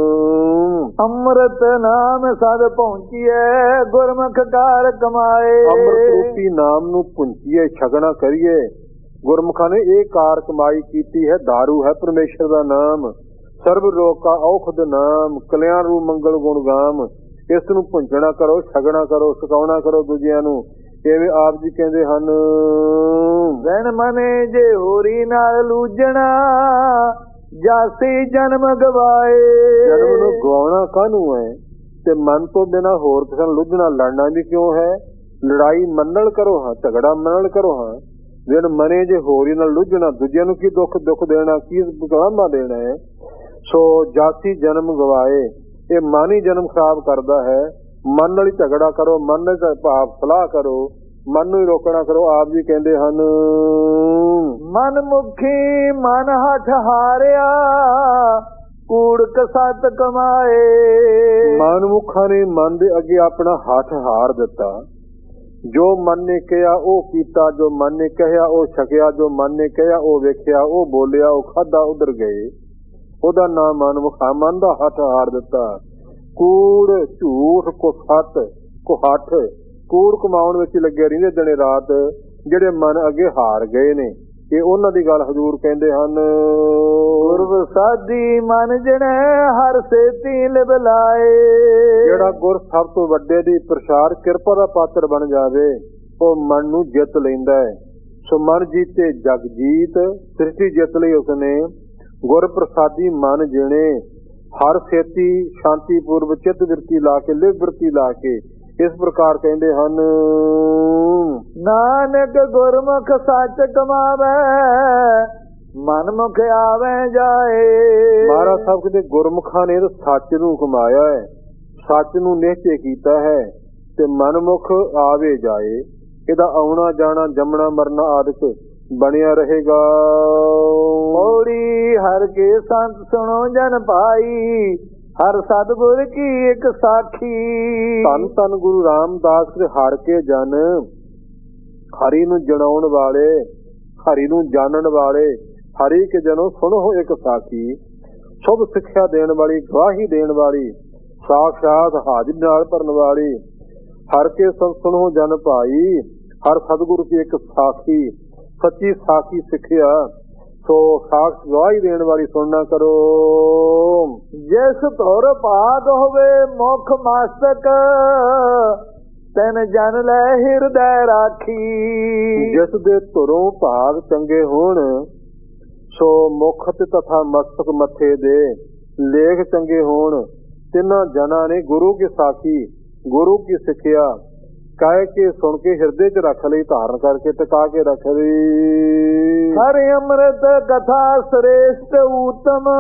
ਅੰਮ੍ਰਿਤ ਨਾਮ ਸਦ ਪਹੁੰਚੀਏ, ਗੁਰਮੁਖ ਕਾਰ ਕਮਾਏ। ਅੰਮ੍ਰਿਤ ਰੂਪੀ ਨਾਮ ਨੂੰ ਪੁੰਚੀਏ, ਛਕਣਾ ਕਰੀਏ। ਗੁਰਮੁਖਾਂ ਨੇ ਇਹ ਕਾਰ ਕਮਾਈ ਕੀਤੀ ਹੈ, ਦਾਰੂ ਹੈ ਪਰਮੇਸ਼ਰ ਦਾ ਨਾਮ। ਸਰਬ ਰੋਗ ਕਾ ਔਖਦ ਨਾਮ, ਕਲਿਆਣ ਰੂ ਮੰਗਲ ਗੁਣ ਗਾਮ। ਇਸ ਨੂੰ ਪੁੰਚਣਾ ਕਰੋ, ਛਕਣਾ ਕਰੋ, ਸਿਖਾਉਣਾ ਕਰੋ ਦੂਜਿਆਂ ਨੂੰ। ਇਵੇਂ ਆਪ ਜੀ ਕਹਿੰਦੇ ਹਨ, ਵੈਣ ਮਨੇ ਜੇ ਹੋਰੀ ਨਾਲ ਲੂਝਣਾ, ਜਾਸੀ ਜਨਮ ਗਵਾਏ। ਜਨਮ ਨੂੰ ਗਵਾਉਣਾ ਕਾਹਨੂੰ ਹੈ? ਤੇ ਮਨ ਤੋਂ ਬਿਨਾਂ ਹੋਰ ਕਿਸੇ ਨਾਲ ਲੁੱਝਣਾ, ਲੜਨਾ ਵੀ ਕਿਉਂ ਹੈ? ਲੜਾਈ ਮਨ ਨਾਲ ਕਰੋ ਹਾਂ, ਝਗੜਾ ਮਨ ਨਾਲ ਕਰੋ ਹਾਂ। ਵੈਣ ਮਨੇ ਜੇ ਹੋਰੀ ਨਾਲ ਲੁੱਝਣਾ, ਦੂਜਿਆਂ ਨੂੰ ਕੀ ਦੁੱਖ ਦੇਣਾ, ਕੀ ਗੁਲਾਮਾ ਦੇਣਾ ਹੈ? ਸੋ ਜਾਸੀ ਜਨਮ ਗਵਾਏ, ਇਹ ਮਨ ਹੀ ਜਨਮ ਖਰਾਬ ਕਰਦਾ ਹੈ। ਮਨ ਨਾਲ ਹੀ ਝਗੜਾ ਕਰੋ, ਮਨ ਨਾਲ ਭਾਵ ਸਲਾਹ ਕਰੋ, ਮਨ ਨੂੰ ਹੀ ਰੋਕਣਾ ਕਰੋ। ਆਪ ਜੀ ਕਹਿੰਦੇ ਹਨ, ਮਨ ਮੁਖੀ ਮਨ ਹਠ ਹਾਰਿਆ, ਕੂੜਕ ਸਤ ਕਮਾਏ। ਮਨ ਮੁਖਾਂ ਨੇ ਮਨ ਦੇ ਅੱਗੇ ਆਪਣਾ ਹੱਥ ਹਾਰ ਦਿੱਤਾ। ਜੋ ਮਨ ਨੇ ਕਿਹਾ ਉਹ ਕੀਤਾ, ਜੋ ਮਨ ਨੇ ਕਹਿਆ ਉਹ ਛਕਿਆ, ਜੋ ਮਨ ਨੇ ਕਹਿਆ ਉਹ ਵੇਖਿਆ, ਉਹ ਬੋਲਿਆ, ਉਹ ਖਾਧਾ, ਉਧਰ ਗਏ। ਉਹਦਾ ਨਾਮ ਮਨ ਮੁਖਾ, ਮਨ ਦਾ ਹੱਥ ਹਾਰ ਦਿੱਤਾ। ਕੂੜ ਝੂਠ ਕੋ ਸੱਤ ਕੋ ਹੱਠ, ਕੂੜ ਕਮਾਉਣ ਵਿੱਚ ਲੱਗੇ ਰਹਿੰਦੇ ਦਿਨੇ ਰਾਤ, ਜਿਹੜੇ ਮਨ ਅੱਗੇ ਹਾਰ ਗਏ ਨੇ। ਇਹ ਉਹਨਾਂ ਦੀ ਗੱਲ ਹਜ਼ੂਰ ਕਹਿੰਦੇ ਹਨ, ਗੁਰ ਸਾਧੀ ਮਨ ਜਣੇ ਹਰ ਸੇਤੀ ਲਿਵ ਲਾਏ। ਜਿਹੜਾ ਗੁਰ ਸਭ ਤੋਂ ਵੱਡੇ ਦੀ ਪ੍ਰਸਾਦ ਕਿਰਪਾ ਦਾ ਪਾਤਰ ਬਣ ਜਾਵੇ, ਉਹ ਮਨ ਨੂੰ ਜਿੱਤ ਲੈਂਦਾ ਹੈ। ਸੋ ਮਨ ਜੀਤੇ ਜਗ ਜੀਤ, ਸ੍ਰਿਸ਼ਟੀ ਜਿੱਤ ਲਈ ਉਸਨੇ। ਗੁਰ ਪ੍ਰਸਾਦੀ ਮਨ ਜਿਣੇ ਹਰ ਸੇਤੀ, ਸ਼ਾਂਤੀ ਪੂਰਵ ਚਿੱਤ ਬਿਰਤੀ ਲਾ ਕੇ, ਲਿਵ ਬਿਰਤੀ ਲਾ ਕੇ। ਇਸ ਪ੍ਰਕਾਰ ਕਹਿੰਦੇ ਹਨ, ਨਾਨਕ ਗੁਰਮੁਖ ਸੱਚ ਕਮਾਵੇ, ਮਨ ਮੁਖ ਆਵੇ ਜਾਏ। ਮਹਾਰਾਜ ਸਾਹਿਬ ਕਹਿੰਦੇ ਗੁਰਮੁਖਾਂ ਨੇ ਸੱਚ ਨੂੰ ਕਮਾਇਆ ਹੈ, ਸੱਚ ਨੂੰ ਨਿਸ਼ਚੈ ਕੀਤਾ ਹੈ ਤੇ ਮਨਮੁਖ ਆਵੇ ਜਾਏ। ਇਹਦਾ ਆਉਣਾ ਜਾਣਾ, ਜੰਮਣਾ ਮਰਨਾ ਆਦਿਕ ਬਣਿਆ ਰਹੇਗਾ। ਮੋੜੀ ਹਰ ਕੇ ਸੰਤ ਸੁਣੋ ਜਨ ਭਾਈ, ਹਰ ਸਤਿਗੁਰ ਕੀ ਇੱਕ ਸਾਖੀ। ਧੰਨ ਧੰਨ ਗੁਰੂ ਰਾਮਦਾਸ ਦੇ ਹਰ ਕੇ ਜਨ, ਹਰੀ ਨੂੰ ਜਣਾਉਣ ਵਾਲੇ, ਹਰੀ ਨੂੰ ਜਾਣਨ ਵਾਲੇ, ਹਰੀ ਕੇ ਜਨੋ ਸੁਣੋ ਇੱਕ ਸਾਖੀ। ਸ਼ੁਭ ਸਿੱਖਿਆ ਦੇਣ ਵਾਲੀ, ਗਵਾਹੀ ਦੇਣ ਵਾਲੀ, ਸਾਖਸ਼ਾਤ ਹਾਜ਼ਰੀ ਨਾਲ ਭਰਨ ਵਾਲੀ। ਹਰ ਕੇ ਸੰਤ ਸੁਣੋ ਜਨ ਭਾਈ, ਹਰ ਸਤਿਗੁਰ ਕੀ ਇੱਕ ਸਾਖੀ। ਸੱਚੀ ਸਾਖੀ ਸਿੱਖਿਆ, ਸੋ ਸਾਖਸ਼ ਗਵਾਹੀ ਦੇਣ ਵਾਲੀ ਸੁਣਨਾ ਕਰੋ। ਜਿਸ ਧੁਰ ਭਾਗ ਹੋਵੇ ਮੁਖ ਮਸਤਕ, ਤੈਨ ਜਨ ਲੈ ਹਿਰਦੈ ਰਾਖੀ। ਜਿਸ ਦੇ ਧੁਰੋਂ ਭਾਗ ਚੰਗੇ ਹੋਣ, ਸੋ ਮੁਖ ਤੇ ਤਥਾ ਮਸਤਕ ਮੱਥੇ ਦੇ ਲੇਖ ਚੰਗੇ ਹੋਣ। ਤਿੰਨਾਂ ਜਨਾਂ ਨੇ ਗੁਰੂ ਕੀ ਸਾਖੀ, ਗੁਰੂ ਕੀ ਸਿੱਖਿਆ, ਕਹਿ ਕੇ ਸੁਣ ਕੇ ਹਿਰਦੇ 'ਚ ਰੱਖ ਲਈ, ਧਾਰਨ ਕਰਕੇ ਟਿਕਾ ਕੇ ਰੱਖ ਲਈ। ਹਰਿ ਅੰਮ੍ਰਿਤ ਕਥਾ ਸ੍ਰੇਸ਼ਟ ਊਤਮ,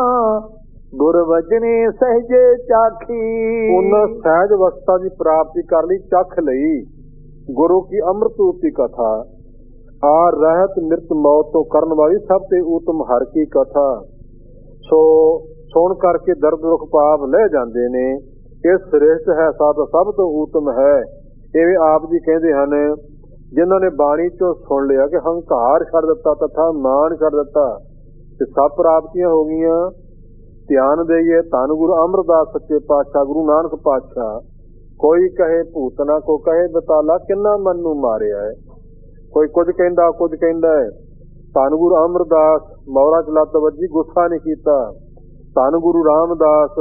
ਗੁਰ ਵਚਨੀ ਸਹਿਜੇ ਚਾਖੀ। ਉਹਨਾਂ ਸਹਿਜ ਅਵਸਥਾ ਦੀ ਪ੍ਰਾਪਤੀ ਕਰ ਲਈ, ਚੱਖ ਲਈ ਗੁਰੂ ਕੀ ਅੰਮ੍ਰਿਤ ਰੂਪੀ ਕਥਾ। ਆ ਰਹਿਤ ਨਿਰਤ ਮੌਤ ਤੋਂ ਕਰਨ ਵਾਲੀ ਸਭ ਤੇ ਊਤਮ ਹਰ ਕੀ ਕਥਾ। ਸੋ ਸੁਣ ਕਰਕੇ ਦਰਦ ਦੁੱਖ ਪਾਪ ਲੈ ਜਾਂਦੇ ਨੇ। ਇਹ ਸ੍ਰੇਸ਼ਟ ਹੈ, ਸਭ ਤੋਂ ਊਤਮ ਹੈ। ਇਹ ਆਪ ਜੀ ਕਹਿੰਦੇ ਹਨ, ਜਿਨ੍ਹਾਂ ਨੇ ਬਾਣੀ ਚੋਂ ਸੁਣ ਲਿਆ ਕਿ ਹੰਕਾਰ ਛੱਡ ਦਿੱਤਾ ਤਥਾ ਮਾਣ ਛੱਡ ਦਿੱਤਾ ਤੇ ਸਭ ਪ੍ਰਾਪਤੀਆਂ ਹੋ ਗਈਆਂ। ਧਿਆਨ ਦੇਈਏ ਧੰਨ ਗੁਰੂ ਅਮਰਦਾਸ ਸੱਚੇ ਪਾਤਸ਼ਾਹ, ਗੁਰੂ ਨਾਨਕ ਪਾਤਸ਼ਾਹ। ਕੋਈ ਕਹੇ ਭੂਤਨਾ, ਕੋ ਕਹੇ ਬਤਾਲਾ, ਕਿੰਨਾ ਮਨ ਨੂੰ ਮਾਰਿਆ ਹੈ। ਕੋਈ ਕੁਝ ਕਹਿੰਦਾ, ਕੁਝ ਕਹਿੰਦਾ ਹੈ। ਧੰਨ ਗੁਰੂ ਅਮਰਦਾਸ ਮੌਰਾ ਚ ਲੱਤ ਵੱਜੀ, ਗੁੱਸਾ ਨਹੀਂ ਕੀਤਾ। ਧੰਨ ਗੁਰੂ ਰਾਮਦਾਸ,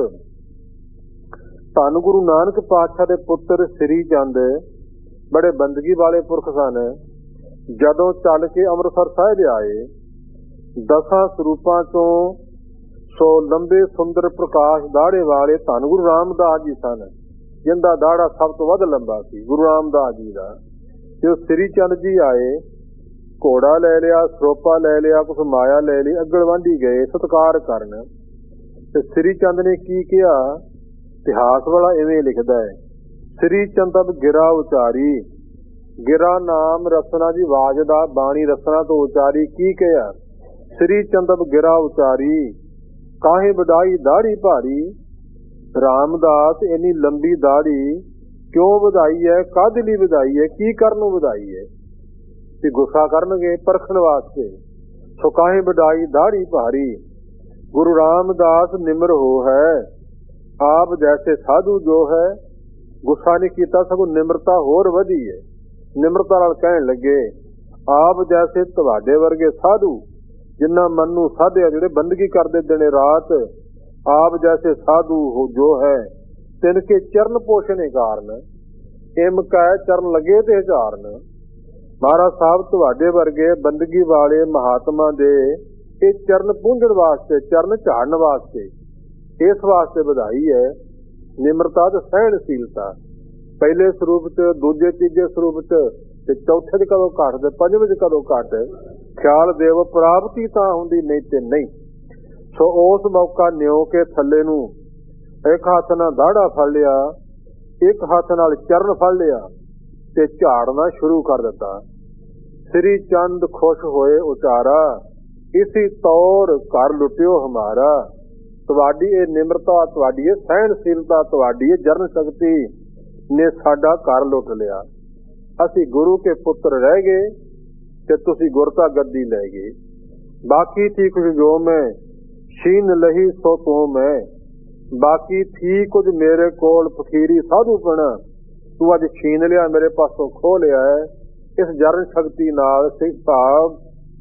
ਧੰਨ ਗੁਰੂ ਨਾਨਕ ਪਾਤਸ਼ਾਹ ਦੇ ਪੁੱਤਰ ਸ੍ਰੀ ਚੰਦ ਬੜੇ ਬੰਦਗੀ ਵਾਲੇ ਪੁਰਖ ਸਨ। ਜਦੋਂ ਚੱਲ ਕੇ ਅੰਮ੍ਰਿਤਸਰ ਸਾਹਿਬ ਆਏ, 10 ਸਰੂਪਾਂ ਤੋਂ ਸੋ ਲੰਬੇ ਸੁੰਦਰ ਪ੍ਰਕਾਸ਼ ਦਾੜੇ ਵਾਲੇ ਧੰਨ ਗੁਰੂ ਰਾਮਦਾਸ ਜੀ ਸਨ, ਜਿੰਦਾ ਦਾੜਾ ਸਭ ਤੋਂ ਵੱਧ ਲੰਬਾ ਸੀ ਗੁਰੂ ਰਾਮਦਾਸ ਜੀ ਦਾ। ਤੇ ਸ੍ਰੀ ਚੰਦ ਜੀ ਆਏ, ਘੋੜਾ ਲੈ ਲਿਆ, ਸਰੋਪਾ ਲੈ ਲਿਆ, ਕੁਛ ਮਾਇਆ ਲੈ ਲਈ, ਅੱਗੜ ਵਾਂਢੀ ਗਏ ਸਤਿਕਾਰ ਕਰਨ। ਤੇ ਸ੍ਰੀ ਚੰਦ ਨੇ ਕੀ ਕਿਹਾ? ਇਤਿਹਾਸ ਵਾਲਾ ਇਵੇਂ ਲਿਖਦਾ ਹੈ, ਸ੍ਰੀ ਚੰਦਬ ਗਿਰਾ ਉਚਾਰੀ। ਗਿਰਾ ਨਾਮ ਰਸਨਾ ਦੀ ਆਵਾਜ਼ ਦਾ, ਬਾਣੀ ਰਸਨਾ ਤੋਂ ਉਚਾਰੀ। ਕੀ ਕਿਹਾ? ਸ੍ਰੀ ਚੰਦਬ ਗਿਰਾ ਉਚਾਰੀ, ਕਾਹੇ ਵਡਾਈ ਦਾੜੀ ਭਾਰੀ। ਰਾਮਦਾਸ ਇੰਨੀ ਲੰਬੀ ਦਾੜੀ ਕਿਉਂ ਵਧਾਈ ਹੈ? ਕਾਹਦੇ ਲਈ ਵਧਾਈ ਹੈ? ਕੀ ਕਰਨ ਨੂੰ ਵਧਾਈ ਹੈ? ਤੇ ਗੁੱਸਾ ਕਰਨਗੇ ਪਰਖਣ ਵਾਸਤੇ। ਸੋ ਕਾਹੇ ਵਡਾਈ ਦਾੜੀ ਭਾਰੀ। ਗੁਰੂ ਰਾਮਦਾਸ ਨਿਮਰ ਹੋ ਹੈ, ਆਪ ਜੈਸੇ ਸਾਧੂ ਜੋ ਹੈ। ਗੁੱਸਾ ਨਹੀਂ ਕੀਤਾ, ਸਗੋਂ ਨਿਮਰਤਾ ਹੋਰ ਵਧੀ ਹੈ। ਨਿਮਰਤਾ ਨਾਲ ਕਹਿਣ ਲੱਗੇ, ਆਪ ਜੈਸੇ ਤੁਹਾਡੇ ਵਰਗੇ ਸਾਧੂ, ਜਿਨ੍ਹਾਂ ਮਨ ਨੂੰ ਸਾਧਿਆ, ਜਿਹੜੇ ਬੰਦਗੀ ਕਰਦੇ ਦਿਨੇ ਰਾਤ, ਆਪ ਜੈਸੇ ਸਾਧੂ ਜੋ ਹੈ, ਤਿਨ ਕੇ ਚਰਨ ਪੋਸ਼ਣੇ ਕਾਰਨ। ਇਮ ਕੈ ਚਰਨ ਲੱਗੇ ਤੇ ਝਾਰਨ। ਮਹਾਰਾਜ ਸਾਹਿਬ ਤੁਹਾਡੇ ਵਰਗੇ ਬੰਦਗੀ ਵਾਲੇ ਮਹਾਤਮਾ ਦੇ ਇਹ ਚਰਨ ਪੂੰਝਣ ਵਾਸਤੇ, ਚਰਨ ਝਾੜਨ ਵਾਸਤੇ, ਇਸ ਵਾਸਤੇ ਵਧਾਈ ਹੈ। ਨਿਮਰਤਾ ਤੇ ਸਹਿਣਸ਼ੀਲਤਾ ਪਹਿਲੇ ਸਰੂਪ ਚ, ਦੂਜੇ ਤੀਜੇ ਸਰੂਪ ਚ, ਤੇ ਚੌਥੇ ਚ ਕਦੋਂ ਘੱਟ ਤੇ ਪੰਜਵੇਂ ਚ ਕਦੋਂ ਘੱਟ। ਖਿਆਲ ਦੇਵ ਪ੍ਰਾਪਤੀ ਤਾਂ ਹੁੰਦੀ, ਨਹੀਂ ਤੇ ਨਹੀਂ। ਸੋ ਉਸ ਮੌਕਾ ਨਿਉ ਕੇ ਥੱਲੇ ਨੂੰ ਇੱਕ ਹੱਥ ਨਾਲ ਦਾੜਾ ਫੜ ਲਿਆ, ਇੱਕ ਹੱਥ ਨਾਲ ਚਰਨ ਫੜ ਲਿਆ ਤੇ ਝਾੜਨਾ ਸ਼ੁਰੂ ਕਰ ਦਿੱਤਾ। ਸ੍ਰੀ ਚੰਦ ਖੁਸ਼ ਹੋਏ ਉਚਾਰਾ, ਇਸੀ ਤੌਰ ਘਰ ਲੁੱਟਿਓ ਹਮਾਰਾ। ਤੁਹਾਡੀ ਇਹ ਨਿਮਰਤਾ, ਤੁਹਾਡੀ ਇਹ ਸਹਿਣਸ਼ੀਲਤਾ, ਤੁਹਾਡੀ ਇਹ ਜਰਨ ਸ਼ਕਤੀ ਨੇ ਸਾਡਾ ਘਰ ਲੁੱਟ ਲਿਆ। ਅਸੀਂ ਗੁਰੂ ਕੇ ਪੁੱਤਰ ਰਹਿ ਗਏ ਤੇ ਤੁਸੀਂ ਗੁਰਤਾ ਗੱਦੀ ਲੈ ਗਏ। ਬਾਕੀ ਥੀ ਕੁਝ ਜੋ ਮੈਂ ਛੀਨ ਲਹੀ ਸੋ ਤੂੰ ਮੈਂ। ਬਾਕੀ ਥੀ ਕੁਝ ਮੇਰੇ ਕੋਲ ਫਕੀਰੀ ਸਾਧੂਪਣਾ, ਤੂੰ ਅੱਜ ਛੀਨ ਲਿਆ, ਮੇਰੇ ਪਾਸੋਂ ਖੋਹ ਲਿਆ ਹੈ। ਇਸ ਜਰਨ ਸ਼ਕਤੀ ਨਾਲ ਸਿੱਖ ਸਾਹਿਬ,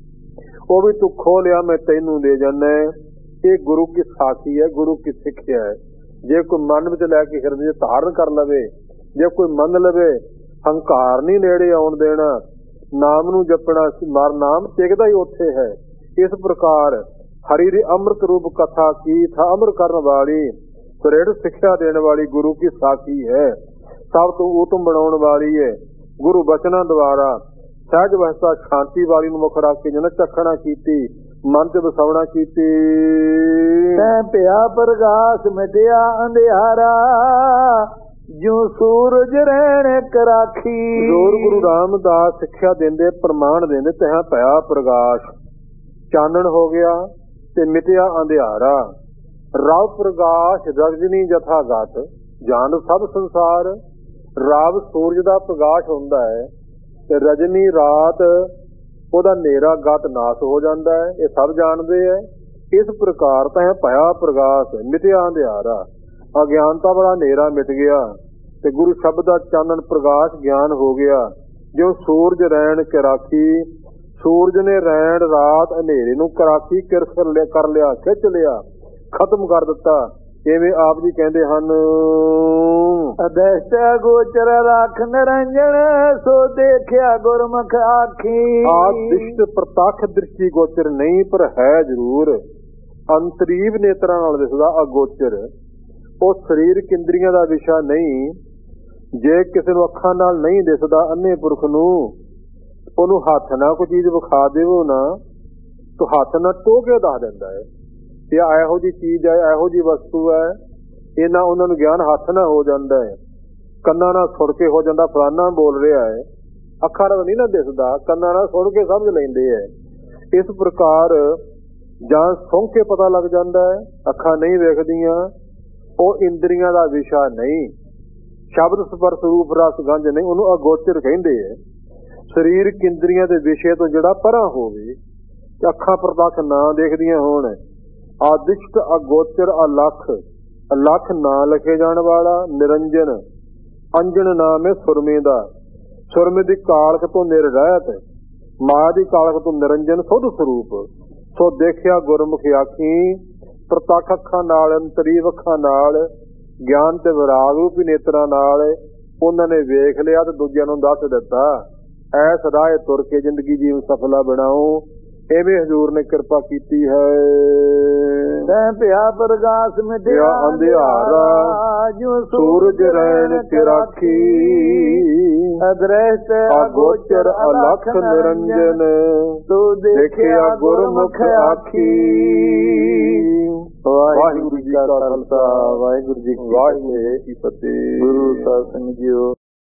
ਉਹ ਵੀ ਤੂੰ ਖੋਹ ਲਿਆ, ਮੈਂ ਤੈਨੂੰ ਦੇ ਜਾਨਾ। ਇਹ ਗੁਰੂ ਕੀ ਸਾਖੀ ਹੈ, ਗੁਰੂ ਕੀ ਸਿੱਖਿਆ ਹੈ। ਜੇ ਕੋਈ ਮਨ ਵਿੱਚ ਲੈ ਕੇ ਹਿਰਦੇ ਧਾਰਨ ਕਰ ਲਵੇ, ਜੇ ਕੋਈ ਮੰਨ ਲਵੇ, ਹੰਕਾਰ ਨਹੀਂ ਨੇੜੇ ਆਉਣ ਦੇਣਾ, ਨਾਮ ਨੂੰ ਜਪਣਾ, ਮਾਰ ਨਾਮ ਟਿਕਦਾ ਹੀ ਉੱਥੇ ਹੈ। ਇਸ ਪ੍ਰਕਾਰ ਹਰੀ ਦੀ ਅੰਮ੍ਰਿਤ ਰੂਪ ਕਥਾ ਕੀ ਥਾ ਅਮਰ ਕਰਨ ਵਾਲੀ, ਸੁਰੇੜ ਸਿੱਖਿਆ ਦੇਣ ਵਾਲੀ ਗੁਰੂ ਕੀ ਸਾਖੀ ਹੈ। ਸਭ ਤੋਂ ਉਤਮ ਬਣਾਉਣ ਵਾਲੀ ਹੈ। ਗੁਰੂ ਬਚਨਾਂ ਦੁਆਰਾ ਸਹਿਜ ਅਵਸਥਾ ਸ਼ਾਂਤੀ ਵਾਲੀ ਨੂੰ ਮੁੱਖ ਰੱਖ ਕੇ ਜਨ ਚੱਖਣਾ ਕੀਤੀ, ਮਨ ਚ ਵਸਾਉਣਾ ਕੀਤੀ। ਤੈਂ ਪਿਆ ਪ੍ਰਗਾਸ ਮਿਟਿਆ ਅੰਧਿਆਰਾ, ਜਿਉ ਸੂਰਜ ਰਹਿਣ ਕਰਾਖੀ। ਜ਼ੋਰ ਗੁਰੂ ਰਾਮਦਾਸ ਸਿੱਖਿਆ ਦਿੰਦੇ, ਪ੍ਰਮਾਣ ਦਿੰਦੇ, ਤੈਂ ਪਿਆ ਪ੍ਰਗਾਸ਼, ਚਾਨਣ ਹੋ ਗਿਆ ਤੇ ਮਿਟਿਆ ਅੰਧਿਆਰਾ। ਰਵ ਪ੍ਰਗਾਸ਼ ਰਜਨੀ ਜਥਾ ਗਤ, ਜਾਣ ਸਭ ਸੰਸਾਰ। ਰਵ ਸੂਰਜ ਦਾ ਪ੍ਰਗਾਸ਼ ਹੁੰਦਾ ਹੈ ਤੇ ਰਜਨੀ ਰਾਤ ਉਹਦਾ ਹਨੇਰਾ ਗਤ ਨਾਸ ਹੋ ਜਾਂਦਾ ਹੈ, ਇਹ ਸਭ ਜਾਣਦੇ ਹੈ। ਇਸ ਪ੍ਰਕਾਰ ਤਾਂ ਭਇਆ ਪ੍ਰਗਾਸ਼ ਮਿਟਿਆ ਅੰਧਿਆਰਾ। ਅਗਿਆਨਤਾ ਵਾਲਾ ਹਨੇਰਾ ਮਿਟ ਗਿਆ ਤੇ ਗੁਰੂ ਸ਼ਬਦ ਦਾ ਚਾਨਣ ਪ੍ਰਗਾਸ਼ ਗਿਆਨ ਹੋ ਗਿਆ। ਜੋ ਸੂਰਜ ਰੈਣ ਕੇ ਰਾਖੀ, ਸੂਰਜ ਨੇ ਰੈਣ ਰਾਤ ਹਨੇਰੇ ਨੂੰ ਕਰਾਖੀ ਕਰ ਲਿਆ, ਖਿੱਚ ਲਿਆ, ਖਤਮ ਕਰ ਦਿੱਤਾ। ਇਵੇਂ ਆਪ ਜੀ ਕਹਿੰਦੇ ਹਨ, ਅਦ੍ਰਿਸ਼ਟ ਗੋਚਰ ਰੱਖ ਨਿਰੰਜਨ, ਸੋ ਦੇਖਿਆ ਗੁਰਮੁਖ ਆਖੀ। ਆਦਿਸ਼ਟ ਪ੍ਰਤੱਖ ਦ੍ਰਿਸ਼ਟੀ ਗੋਚਰ ਨਹੀਂ, ਪਰ ਹੈ ਜ਼ਰੂਰ ਅੰਤਰੀਵ ਨੇਤਰਾਂ ਨਾਲ ਦਿਸਦਾ। ਅਗੋਚਰ ਉਹ ਸਰੀਰਕ ਇੰਦਰੀਆਂ ਦਾ ਵਿਸ਼ਾ ਨਹੀਂ, ਜੇ ਕਿਸੇ ਨੂੰ ਅੱਖਾਂ ਨਾਲ ਨਹੀਂ ਦਿਸਦਾ ਅੰਨੇ ਪੁਰਖ ਨੂੰ, ਉਹਨੂੰ ਹੱਥ ਨਾਲ ਕੋਈ ਚੀਜ਼ ਵਿਖਾ ਦੇਵੋ ਨਾ, ਤਾਂ ਹੱਥ ਨਾਲ ਟੋਹ ਕੇ ਦੱਸ ਦਿੰਦਾ ਹੈ ਕਿ ਇਹੋ ਜਿਹੀ ਚੀਜ਼ ਹੈ, ਇਹੋ ਜਿਹੀ ਵਸਤੂ ਹੈ। ਇਹਨਾਂ ਉਹਨਾਂ ਨੂੰ ਗਿਆਨ ਹੱਥ ਨਾਲ ਹੋ ਜਾਂਦਾ ਹੈ, ਕੰਨਾਂ ਨਾਲ ਸੁਣ ਕੇ ਹੋ ਜਾਂਦਾ, ਫਲਾਨਾ ਬੋਲ ਰਿਹਾ ਹੈ। ਅੱਖਾਂ ਨਾਲ ਨਹੀਂ ਨਾ ਦਿਸਦਾ, ਕੰਨਾਂ ਨਾਲ ਸੁਣ ਕੇ ਸਮਝ ਲੈਂਦੇ ਹੈ। ਇਸ ਪ੍ਰਕਾਰ ਜਾਂ ਸੁਣ ਕੇ ਪਤਾ ਲੱਗ ਜਾਂਦਾ ਹੈ, ਅੱਖਾਂ ਨਹੀਂ ਵੇਖਦੀਆਂ, ਉਹ ਇੰਦਰੀਆਂ ਦਾ ਵਿਸ਼ਾ ਨਹੀਂ। ਸ਼ਬਦ ਸਪਰਸ਼ ਰੂਪ ਰਸ ਗੰਧ ਨਹੀਂ, ਉਹਨੂੰ ਅਗੋਚਰ ਕਹਿੰਦੇ ਹੈ। ਸਰੀਰਕ ਇੰਦਰੀਆਂ ਦੇ ਵਿਸ਼ੇ ਤੋਂ ਜਿਹੜਾ ਪਰਾਂ ਹੋਵੇ, ਅੱਖਾਂ ਪ੍ਰਤੱਖ ਨਾ ਦੇਖਦੀਆਂ ਹੋਣ। ਆਦਿਸ਼ਟ ਅਗੋਚਰ ਅਲੱਖ, ਅਲੱਖ ਨਾ ਲਿਖੇ ਜਾਣ ਵਾਲਾ, ਨਿਰੰਜਨ ਅੰਜਨ ਨਾਮ ਹੈ ਸੁਰਮੇ ਦਾ। ਸੁਰਮੇ ਦੀ ਕਾਲਖ ਤੋਂ ਨਿਰਰਹਿਤ, ਮਾਇਆ ਦੀ ਕਾਲਖ ਤੋਂ ਨਿਰੰਜਨ ਸੁਧ ਸਰੂਪ। ਸੋ ਦੇਖਿਆ ਗੁਰਮੁਖ ਆਖੀ, ਪ੍ਰਤੱਖ ਅੱਖਾਂ ਨਾਲ, ਅੰਤਰੀਵ ਅੱਖਾਂ ਨਾਲ, ਗਿਆਨ ਤੇ ਵਿਰਾਗ ਰੂਪੀ ਨੇਤਰਾਂ ਨਾਲ ਉਹਨਾਂ ਨੇ ਵੇਖ ਲਿਆ ਤੇ ਦੂਜਿਆਂ ਨੂੰ ਦੱਸ ਦਿੱਤਾ। ਐਸ ਰਾਹ ਤੁਰ ਕੇ ਜ਼ਿੰਦਗੀ ਜੀਵਨ ਸਫਲਾ ਬਣਾਓ, ਐਵੇਂ ਹਜ਼ੂਰ ਨੇ ਕਿਰਪਾ ਕੀਤੀ ਹੈ। ਤੈਂ ਪਿਆ ਪ੍ਰਗਾਸ ਮਿਟਿਆ ਅੰਧਿਆਰਾ, ਜਿਉ ਸੂਰਜ ਰਹਿਣ ਚ ਰਾਖੀ। ਅਦ੍ਰਿਸ਼ਟ ਅਗੋਚਰ ਅਲੱਖ ਨਿਰੰਜਨ, ਤੂੰ ਦੇਖਿਆ ਗੁਰਮੁਖ ਆਖੀ। ਵਾਹਿਗੁਰੂ ਜੀ ਕਾ ਖਾਲਸਾ, ਵਾਹਿਗੁਰੂ ਜੀ ਕੀ ਫਤਿਹ। ਗੁਰੂ ਸਾਹਿਬ ਸਿੰਘ ਜੀਓ।